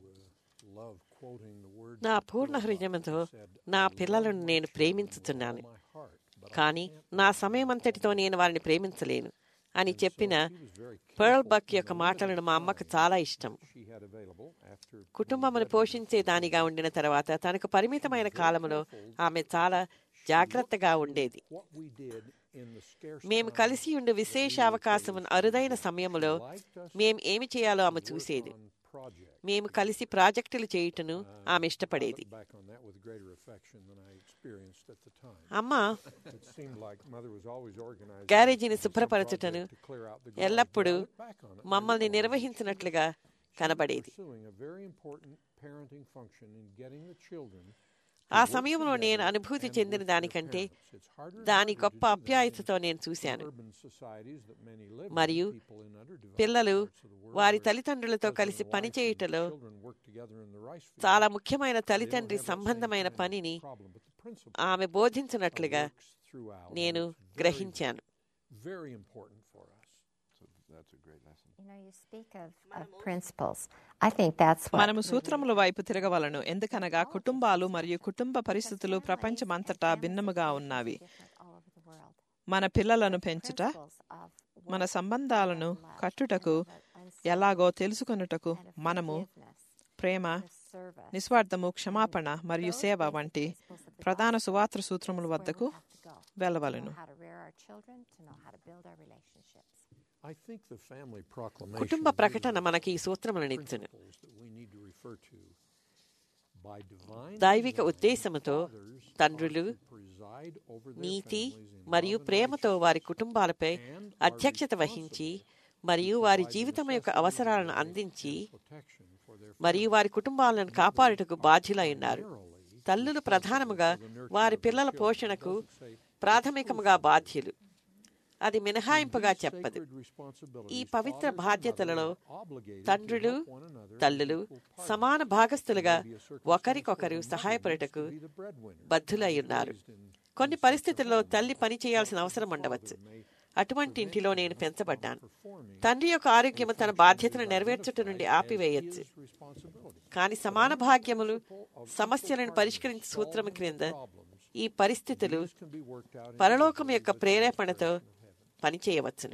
నా పూర్ణ హృదయంతో నా పిల్లలను నేను ప్రేమించుతున్నాను, కానీ నా సమయమంతటితో నేను వారిని ప్రేమించలేను అని చెప్పిన పర్ల్ బక్ యొక్క మాటలను మా అమ్మకు చాలా ఇష్టం. కుటుంబమును పోషించే దానిగా ఉండిన తర్వాత తనకు పరిమితమైన కాలంలో ఆమె చాలా జాగ్రత్తగా ఉండేది. మేము కలిసి ఉండే విశేష అవకాశం అరుదైన సమయంలో మేము ఏమి చేయాలో ఆమె చూసేది. మేము కలిసి ప్రాజెక్టులు చేయుటను ఆమె ఇష్టపడేది. అమ్మ గ్యారేజీని శుభ్రపరచుటను ఎల్లప్పుడూ మమ్మల్ని నిర్వహించినట్లుగా కనబడేది. ఆ సమయంలో నేను అనుభూతి చెందిన దానికంటే దాని గొప్ప ఆప్యాయతతో నేను చూశాను. మరియు పిల్లలు వారి తల్లిదండ్రులతో కలిసి పనిచేయుటలో చాలా ముఖ్యమైన తల్లిదండ్రి సంబంధమైన పనిని ఆమె బోధించినట్లుగా నేను గ్రహించాను. మనము సూత్రముల వైపు తిరగవలను. ఎందుకనగా కుటుంబాలు మరియు కుటుంబ పరిస్థితులు ప్రపంచమంతటా భిన్నముగా ఉన్నవి. మన పిల్లలను పెంచుట, మన సంబంధాలను కట్టుటకు ఎలాగో తెలుసుకొనుటకు మనము ప్రేమ, నిస్వార్థము, క్షమాపణ మరియు సేవ వంటి ప్రధాన సువార్త సూత్రముల వద్దకు వెళ్ళవలను. కుటుంబ ప్రకటన మనకి ఈ సూత్రములను ఇచ్చును. దైవిక ఉద్దేశముతో తండ్రులు నీతి మరియు ప్రేమతో వారి కుటుంబాలపై అధ్యక్షత వహించి మరియు వారి జీవితం యొక్క అవసరాలను అందించి మరియు వారి కుటుంబాలను కాపాడుటకు బాధ్యులై ఉన్నారు. తల్లులు ప్రధానముగా వారి పిల్లల పోషణకు ప్రాథమికముగా బాధ్యులు. అది మినహాయింపుగా చెప్పదు. ఈ పవిత్ర బాధ్యతలలో తండ్రులు, తల్లులు సమాన భాగస్థులుగా ఒకరికొకరు సహాయపడుటకు బద్ధులై ఉన్నారు. కొన్ని పరిస్థితుల్లో తల్లి పని చేయాల్సిన అవసరం ఉండవచ్చు. అటువంటి ఇంటిలో నేను పెంచబడ్డాను. తండ్రి యొక్క ఆరోగ్యము తన బాధ్యతను నెరవేర్చుట నుండి ఆపివేయచ్చు. కానీ సమాన భాగ్యములు సమస్యలను పరిష్కరించే సూత్రము క్రింద ఈ పరిస్థితులు పరలోకం యొక్క ప్రేరేపణతో పనిచేయవచ్చును.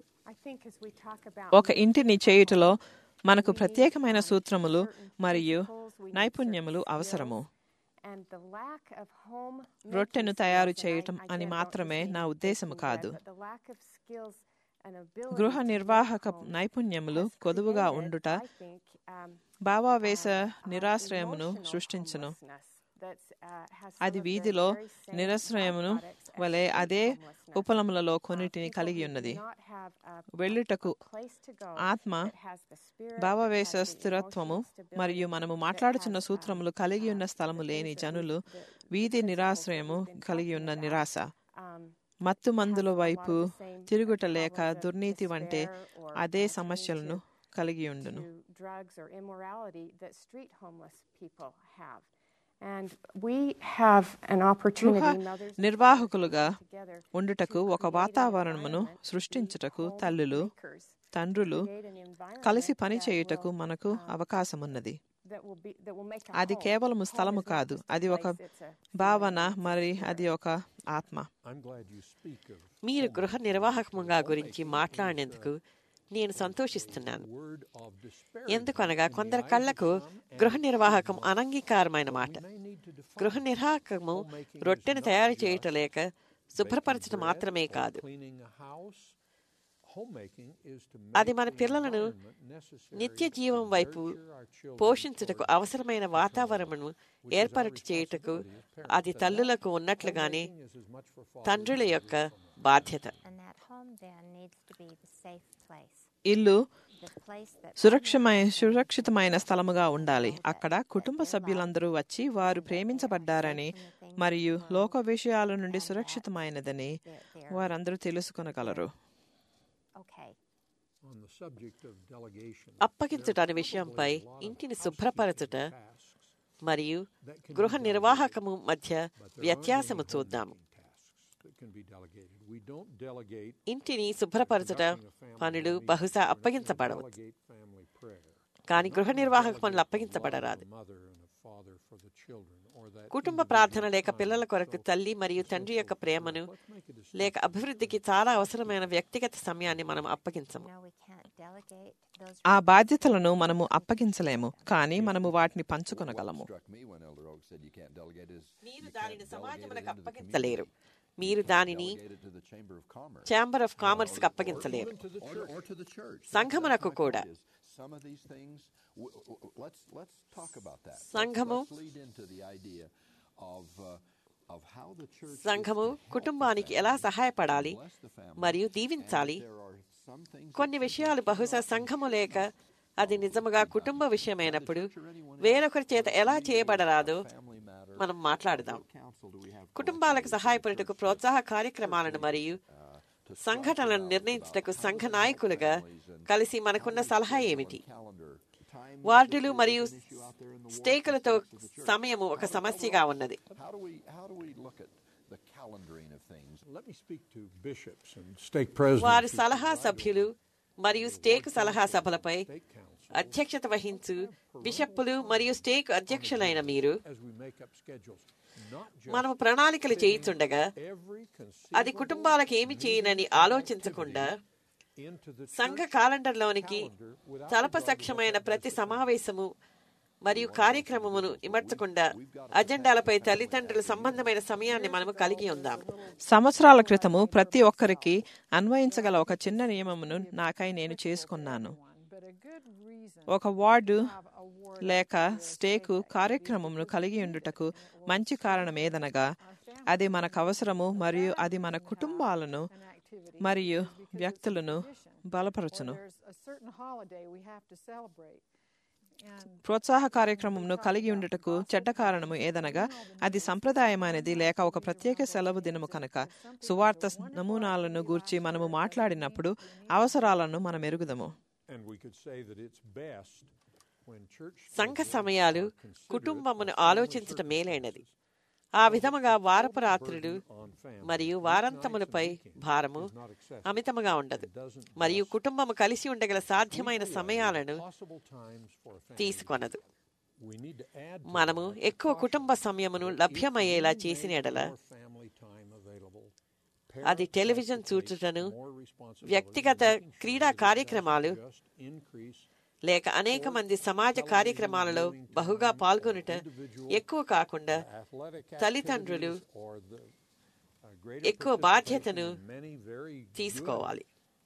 ఒక ఇంటిని చేయుటలో మనకు ప్రత్యేకమైన సూత్రములు మరియు నైపుణ్యములు అవసరము. రొట్టెను తయారు చేయటం అని మాత్రమే నా ఉద్దేశము కాదు. గృహ నిర్వాహక నైపుణ్యములు కొదువుగా ఉండుట భావావేశ నిరాశ్రయమును సృష్టించును. అది వీధిలో నిరాశ్రయమును వలె అదే ఉపలములలో కొన్నిటిని కలిగి ఉన్నది. వెళ్ళుటకు ఆత్మ, భావావేశ స్థిరత్వము మరియు మనము మాట్లాడుచున్న సూత్రములు కలిగి ఉన్న స్థలము లేని జనులు వీధి నిరాశ్రయము కలిగి ఉన్న నిరాశ, మత్తు మందుల వైపు తిరుగుట లేక దుర్నీతి వంటి అదే సమస్యలను కలిగి ఉండును. గృహ నిర్వాహకులుగా ఉండుటకు ఒక వాతావరణమును సృష్టించుటకు తల్లులు, తండ్రులు కలిసి పని చేయుటకు మనకు అవకాశమున్నది. అది కేవలము స్థలము కాదు, అది ఒక భావన, మరి అది ఒక ఆత్మ. మీరు గృహ నిర్వాహకముగా గురించి మాట్లాడినందుకు నేను సంతోషిస్తున్నాను. ఎందుకనగా కొందరి కళ్లకు గృహ నిర్వాహకం అనంగీకారమైన మాట. గృహ నిర్వాహకము రొట్టెను తయారు చేయటం లేక శుభ్రపరచడం మాత్రమే కాదు. అది మన పిల్లలను నిత్య జీవం వైపు పోషించుటకు అవసరమైన వాతావరణమును ఏర్పాటు చేయుటకు అది తల్లులకు ఉన్నట్లుగానే తండ్రుల యొక్క బాధ్యత. ఇల్లు సురక్షితమైన స్థలముగా ఉండాలి. అక్కడ కుటుంబ సభ్యులందరూ వచ్చి వారు ప్రేమించబడ్డారని మరియు లోక విషయాల నుండి సురక్షితమైనదని వారందరూ తెలుసుకొనగలరు. అప్పగించుట అనే విషయంపై ఇంటిని శుభ్రపరచుట మరియు గృహ నిర్వాహకము మధ్య వ్యత్యాసము చూద్దాము. ఇంటిని శుభ్రపరచుట పనులు బహుశా అప్పగించబడవచ్చు, కానీ గృహ నిర్వాహక పనులు అప్పగించబడరాదు. కుటుంబ ప్రార్థన లేక పిల్లల కొరకు తల్లి మరియు తండ్రి యొక్క ప్రేమను లేక అభివృద్ధికి చాలా అవసరమైన వ్యక్తిగత సమయాన్ని మనం అప్పగించము. ఆ బాధ్యతలను మనము అప్పగించలేము, కానీ మనము వాటిని పంచుకొనగలము. మీరు దానిని సమాజములకు అప్పగించలేరు. మీరు దానిని ఛాంబర్ ఆఫ్ కామర్స్ కు అప్పగించలేరు, సంఘమునకు కూడా. సంఘము కుటుంబానికి ఎలా సహాయపడాలి మరియు దీవించాలి. కొన్ని విషయాలు బహుశా సంఘము లేక అది నిజముగా కుటుంబ విషయమైనప్పుడు వేరొకరి చేత ఎలా చేయబడరాదో మనం మాట్లాడదాం. కుటుంబాలకు సహాయపడుటకు ప్రోత్సాహ కార్యక్రమాలను మరియు సంఘటనలను నిర్ణయించుటకు సంఘ నాయకులుగా కలిసి మనకున్న సలహా ఏమిటి? వార్డులు మరియు స్టేకులతో సమయము ఒక సమస్యగా ఉన్నది. వారి సలహా సభ్యులు మరియు స్టేకు సలహా సభలపై అధ్యక్షత వహించు బిషప్పులు మరియు స్టేకు అధ్యక్షులైన మీరు మనము ప్రణాళికలు చేయుచుండగా అది కుటుంబాలకు ఏమి చేయనని ఆలోచించకుండా సంఘ క్యాలెండర్లోనికి తలపసక్షమైన ప్రతి సమావేశము మరియు కార్యక్రమమును ఇమర్చకుండా అజెండాలపై తల్లిదండ్రుల సంబంధమైన సమయాన్ని మనము కలిగి ఉందాం. సంవత్సరాల క్రితము ప్రతి ఒక్కరికి అన్వయించగల ఒక చిన్న నియమమును నాకై నేను చేసుకున్నాను. ఒక వార్డు లేక స్టేకు కార్యక్రమమును కలిగి ఉండుటకు మంచి కారణం ఏదనగా అది మనకు అవసరము మరియు అది మన కుటుంబాలను మరియు వ్యక్తులను బలపరచును. ప్రోత్సాహ కార్యక్రమంను కలిగి ఉండుటకు చెడ్డ కారణము ఏదనగా అది సంప్రదాయమైనది లేక ఒక ప్రత్యేక సెలవు దినము కనుక. సువార్త నమూనాలను గూర్చి మనము మాట్లాడినప్పుడు అవసరాలను మనం ఎరుగుదము. సంఘ సమయాలు కుటుంబమును ఆలోచించటం మేలైనది. ఆ విధముగా వారపు రాత్రులు మరియు వారాంతములపై భారము అమితముగా ఉండదు మరియు కుటుంబము కలిసి ఉండగల సాధ్యమైన సమయాలను తీసుకొనదు. మనము ఎక్కువ కుటుంబ సమయమును లభ్యమయ్యేలా చేసిన ఎడల అది టెలివిజన్ చూచుటను, వ్యక్తిగత క్రీడా కార్యక్రమాలు లేక అనేక మంది సమాజ కార్యక్రమాలలో బహుగా పాల్గొనుట ఎక్కువ కాకుండా తల్లిదండ్రులు ఎక్కువ బాధ్యతను తీసుకోవాలి.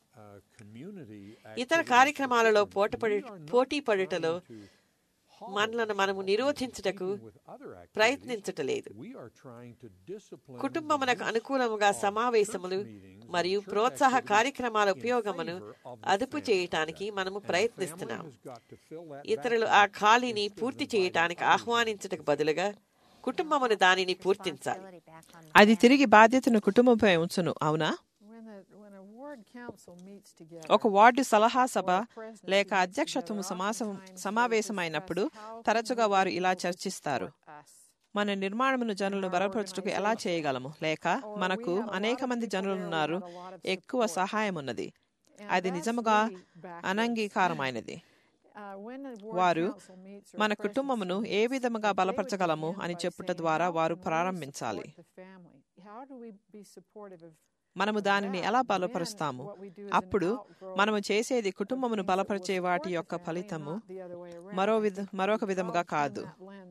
ఇతర కార్యక్రమాలలో పోటీ పడుటలో మనలను మనము నిరోధించుటకు ప్రయత్నించటలేదు. కుటుంబమునకు అనుకూలముగా సమావేశములు మరియు ప్రోత్సాహ కార్యక్రమాల ఉపయోగమును అదుపు చేయటానికి మనము ప్రయత్నిస్తున్నాము. ఇతరులు ఆ ఖాళీని పూర్తి చేయటానికి ఆహ్వానించుటకు బదులుగా కుటుంబమును దానిని పూర్తించాలి. అది తిరిగి బాధ్యతను కుటుంబంపై ఉంచును. అవునా? ఒక వార్డు సలహా సభ లేక అధ్యక్షత్వము సమావేశమైనప్పుడు తరచుగా వారు ఇలా చర్చిస్తారు: మన నిర్మాణమును జనులను బలపరచుటకు ఎలా చేయగలము, లేక మనకు అనేక మంది జనులున్నారు, ఎక్కువ సహాయం ఉన్నది. అది నిజముగా అనంగీకారమైనది. వారు మన కుటుంబమును ఏ విధముగా బలపరచగలము అని చెప్పుట ద్వారా వారు ప్రారంభించాలి. మనము దానిని ఎలా బలపరుస్తాము? అప్పుడు మనము చేసేది కుటుంబమును బలపరిచే వాటి యొక్క ఫలితము మరొక విధముగా కాదు.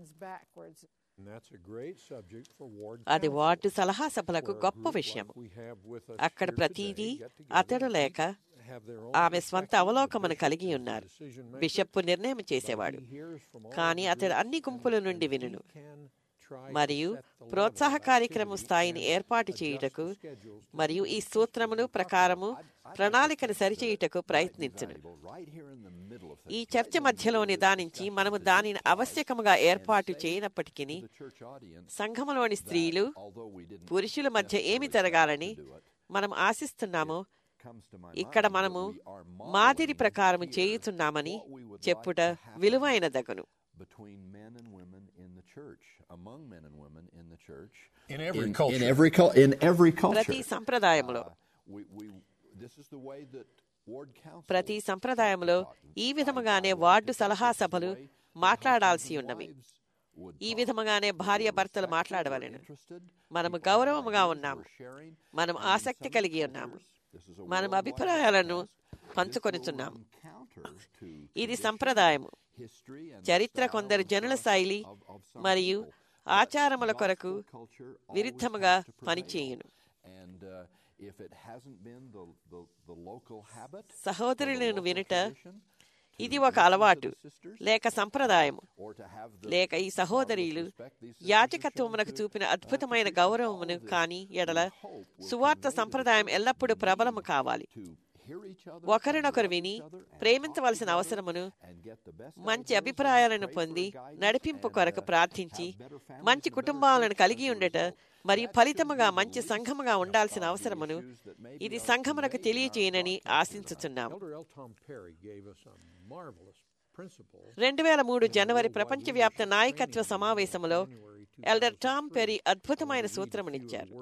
అది వార్డు సలహా సభలకు గొప్ప విషయం. అక్కడ ప్రతిదీ అతడు లేక ఆమె స్వంత అవలోకమును కలిగి ఉన్నారు. బిషప్ నిర్ణయం చేసేవాడు, కానీ అతడు అన్ని గుంపుల నుండి వినును మరియు ప్రోత్సాహ కార్యక్రమం స్థాయిని ఏర్పాటు చేయుటకు మరియు ఈ సూత్రములు ప్రకారము ప్రణాళికను సరిచేయుటకు ప్రయత్నించును. ఈ చర్చ మధ్యలో నిదానించి మనము దానిని ఆవశ్యకముగా ఏర్పాటు చేయనప్పటికీ సంఘములోని స్త్రీలు పురుషుల మధ్య ఏమి జరగాలని మనం ఆశిస్తున్నామో ఇక్కడ మనము మాదిరి ప్రకారము చేయుతున్నామని చెప్పుట విలువైనదగును. ప్రతి సంప్రదాయంలో ఈ విధముగానే వార్డు సలహా సభలు మాట్లాడాల్సి ఉన్నవి. ఈ విధముగానే భార్య భర్తలు మాట్లాడవలెను. మనము గౌరవముగా ఉన్నాము, మనం ఆసక్తి కలిగి ఉన్నాము, మనం అభిప్రాయాలను పంచుకొనిచున్నాము. ఇది సంప్రదాయము. చరిత్ర కొందరు జనుల శైలి మరియు ఆచారముల కొరకు విరుద్ధముగా పనిచేయును. సహోదరులను వినుట ఇది ఒక అలవాటు లేక సంప్రదాయము, లేక ఈ సహోదరులు యాజకత్వమునకు చూపిన అద్భుతమైన గౌరవమును కాని ఎడల సువార్త సంప్రదాయం ఎల్లప్పుడూ ప్రబలము కావాలి. ఒకరినొకరు విని ప్రేమించవలసిన అవసరమును, మంచి అభిప్రాయాలను పొంది నడిపింపు కొరకు ప్రార్థించి మంచి కుటుంబాలను కలిగి ఉండట మరియు ఫలితముగా మంచి సంఘముగా ఉండాల్సిన అవసరమును ఇది సంఘమునకు తెలియజేయనని ఆశించుచున్నాము. 2003 జనవరి ప్రపంచవ్యాప్త నాయకత్వ సమావేశంలో ఎల్డర్ టామ్ పెరీ అద్భుతమైన సూత్రమునిచ్చారు.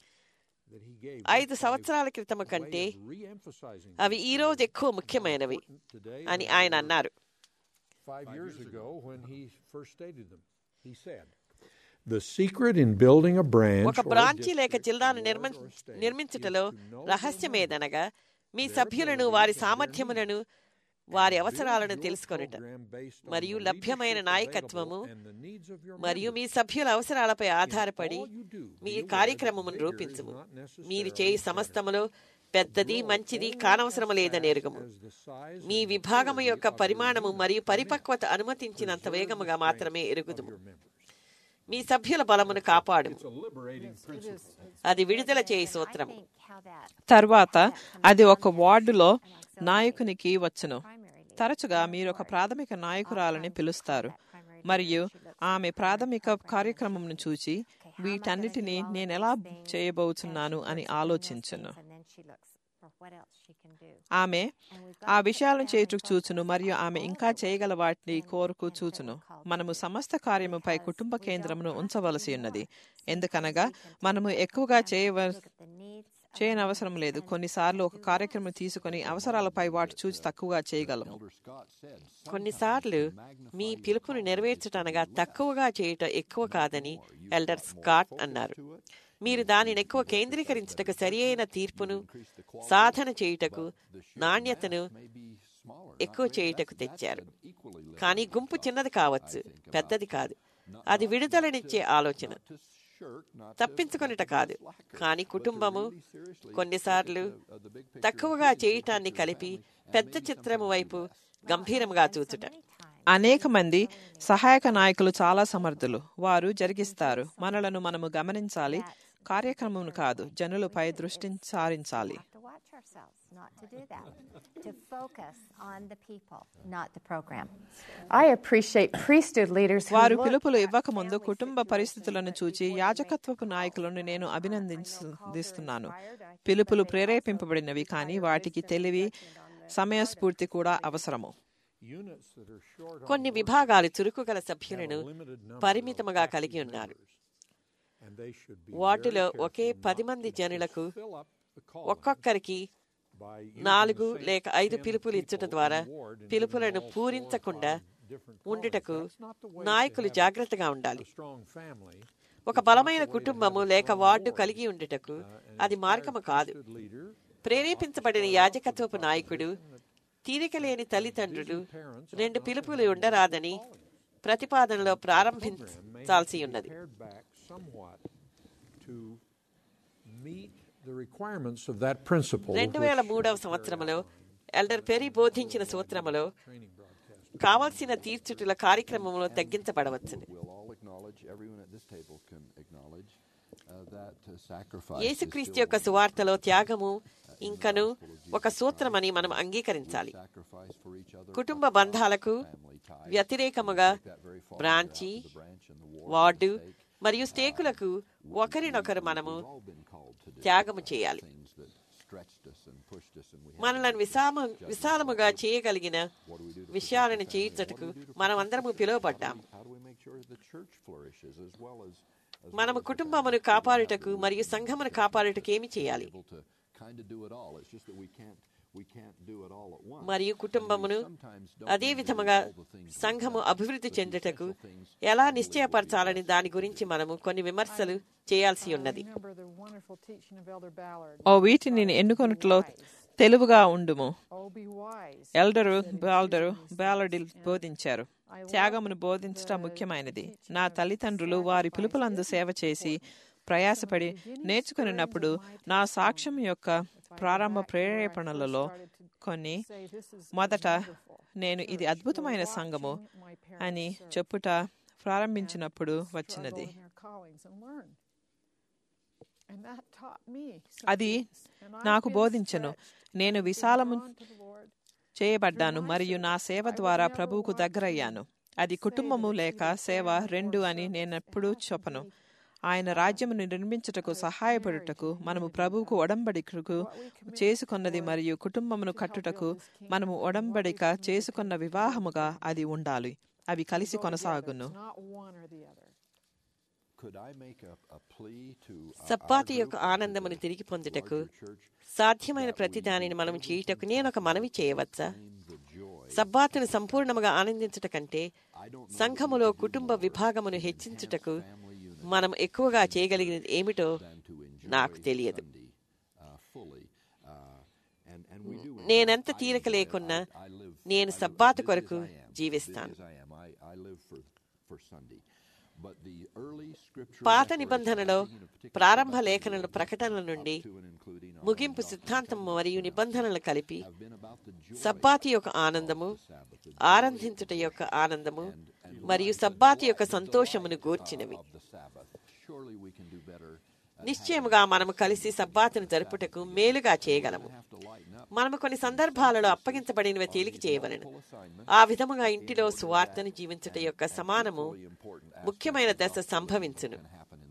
5 సంవత్సరాల క్రితము కంటే అవి ఈ రోజు ఎక్కువ ముఖ్యమైనవి అని ఆయన అన్నారు. ఒక బ్రాంచి లేక జిల్లాను నిర్మించుటలో రహస్యమేదనగా మీ సభ్యులను, వారి సామర్థ్యములను, వారి అవసరాలను తెలుసుకొనుట మరియు లభ్యమైన నాయకత్వము మరియు మీ సభ్యుల అవసరాలపై ఆధారపడి మీ కార్యక్రమమును రూపించుము. మీరు చేయి సమస్తములో పెద్దది మంచిది కానవసరము లేదని ఎరుగుము. మీ విభాగము యొక్క పరిమాణము మరియు పరిపక్వత అనుమతించినంత వేగముగా మాత్రమే ఎరుగుదుము. మీ సభ్యుల బలమును కాపాడు. అది విడుదల చేయి సూత్రము. తర్వాత అది ఒక వార్డులో నాయకునికి వచ్చును. తరచుగా మీరు ఒక ప్రాథమిక నాయకురాలని పిలుస్తారు మరియు ఆమె ప్రాథమిక కార్యక్రమంను చూచి వీటన్నిటినీ నేనెలా చేయబోతున్నాను అని ఆలోచించను. ఆమె ఆ విషయాలను చేయుటకు చూచును మరియు ఆమె ఇంకా చేయగల వాటిని కోరుకు చూచును. మనము సమస్త కార్యముపై కుటుంబ కేంద్రమును ఉంచవలసి ఉన్నది. ఎందుకనగా మనము ఎక్కువగా చేయనవసరం లేదు. కొన్నిసార్లు ఒక కార్యక్రమం తీసుకుని అవసరాలపై వాటి చూసి తక్కువగా చేయగలము. కొన్నిసార్లు మీ పిలుపును నెరవేర్చటనగా తక్కువగా చేయట ఎక్కువ కాదని ఎల్డర్ స్కాట్ అన్నారు. మీరు దానిని ఎక్కువ కేంద్రీకరించుటకు సరి అయిన తీర్పును సాధన చేయుటకు నాణ్యతను ఎక్కువ చేయుటకు తెచ్చారు. కానీ గుంపు చిన్నది కావచ్చు, పెద్దది కాదు. అది విడుదలనిచ్చే ఆలోచన, తప్పించుకొనిట కాదు. కానీ కుటుంబము కొన్నిసార్లు తక్కువగా చేయటాన్ని కలిపి పెద్ద చిత్రము వైపు గంభీరంగా చూచుట. అనేక మంది సహాయక నాయకులు చాలా సమర్థులు. వారు జరిగిస్తారు. మనలను మనము గమనించాలి, కార్యక్రమం కాదు, జనులపై దృష్టి సారించాలి. వారు పిలుపులు ఇవ్వకముందు కుటుంబ పరిస్థితులను చూచి యాజకత్వపు నాయకులను నేను అభినందిస్తున్నాను. పిలుపులు ప్రేరేపింపబడినవి, కానీ వాటికి తెలివి, సమయస్ఫూర్తి కూడా అవసరము. కొన్ని విభాగాలు చురుకు గల సభ్యులను పరిమితముగా కలిగి ఉన్నారు. వాటిలో ఒకే 10 మంది జనులకు ఒక్కొక్కరికి 4 లేక 5 పిలుపులు ఇచ్చట ద్వారా పిలుపులను పూరించకుండా ఉండుటకు నాయకులు జాగ్రత్తగా ఉండాలి. ఒక బలమైన కుటుంబము లేక వార్డు కలిగి ఉండుటకు అది మార్గము కాదు. ప్రేరేపించబడిన యాజకత్వపు నాయకుడు, తీరిక లేని తల్లిదండ్రులు 2 పిలుపులు ఉండరాదని ప్రతిపాదనలో ప్రారంభించాల్సి ఉన్నది. 2003వ సంవత్సరంలో ఎల్డర్ పెరీ బోధించిన సూత్రములో కావలసిన తీర్చుటల కార్యక్రమంలో తగ్గించబడవచ్చును. యేసుక్రీస్తు యొక్క సువార్తలో త్యాగము ఇంకను ఒక సూత్రమని మనం అంగీకరించాలి. కుటుంబ బంధాలకు వ్యతిరేకముగా బ్రాంచి, వార్డు మరియు స్టేకులకు ఒకరినొకరు మనము త్యాగము చేయాలి. మనలను విశాలముగా చేయగలిగిన విషయాలను చేయుటకు మనం అందరము పిలువబడ్డాము. మనము కుటుంబమును కాపాడుటకు మరియు సంఘమును కాపాడుటకు ఏమి చేయాలి? మరియు కుటుంబమును అదే విధముగా సంఘము అభివృద్ధి చెందుటకు ఎలా నిశ్చయపరచాలని దాని గురించి మనము కొన్ని విమర్శలు చేయాల్సి ఉన్నది. ఓ వీటిని ఎన్నుకొనుటలో తెలుగుగా ఉండుము. ఎల్డరు బాలర్డ్ బోధించారు. త్యాగమును బోధించటం ముఖ్యమైనది. నా తల్లిదండ్రులు వారి పిలుపులందు సేవ చేసి ప్రయాసపడి నేర్చుకున్నప్పుడు నా సాక్ష్యం యొక్క ప్రారంభ ప్రేరేపణలలో కొన్ని మొదట నేను ఇది అద్భుతమైన సంఘము అని చెప్పుట ప్రారంభించినప్పుడు వచ్చినది. అది నాకు బోధించను. నేను విశాలము చేయబడ్డాను మరియు నా సేవ ద్వారా ప్రభువుకు దగ్గరయ్యాను. అది కుటుంబము లేక సేవ 2 అని నేనెప్పుడూ చెప్పను. ఆయన రాజ్యమును నిర్మించుటకు సహాయపడుటకు మనము ప్రభువుకు ఒడంబడికకు చేసుకున్నది మరియు కుటుంబమును కట్టుటకు మనము ఒడంబడిక చేసుకున్న వివాహముగా అది ఉండాలి. అవి కలిసి కొనసాగును. సబ్బాతు యొక్క ఆనందమును తిరిగి పొందుటకు సాధ్యమైన ప్రతి దానిని మనం చేయుటకు నేను ఒక మనవి చేయవచ్చా? సబ్బాతును సంపూర్ణముగా ఆనందించుట కంటే సంఘములో కుటుంబ విభాగమును హెచ్చించుటకు మనం ఎక్కువగా చేయగలిగినది ఏమిటో నాకు తెలియదు. నేనెంత తీరిక లేకున్నా నేను సబ్బాతు కొరకు జీవిస్తాను. పాత నిబంధనలో ప్రారంభ లేఖనాల ప్రకటనల నుండి ముగింపు సిద్ధాంతం మరియు నిబంధనలు కలిపి సబ్బాతు యొక్క ఆనందము, ఆరాధించుట యొక్క ఆనందము మరియు సబ్బాతు యొక్క సంతోషమును గూర్చినవి. నిశ్చయముగా మనము కలిసి సబ్బాతును జరుపుటకు మేలుగా చేయగలము. మనము కొన్ని సందర్భాలలో అప్పగించబడినవి తేలిక చేయవలెను. ఆ విధముగా ఇంటిలో సువార్తను జీవించుట యొక్క సమానము ముఖ్యమైన దశ సంభవించును.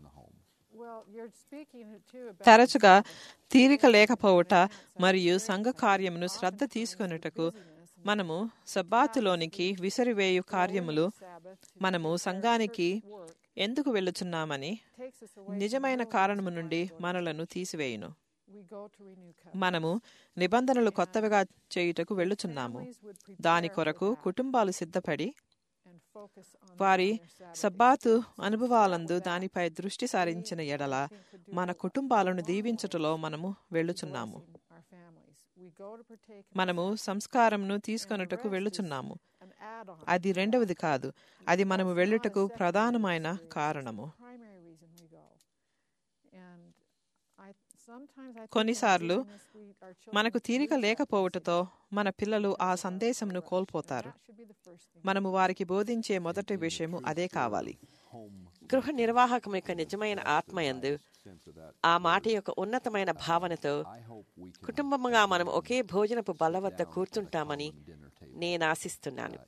తరచుగా తీరిక లేకపోవుట మరియు సంఘ కార్యమును శ్రద్ధ తీసుకొనుటకు మనము సబ్బాతులోనికి విసిరివేయు కార్యములు మనము సంఘానికి ఎందుకు వెళ్ళుచున్నామని నిజమైన కారణము నుండి మనలను తీసివేయును. మనము నిబంధనలు కొత్తవిగా చేయుటకు వెళ్ళుచున్నాము. దాని కొరకు కుటుంబాలు సిద్ధపడి వారి సబ్బాతు అనుభవాలందు దానిపై దృష్టి సారించిన ఎడల మన కుటుంబాలను దీవించుటలో మనము వెళ్ళుచున్నాము. మనము సంస్కారమును తీసుకొనుటకు వెళ్ళుచున్నాము. అది రెండవది కాదు, అది మనము వెళ్ళుటకు ప్రధానమైన కారణము. కొన్నిసార్లు మనకు తీరిక లేకపోవటతో మన పిల్లలు ఆ సందేశమును కోల్పోతారు. మనము వారికి బోధించే మొదటి విషయము అదే కావాలి. గృహ నిర్వాహకం యొక్క నిజమైన ఆత్మయందు ఆ మాట యొక్క ఉన్నతమైన భావనతో కుటుంబముగా మనం ఒకే భోజనపు బల్ల వద్ద కూర్చుంటామని నేను ఆశిస్తున్నాను.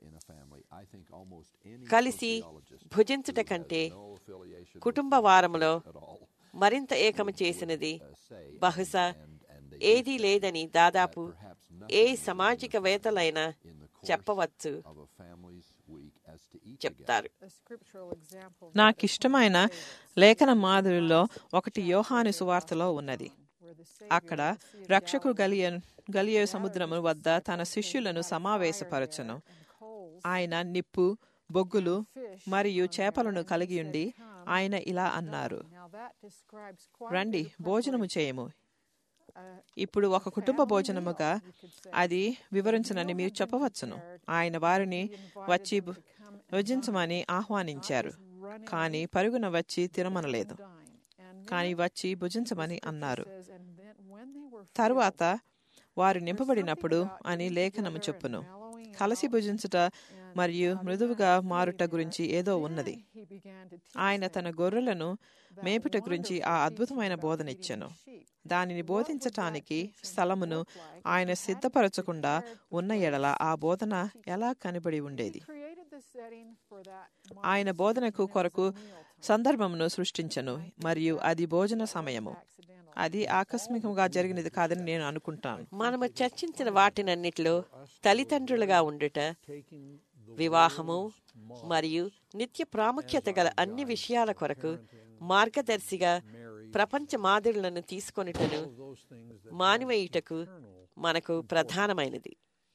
కలిసి భుజించుట కంటే కుటుంబ వారములో మరింత ఏకము చేసినది బహుశా ఏదీ లేదని దాదాపు ఏ సామాజికవేత్తలైనా చెప్పవచ్చు చెప్తారు. నాకిష్టమైన లేఖన మాదిరిలో ఒకటి యోహాను సువార్తలో ఉన్నది. అక్కడ రక్షకుడు గలిలయ సముద్రము వద్ద తన శిష్యులను సమావేశపరచును. ఆయన నిప్పు, బొగ్గులు మరియు చేపలను కలిగి ఉండి ఆయన ఇలా అన్నారు, రండి భోజనము చేయము. ఇప్పుడు ఒక కుటుంబ భోజనముగా అది వివరించనని మీరు చెప్పవచ్చును. ఆయన వారిని వచ్చి భుజించమని ఆహ్వానించారు, కానీ పరుగున వచ్చి తినమనలేదు, కానీ వచ్చి భుజించమని అన్నారు. తరువాత వారు నింపబడినప్పుడు అని లేఖనము చెప్పును. కలిసి భుజించుట మరియు మృదువుగా మారుట గురించి ఏదో ఉన్నది. ఆయన తన గొర్రెలను మేపుట గురించి ఆ అద్భుతమైన బోధన ఇచ్చెను. దానిని బోధించటానికి స్థలమును ఆయన సిద్ధపరచకుండా ఉన్న ఎడల ఆ బోధన ఎలా కనబడి ఉండేది? ఆయన బోధనకు కొరకు సందర్భమును సృష్టించను మరియు అది భోజన సమయము. అది ఆకస్మికంగా జరిగినది కాదని నేను అనుకుంటాను. మనము చర్చించిన వాటినన్నిటిలో తల్లిదండ్రులుగా ఉండుట, వివాహము మరియు నిత్య ప్రాముఖ్యత గల అన్ని విషయాల కొరకు మార్గదర్శిగా ప్రపంచ మాదిరులను తీసుకొనిటను మానివేయుటకు మనకు ప్రధానమైనది.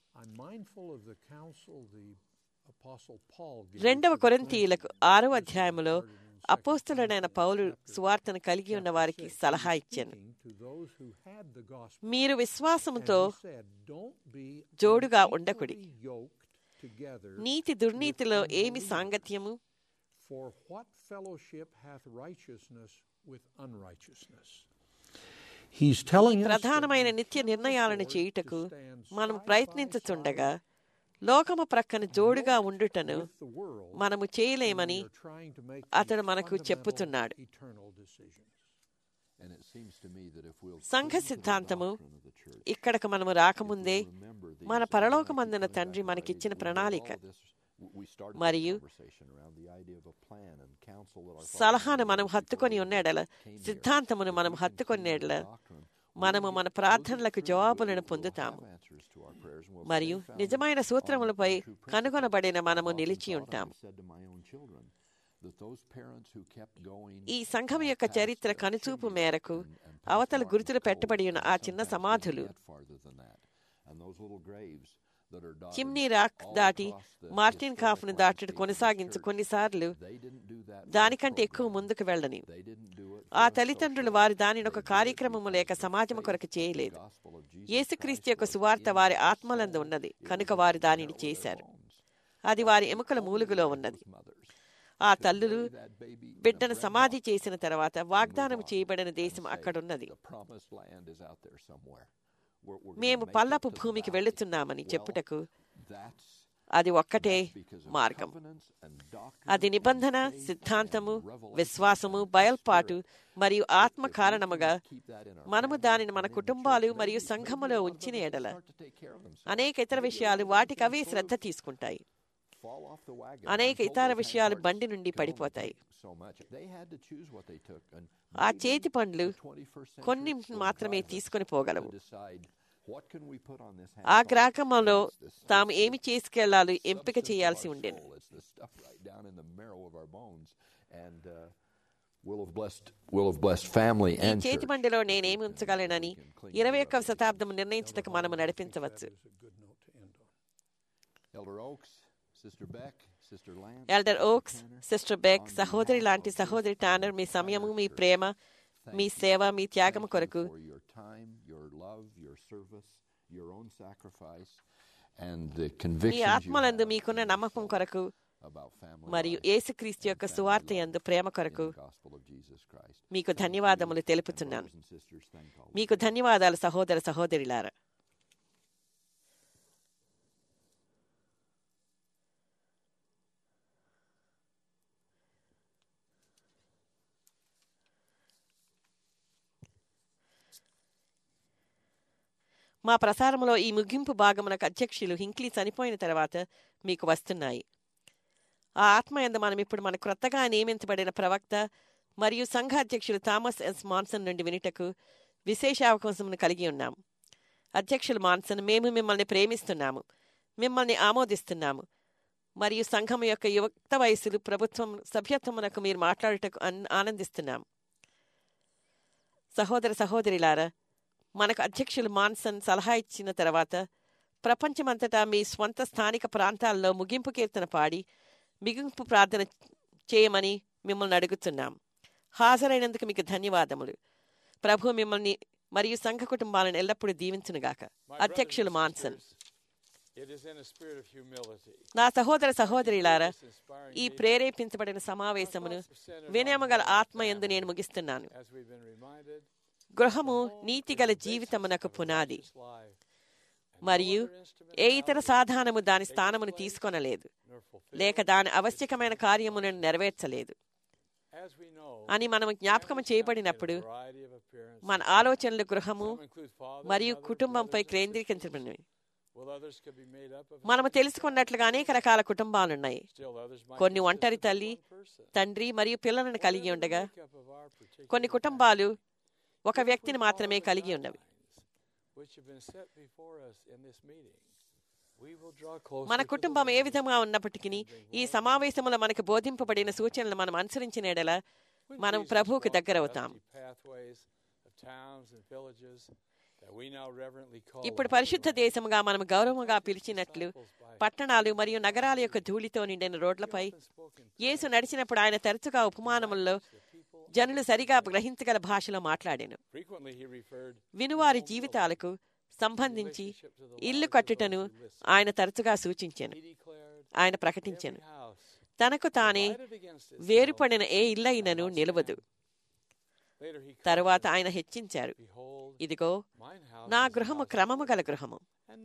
2 కొరింథీయులకు 6వ అధ్యాయములో అపోస్తలుడైన పౌలు సువార్తను కలిగి ఉన్న వారికి సలహా ఇచ్చాను. మీరు విశ్వాసముతో జోడుగా ఉండకుడి. నీతి దుర్నీతిలో ఏమి సాంగత్యము? ప్రధానమైన నిత్య నిర్ణయాలను చేయుటకు మనం ప్రయత్నించుచుండగా లోకము ప్రక్కన జోడుగా ఉండుటను మనము చేయలేమని అతడు మనకు చెప్పుతున్నాడు. సంఘ సిద్ధాంతము ఇక్కడకు మనము రాకముందే మన పరలోకమందున తండ్రి మనకిచ్చిన ప్రణాళిక మరియు సలహాను మనం హత్తుకొని ఉన్నెడల, సిద్ధాంతమును మనం హత్తుకొనేడల మనము మన ప్రార్థనలకు జవాబులను పొందుతాము మరియు నిజమైన సూత్రములపై కనుగొనబడిన మనము నిలిచి ఉంటాము. ఈ సంఘం యొక్క చరిత్ర కనుచూపు మేరకు అవతల గుర్తులు పెట్టబడి ఉన్న ఆ చిన్న సమాధులు చిమ్నీ రాక్ దాటి మార్టిన్ కాఫ్ను దాటి కొనసాగించు కొన్నిసార్లు దానికంటే ఎక్కువ ముందుకు వెళ్ళని ఆ తల్లిదండ్రులు వారు దానిని ఒక కార్యక్రమము లేక సమాజము కొరకు చేయలేదు. యేసుక్రీస్తు యొక్క సువార్త వారి ఆత్మలందు ఉన్నది కనుక వారు దానిని చేశారు. అది వారి ఎముకల మూలుగులో ఉన్నది. ఆ తల్లులు బిడ్డను సమాధి చేసిన తర్వాత వాగ్దానం చేయబడిన దేశం అక్కడున్నది. మేము పల్లపు భూమికి వెళుతున్నామని చెప్పుటకు అది ఒక్కటే మార్గం. అది నిబంధన, సిద్ధాంతము, విశ్వాసము, బయల్పాటు మరియు ఆత్మ కారణముగా మనము దానిని మన కుటుంబాలు మరియు సంఘములో ఉంచిన ఎడల అనేక ఇతర విషయాలు వాటికవే శ్రద్ధ తీసుకుంటాయి. అనేక ఇతర విషయాలు బండి నుండి పడిపోతాయి. ఆ చేతి పండ్లు కొన్ని మాత్రమే తీసుకొని పోగలవు. ఆ గ్రామంలో తాము ఏమి చేసుకెళ్లాలో ఎంపిక చేయాల్సి ఉండేను. ఈ చేతి బండిలో నేనేమి ఉంచగలనని 21వ శతాబ్దం నిర్ణయించటకు మనము నడిపించవచ్చు. ఎల్డర్ ఓక్స్, సిస్టర్ బెక్, సహోదరి లాంటి సహోదరి టానర్, మీ సమయము, మీ ప్రేమ, మీ సేవ, మీ త్యాగం కొరకు మీ ఆత్మలందు మీకున్న నమ్మకం కొరకు మరియు యేసుక్రీస్తు యొక్క సువార్త యందు ప్రేమ కొరకు మీకు ధన్యవాదములు తెలుపుతున్నాను. మీకు ధన్యవాదాలు సహోదర సహోదరులారా. మా ప్రసారంలో ఈ ముగింపు భాగమునకు అధ్యక్షులు హింక్లీ చనిపోయిన తర్వాత మీకు వస్తున్నాయి. ఆ ఆత్మయందు మనం ఇప్పుడు మన క్రొత్తగా నియమించబడిన ప్రవక్త మరియు సంఘ అధ్యక్షులు థామస్ ఎస్ మాన్సన్ నుండి వినుటకు విశేష అవకాశం కలిగి ఉన్నాం. అధ్యక్షులు మాన్సన్, మేము మిమ్మల్ని ప్రేమిస్తున్నాము, మిమ్మల్ని ఆమోదిస్తున్నాము మరియు సంఘం యొక్క యుక్త వయసులు ప్రభుత్వం సభ్యత్వమునకు మీరు మాట్లాడుటకు ఆనందిస్తున్నాము. సహోదర సహోదరిలారా, మనకు అధ్యక్షులు మాన్సన్ సలహా ఇచ్చిన తర్వాత ప్రపంచమంతటా మీ స్వంత స్థానిక ప్రాంతాల్లో ముగింపు కీర్తన పాడి మిగింపు ప్రార్థన చేయమని మిమ్మల్ని అడుగుతున్నాం. హాజరైనందుకు మీకు ధన్యవాదములు. ప్రభు మిమ్మల్ని మరియు సంఘ కుటుంబాలను ఎల్లప్పుడూ దీవించునుగాక. అధ్యక్షులు మాన్సన్. నా సహోదర సహోదరిలారా, ఈ ప్రేరేపించబడిన సమావేశమును వినయమగల ఆత్మయందు నేను ముగిస్తున్నాను. గృహము నీతిగల జీవితమునకు పునాది మరియు ఏ ఇతర సాధనము దాని స్థానమును తీసుకొనలేదు లేక దాని ఆవశ్యకమైన కార్యములను నెరవేర్చలేదు అని మనము జ్ఞాపకం చేయబడినప్పుడు మన ఆలోచనలు గృహము మరియు కుటుంబంపై కేంద్రీకరించబడినవి. మనము తెలుసుకున్నట్లుగా అనేక రకాల కుటుంబాలున్నాయి. కొన్ని ఒంటరి తల్లి, తండ్రి మరియు పిల్లలను కలిగి ఉండగా, కొన్ని కుటుంబాలు ఒక వ్యక్తిని మాత్రమే కలిగి ఉన్నవి. మన కుటుంబం ఏ విధంగా ఉన్నప్పటికీ ఈ సమావేశంలో మనకు బోధింపబడిన సూచనలు మనం అనుసరించిన ఎడల మనం ప్రభువుకు దగ్గరవుతాం. ఇప్పుడు పరిశుద్ధ దేశముగా మనం గౌరవంగా పిలిచినట్లు పట్టణాలు మరియు నగరాల యొక్క ధూళితో నిండిన రోడ్లపై యేసు నడిచినప్పుడు ఆయన తరచుగా ఉపమానముల్లో జనులు సరిగా గ్రహించగల భాషలో మాట్లాడాను. వినువారి జీవితాలకు సంబంధించి ఇల్లు కట్టుటను ఆయన తరచుగా సూచించాను. ఆయన ప్రకటించాను, తనకు తానే వేరుపడిన ఏ ఇల్లైనను నిలవదు. తరువాత ఆయన హెచ్చించారు, ఇదిగో నా గృహము క్రమము గల గృహము,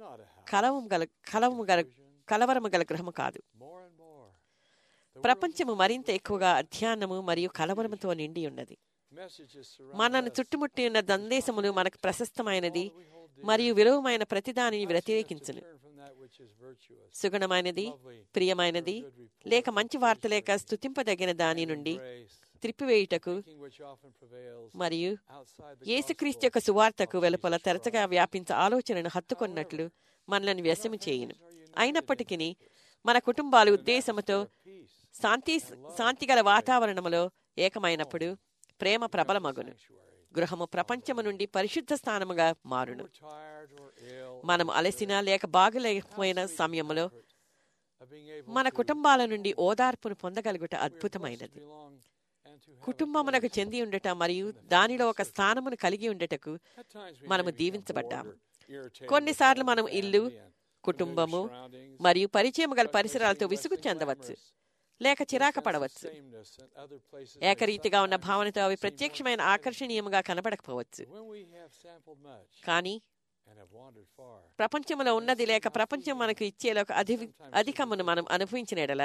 కలవరము గల గృహము కాదు. ప్రపంచము మరింత ఎక్కువగా అధ్యానము మరియు కలవరముతో నిండి ఉన్నది. మనను చుట్టుముట్టి ఉన్న సందేశములు మనకు ప్రశస్తమైనది మరియు విలువమైన ప్రతిదానిని వ్యతిరేకించును. సుగుణమైనది, ప్రియమైనది లేక మంచి వార్త లేక స్తుతింపదగిన దాని నుండి త్రిప్పివేయుటకు మరియు యేసుక్రీస్తు యొక్క సువార్తకు వెలుపల తరచుగా వ్యాపించే ఆలోచనను హత్తుకొన్నట్లు మనల్ని వ్యసము చేయును. అయినప్పటికీ మన కుటుంబాలు ఉద్దేశముతో శాంతిగల వాతావరణములో ఏకమైనప్పుడు ప్రేమ ప్రబలమగును. గృహము ప్రపంచము నుండి పరిశుద్ధ స్థానముగా మారును. మనము అలసిన లేక బాగులేకపోయిన సమయంలో మన కుటుంబాల నుండి ఓదార్పును పొందగలుగుట అద్భుతమైనది. కుటుంబమునకు చెంది ఉండట మరియు దానిలో ఒక స్థానమును కలిగి ఉండటకు మనము దీవించబడ్డాము. కొన్నిసార్లు మనం ఇల్లు, కుటుంబము మరియు పరిచయం గల పరిసరాలతో విసుగు చెందవచ్చు లేక చిరాక పడవచ్చు. ఏకరీతిగా ఉన్న భావనతో అవి ప్రత్యక్షమైన ఆకర్షణీయముగా కనబడకపోవచ్చు. కానీ ప్రపంచంలో ఉన్నది లేక ప్రపంచం మనకు ఇచ్చేలోక అధికమును మనం అనుభవించిన ఎడల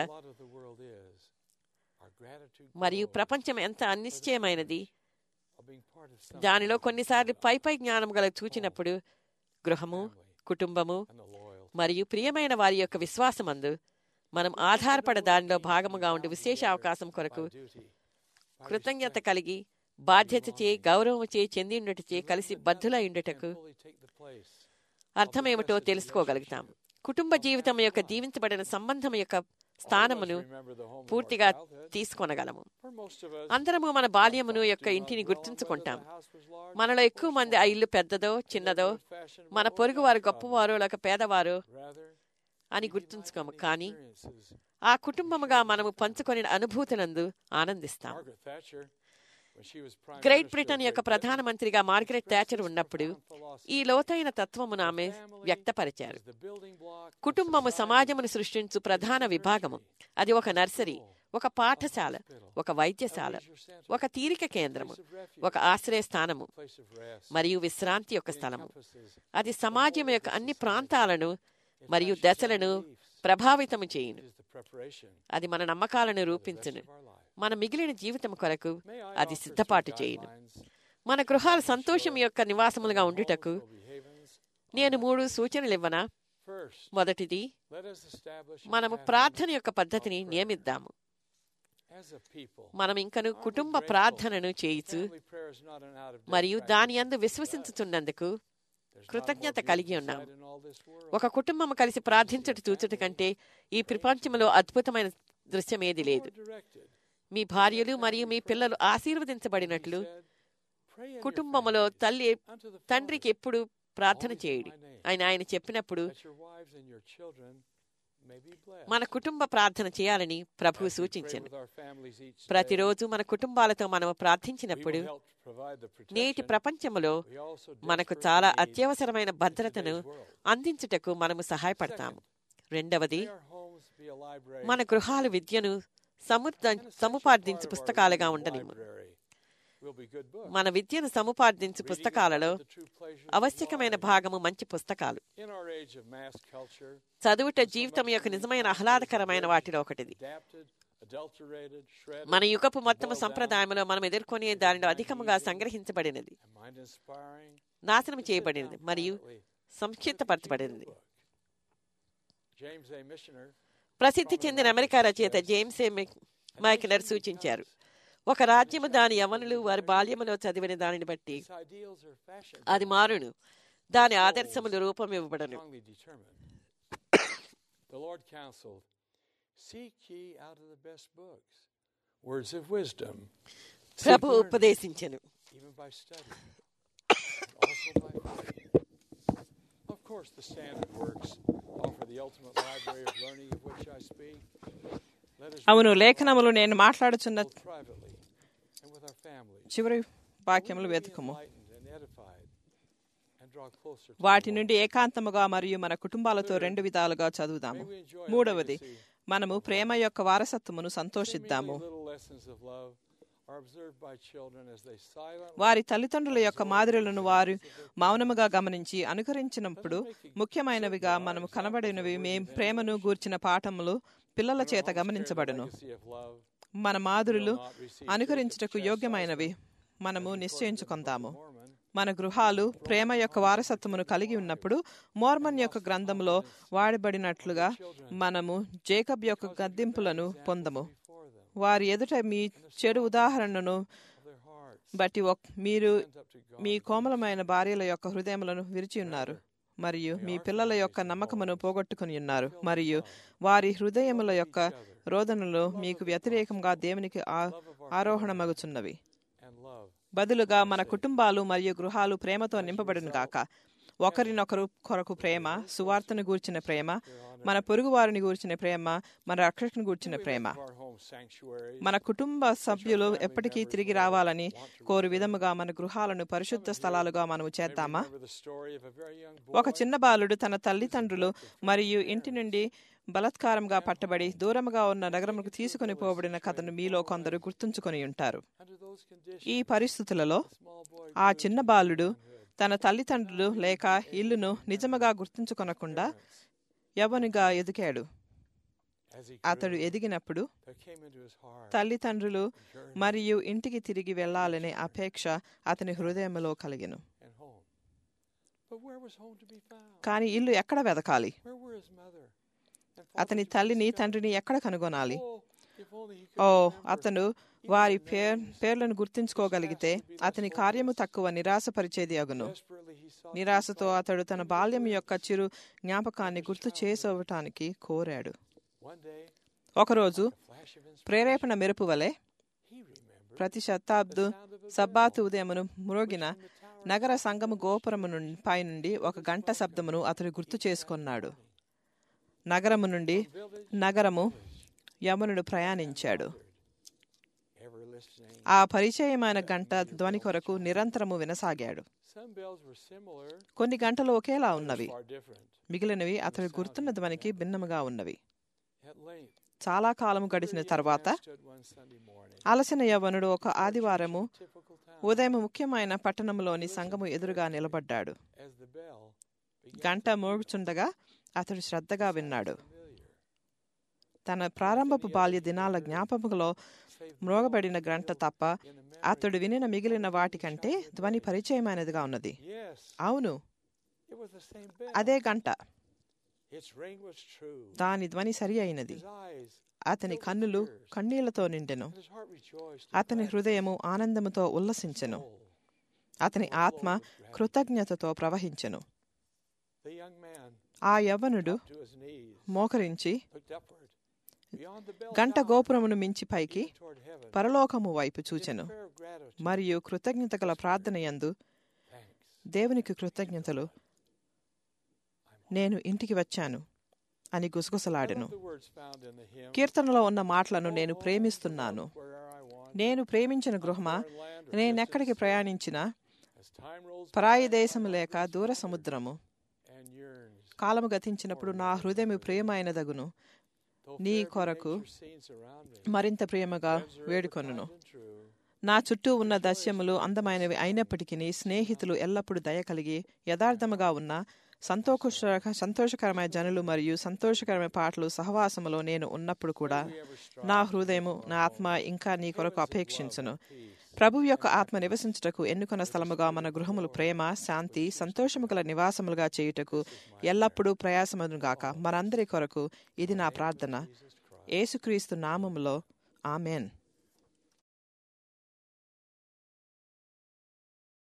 మరియు ప్రపంచం ఎంత అనిశ్చయమైనది, దానిలో కొన్నిసార్లు పై జ్ఞానం గల చూచినప్పుడు గృహము, కుటుంబము మరియు ప్రియమైన వారి యొక్క విశ్వాసమందు మనం ఆధారపడ దానిలో భాగముగా ఉండి విశేష అవకాశం కొరకు కృతజ్ఞత కలిగి బాధ్యత చే గౌరవం చే చెంది ఉండటచే కలిసి బద్ధులై ఉండటకు అర్థమేమిటో తెలుసుకోగలుగుతాం. కుటుంబ జీవితం యొక్క దీవించబడిన సంబంధం యొక్క స్థానమును పూర్తిగా తీసుకొనగలము. అందరము మన బాల్యమును యొక్క ఇంటిని గుర్తుంచుకుంటాం. మనలో ఎక్కువ మంది ఆ ఇల్లు పెద్దదో చిన్నదో, మన పొరుగు వారు గొప్పవారో లేక పేదవారో అని గుర్తుంచుకోము. కానీ ఆ కుటుంబముగా మనము పంచుకొనిన అనుభూతినందు ఆనందిస్తాం. గ్రేట్ బ్రిటన్ యొక్క ప్రధానమంత్రిగా మార్గరెట్ థాచర్ ఉన్నప్పుడు ఈ లోతైన తత్వమును ఆమె వ్యక్తపరిచారు. కుటుంబము సమాజమును సృష్టించు ప్రధాన విభాగము. అది ఒక నర్సరీ, ఒక పాఠశాల, ఒక వైద్యశాల, ఒక తీరిక కేంద్రము, ఒక ఆశ్రయ స్థానము మరియు విశ్రాంతి యొక్క స్థలము. అది సమాజం యొక్క అన్ని ప్రాంతాలను మరియు దశలను ప్రభావితము చేయును. అది మన నమ్మకాలను రూపించును. మన మిగిలిన జీవితం కొరకు అది సిద్ధపాటు చేయును. మన గృహాలు సంతోషం యొక్క నివాసములుగా ఉండుటకు నేను 3 సూచనలు ఇవ్వనా? మొదటిది, మనము ప్రార్థన యొక్క పద్ధతిని నియమిద్దాము. మనం ఇంకను కుటుంబ ప్రార్థనను చేయుచు మరియు దాని యందు విశ్వసించుతున్నందుకు కృతజ్ఞత కలిగి ఉన్నాం. ఒక కుటుంబం కలిసి ప్రార్థించట చూచుట కంటే ఈ ప్రపంచంలో అద్భుతమైన దృశ్యం ఏది లేదు. మీ భార్యలు మరియు మీ పిల్లలు ఆశీర్వదించబడినట్లు కుటుంబంలో తండ్రికి ఎప్పుడు ప్రార్థన చేయుడి అని ఆయన చెప్పినప్పుడు మన కుటుంబ ప్రార్థన చేయాలని ప్రభువు సూచించాను. ప్రతిరోజు మన కుటుంబాలతో మనము ప్రార్థించినప్పుడు నేటి ప్రపంచంలో మనకు చాలా అత్యవసరమైన భద్రతను అందించుటకు మనము సహాయపడతాము. రెండవది, మన గృహాలు విద్యను సముపార్జించు పుస్తకాలుగా ఉండనిము. మన విద్యను సముపార్జించు పుస్తకాలలో ఆవశ్యకమైన భాగము మంచి పుస్తకాలు. చదువుట జీవితం యొక్క నిజమైన ఆహ్లాదకరమైన వాటిలో ఒకటిది. మన యుగపు మొత్తము సంప్రదాయంలో మనం ఎదుర్కొనే దానిలో అధికముగా సంగ్రహించబడినది, నాశనం చేయబడినది మరియు సంక్షిప్తపరచబడినది. ప్రసిద్ధి చెందిన అమెరికా రచయిత జేమ్స్ ఏ మైకెనర్ సూచించారు, ఒక రాజ్యము దాని యవనులు వారి బాల్యములో చదివిన దానిని బట్టి అది మారును, దాని ఆదర్శములు రూపం ఇవ్వబడను. ప్రభు ఉపదేశించెను. అవును, లేఖనములు నేను మాట్లాడుచున్న చివరి వాక్యములు వెతుకుము. వాటి నుండి ఏకాంతముగా మరియు మన కుటుంబాలతో 2 విధాలుగా చదువుదాము. మూడవది, మనము ప్రేమ యొక్క వారసత్వమును సంతోషిద్దాము. వారి తల్లిదండ్రుల యొక్క మాదిరులను వారు మౌనముగా గమనించి అనుకరించినప్పుడు ముఖ్యమైనవిగా మనము కనబడినవి ప్రేమను గూర్చిన పాఠములు పిల్లల చేత గమనించబడును. మన మాదిరులు అనుకరించుటకు యోగ్యమైనవి మనము నిశ్చయించుకుందాము. మన గృహాలు ప్రేమ యొక్క వారసత్వమును కలిగి ఉన్నప్పుడు మోర్మన్ యొక్క గ్రంథంలో వాడబడినట్లుగా మనము జేకబ్ యొక్క గద్దింపులను పొందము. వారి ఎదుట మీ చెడు ఉదాహరణను బట్టి మీరు మీ కోమలమైన భార్యల యొక్క హృదయములను విరిచి ఉన్నారు మరియు మీ పిల్లల యొక్క నమ్మకమును పోగొట్టుకుని ఉన్నారు మరియు వారి హృదయముల యొక్క రోదనలు మీకు వ్యతిరేకంగా దేవునికి ఆరోహణమగుచున్నవి. బదులుగా మన కుటుంబాలు మరియు గృహాలు ప్రేమతో నింపబడిన గాక. ఒకరినొకరు కొరకు ప్రేమ, సువార్తను గూర్చిన ప్రేమ, మన పొరుగు వారిని గూర్చిన ప్రేమ, మన రక్షకుని గూర్చిన ప్రేమ. మన కుటుంబ సభ్యులు ఎప్పటికీ తిరిగి రావాలని కోరు విధముగా మన గృహాలను పరిశుద్ధ స్థలాలుగా మనము చేద్దామా? ఒక చిన్న బాలుడు తన తల్లిదండ్రులు మరియు ఇంటి నుండి బలాత్కారంగా పట్టబడి దూరముగా ఉన్న నగరముకు తీసుకుని పోబడిన కథను మీలో కొందరు గుర్తుంచుకొని ఉంటారు. ఈ పరిస్థితులలో ఆ చిన్న బాలుడు తన తల్లిదండ్రులు లేక ఇల్లును నిజముగా గుర్తుంచుకొనకుండా యవ్వనుగా ఎదిగాడు. అతడు ఎదిగినప్పుడు తల్లిదండ్రులు మరియు ఇంటికి తిరిగి వెళ్లాలనే అపేక్ష అతని హృదయంలో కలిగెను. కాని ఇల్లు ఎక్కడ వెదకాలి? అతని తల్లిని తండ్రిని ఎక్కడ కనుగొనాలి? అతను వారి పేర్లను గుర్తించుకోగలిగితే అతని కార్యము తక్కువ నిరాశపరిచేది అగును. నిరాశతో అతడు తన బాల్యం యొక్క చిరు జ్ఞాపకాన్ని గుర్తు చేసుకోవటానికి కోరాడు. ఒకరోజు ప్రేరేపణ మెరుపు వలె ప్రతి సబ్బాతు ఉదయమును మ్రోగిన నగర సంగము గోపురము పై నుండి ఒక గంట శబ్దమును అతడు గుర్తు చేసుకున్నాడు. నగరము యవనుడు ప్రయాణించాడు. ఆ పరిచయమైన గంట ధ్వని కొరకు నిరంతరము వినసాగాడు. కొన్ని గంటలు ఒకేలా ఉన్నవి, మిగిలినవి అతడు గుర్తున్న ధ్వనికి భిన్నముగా ఉన్నవి. చాలా కాలము గడిచిన తర్వాత అలసిన యవ్వనుడు ఒక ఆదివారము ఉదయం ముఖ్యమైన పట్టణంలోని సంఘము ఎదురుగా నిలబడ్డాడు. గంట మోగుచుండగా అతడు శ్రద్ధగా విన్నాడు. తన ప్రారంభపు బాల్య దినాల జ్ఞాపకంలో మ్రోగబడిన గంట తప్ప అతడు వినిన మిగిలిన వాటికంటే ధ్వని పరిచయమైనదిగా ఉన్నది. అవును, అదే గంట. దాని ధ్వని సరి అయినది. అతని కన్నులు కన్నీళ్లతో నిండెను. అతని హృదయము ఆనందముతో ఉల్లసించెను. అతని ఆత్మ కృతజ్ఞతతో ప్రవహించెను. ఆ యవ్వనుడు మోకరించి గంట గోపురమును మించి పైకి పరలోకము వైపు చూచెను. మరియు కృతజ్ఞత గల ప్రార్థన యందు దేవునికి కృతజ్ఞతలు, నేను ఇంటికి వచ్చాను అని గుసగుసలాడెను. కీర్తనలో ఉన్న మాటలను నేను ప్రేమిస్తున్నాను. నేను ప్రేమించిన గృహమా, నేనెక్కడికి ప్రయాణించినా, పరాయి దేశము లేక దూర సముద్రము, కాలము గతించినప్పుడు నా హృదయము ప్రియమైనదగును. నీ కొరకు మరింత ప్రేమగా వేడుకొనును. నా చుట్టూ ఉన్న దృశ్యములు అందమైనవి అయినప్పటికీ స్నేహితులు ఎల్లప్పుడూ దయ కలిగి యథార్థముగా ఉన్న సంతోషకరమైన జనులు మరియు సంతోషకరమైన పాటలు సహవాసములో నేను ఉన్నప్పుడు కూడా నా హృదయము, నా ఆత్మ ఇంకా నీ కొరకు అపేక్షించును. ప్రభువు యొక్క ఆత్మ నివసించుటకు ఎన్నుకున్న స్థలముగా మన గృహములు ప్రేమ, శాంతి, సంతోషము గల నివాసములుగా చేయుటకు ఎల్లప్పుడూ ప్రయాసముగాక. మనందరి కొరకు ఇది నా ప్రార్థన. యేసుక్రీస్తు నామములో ఆమెన్.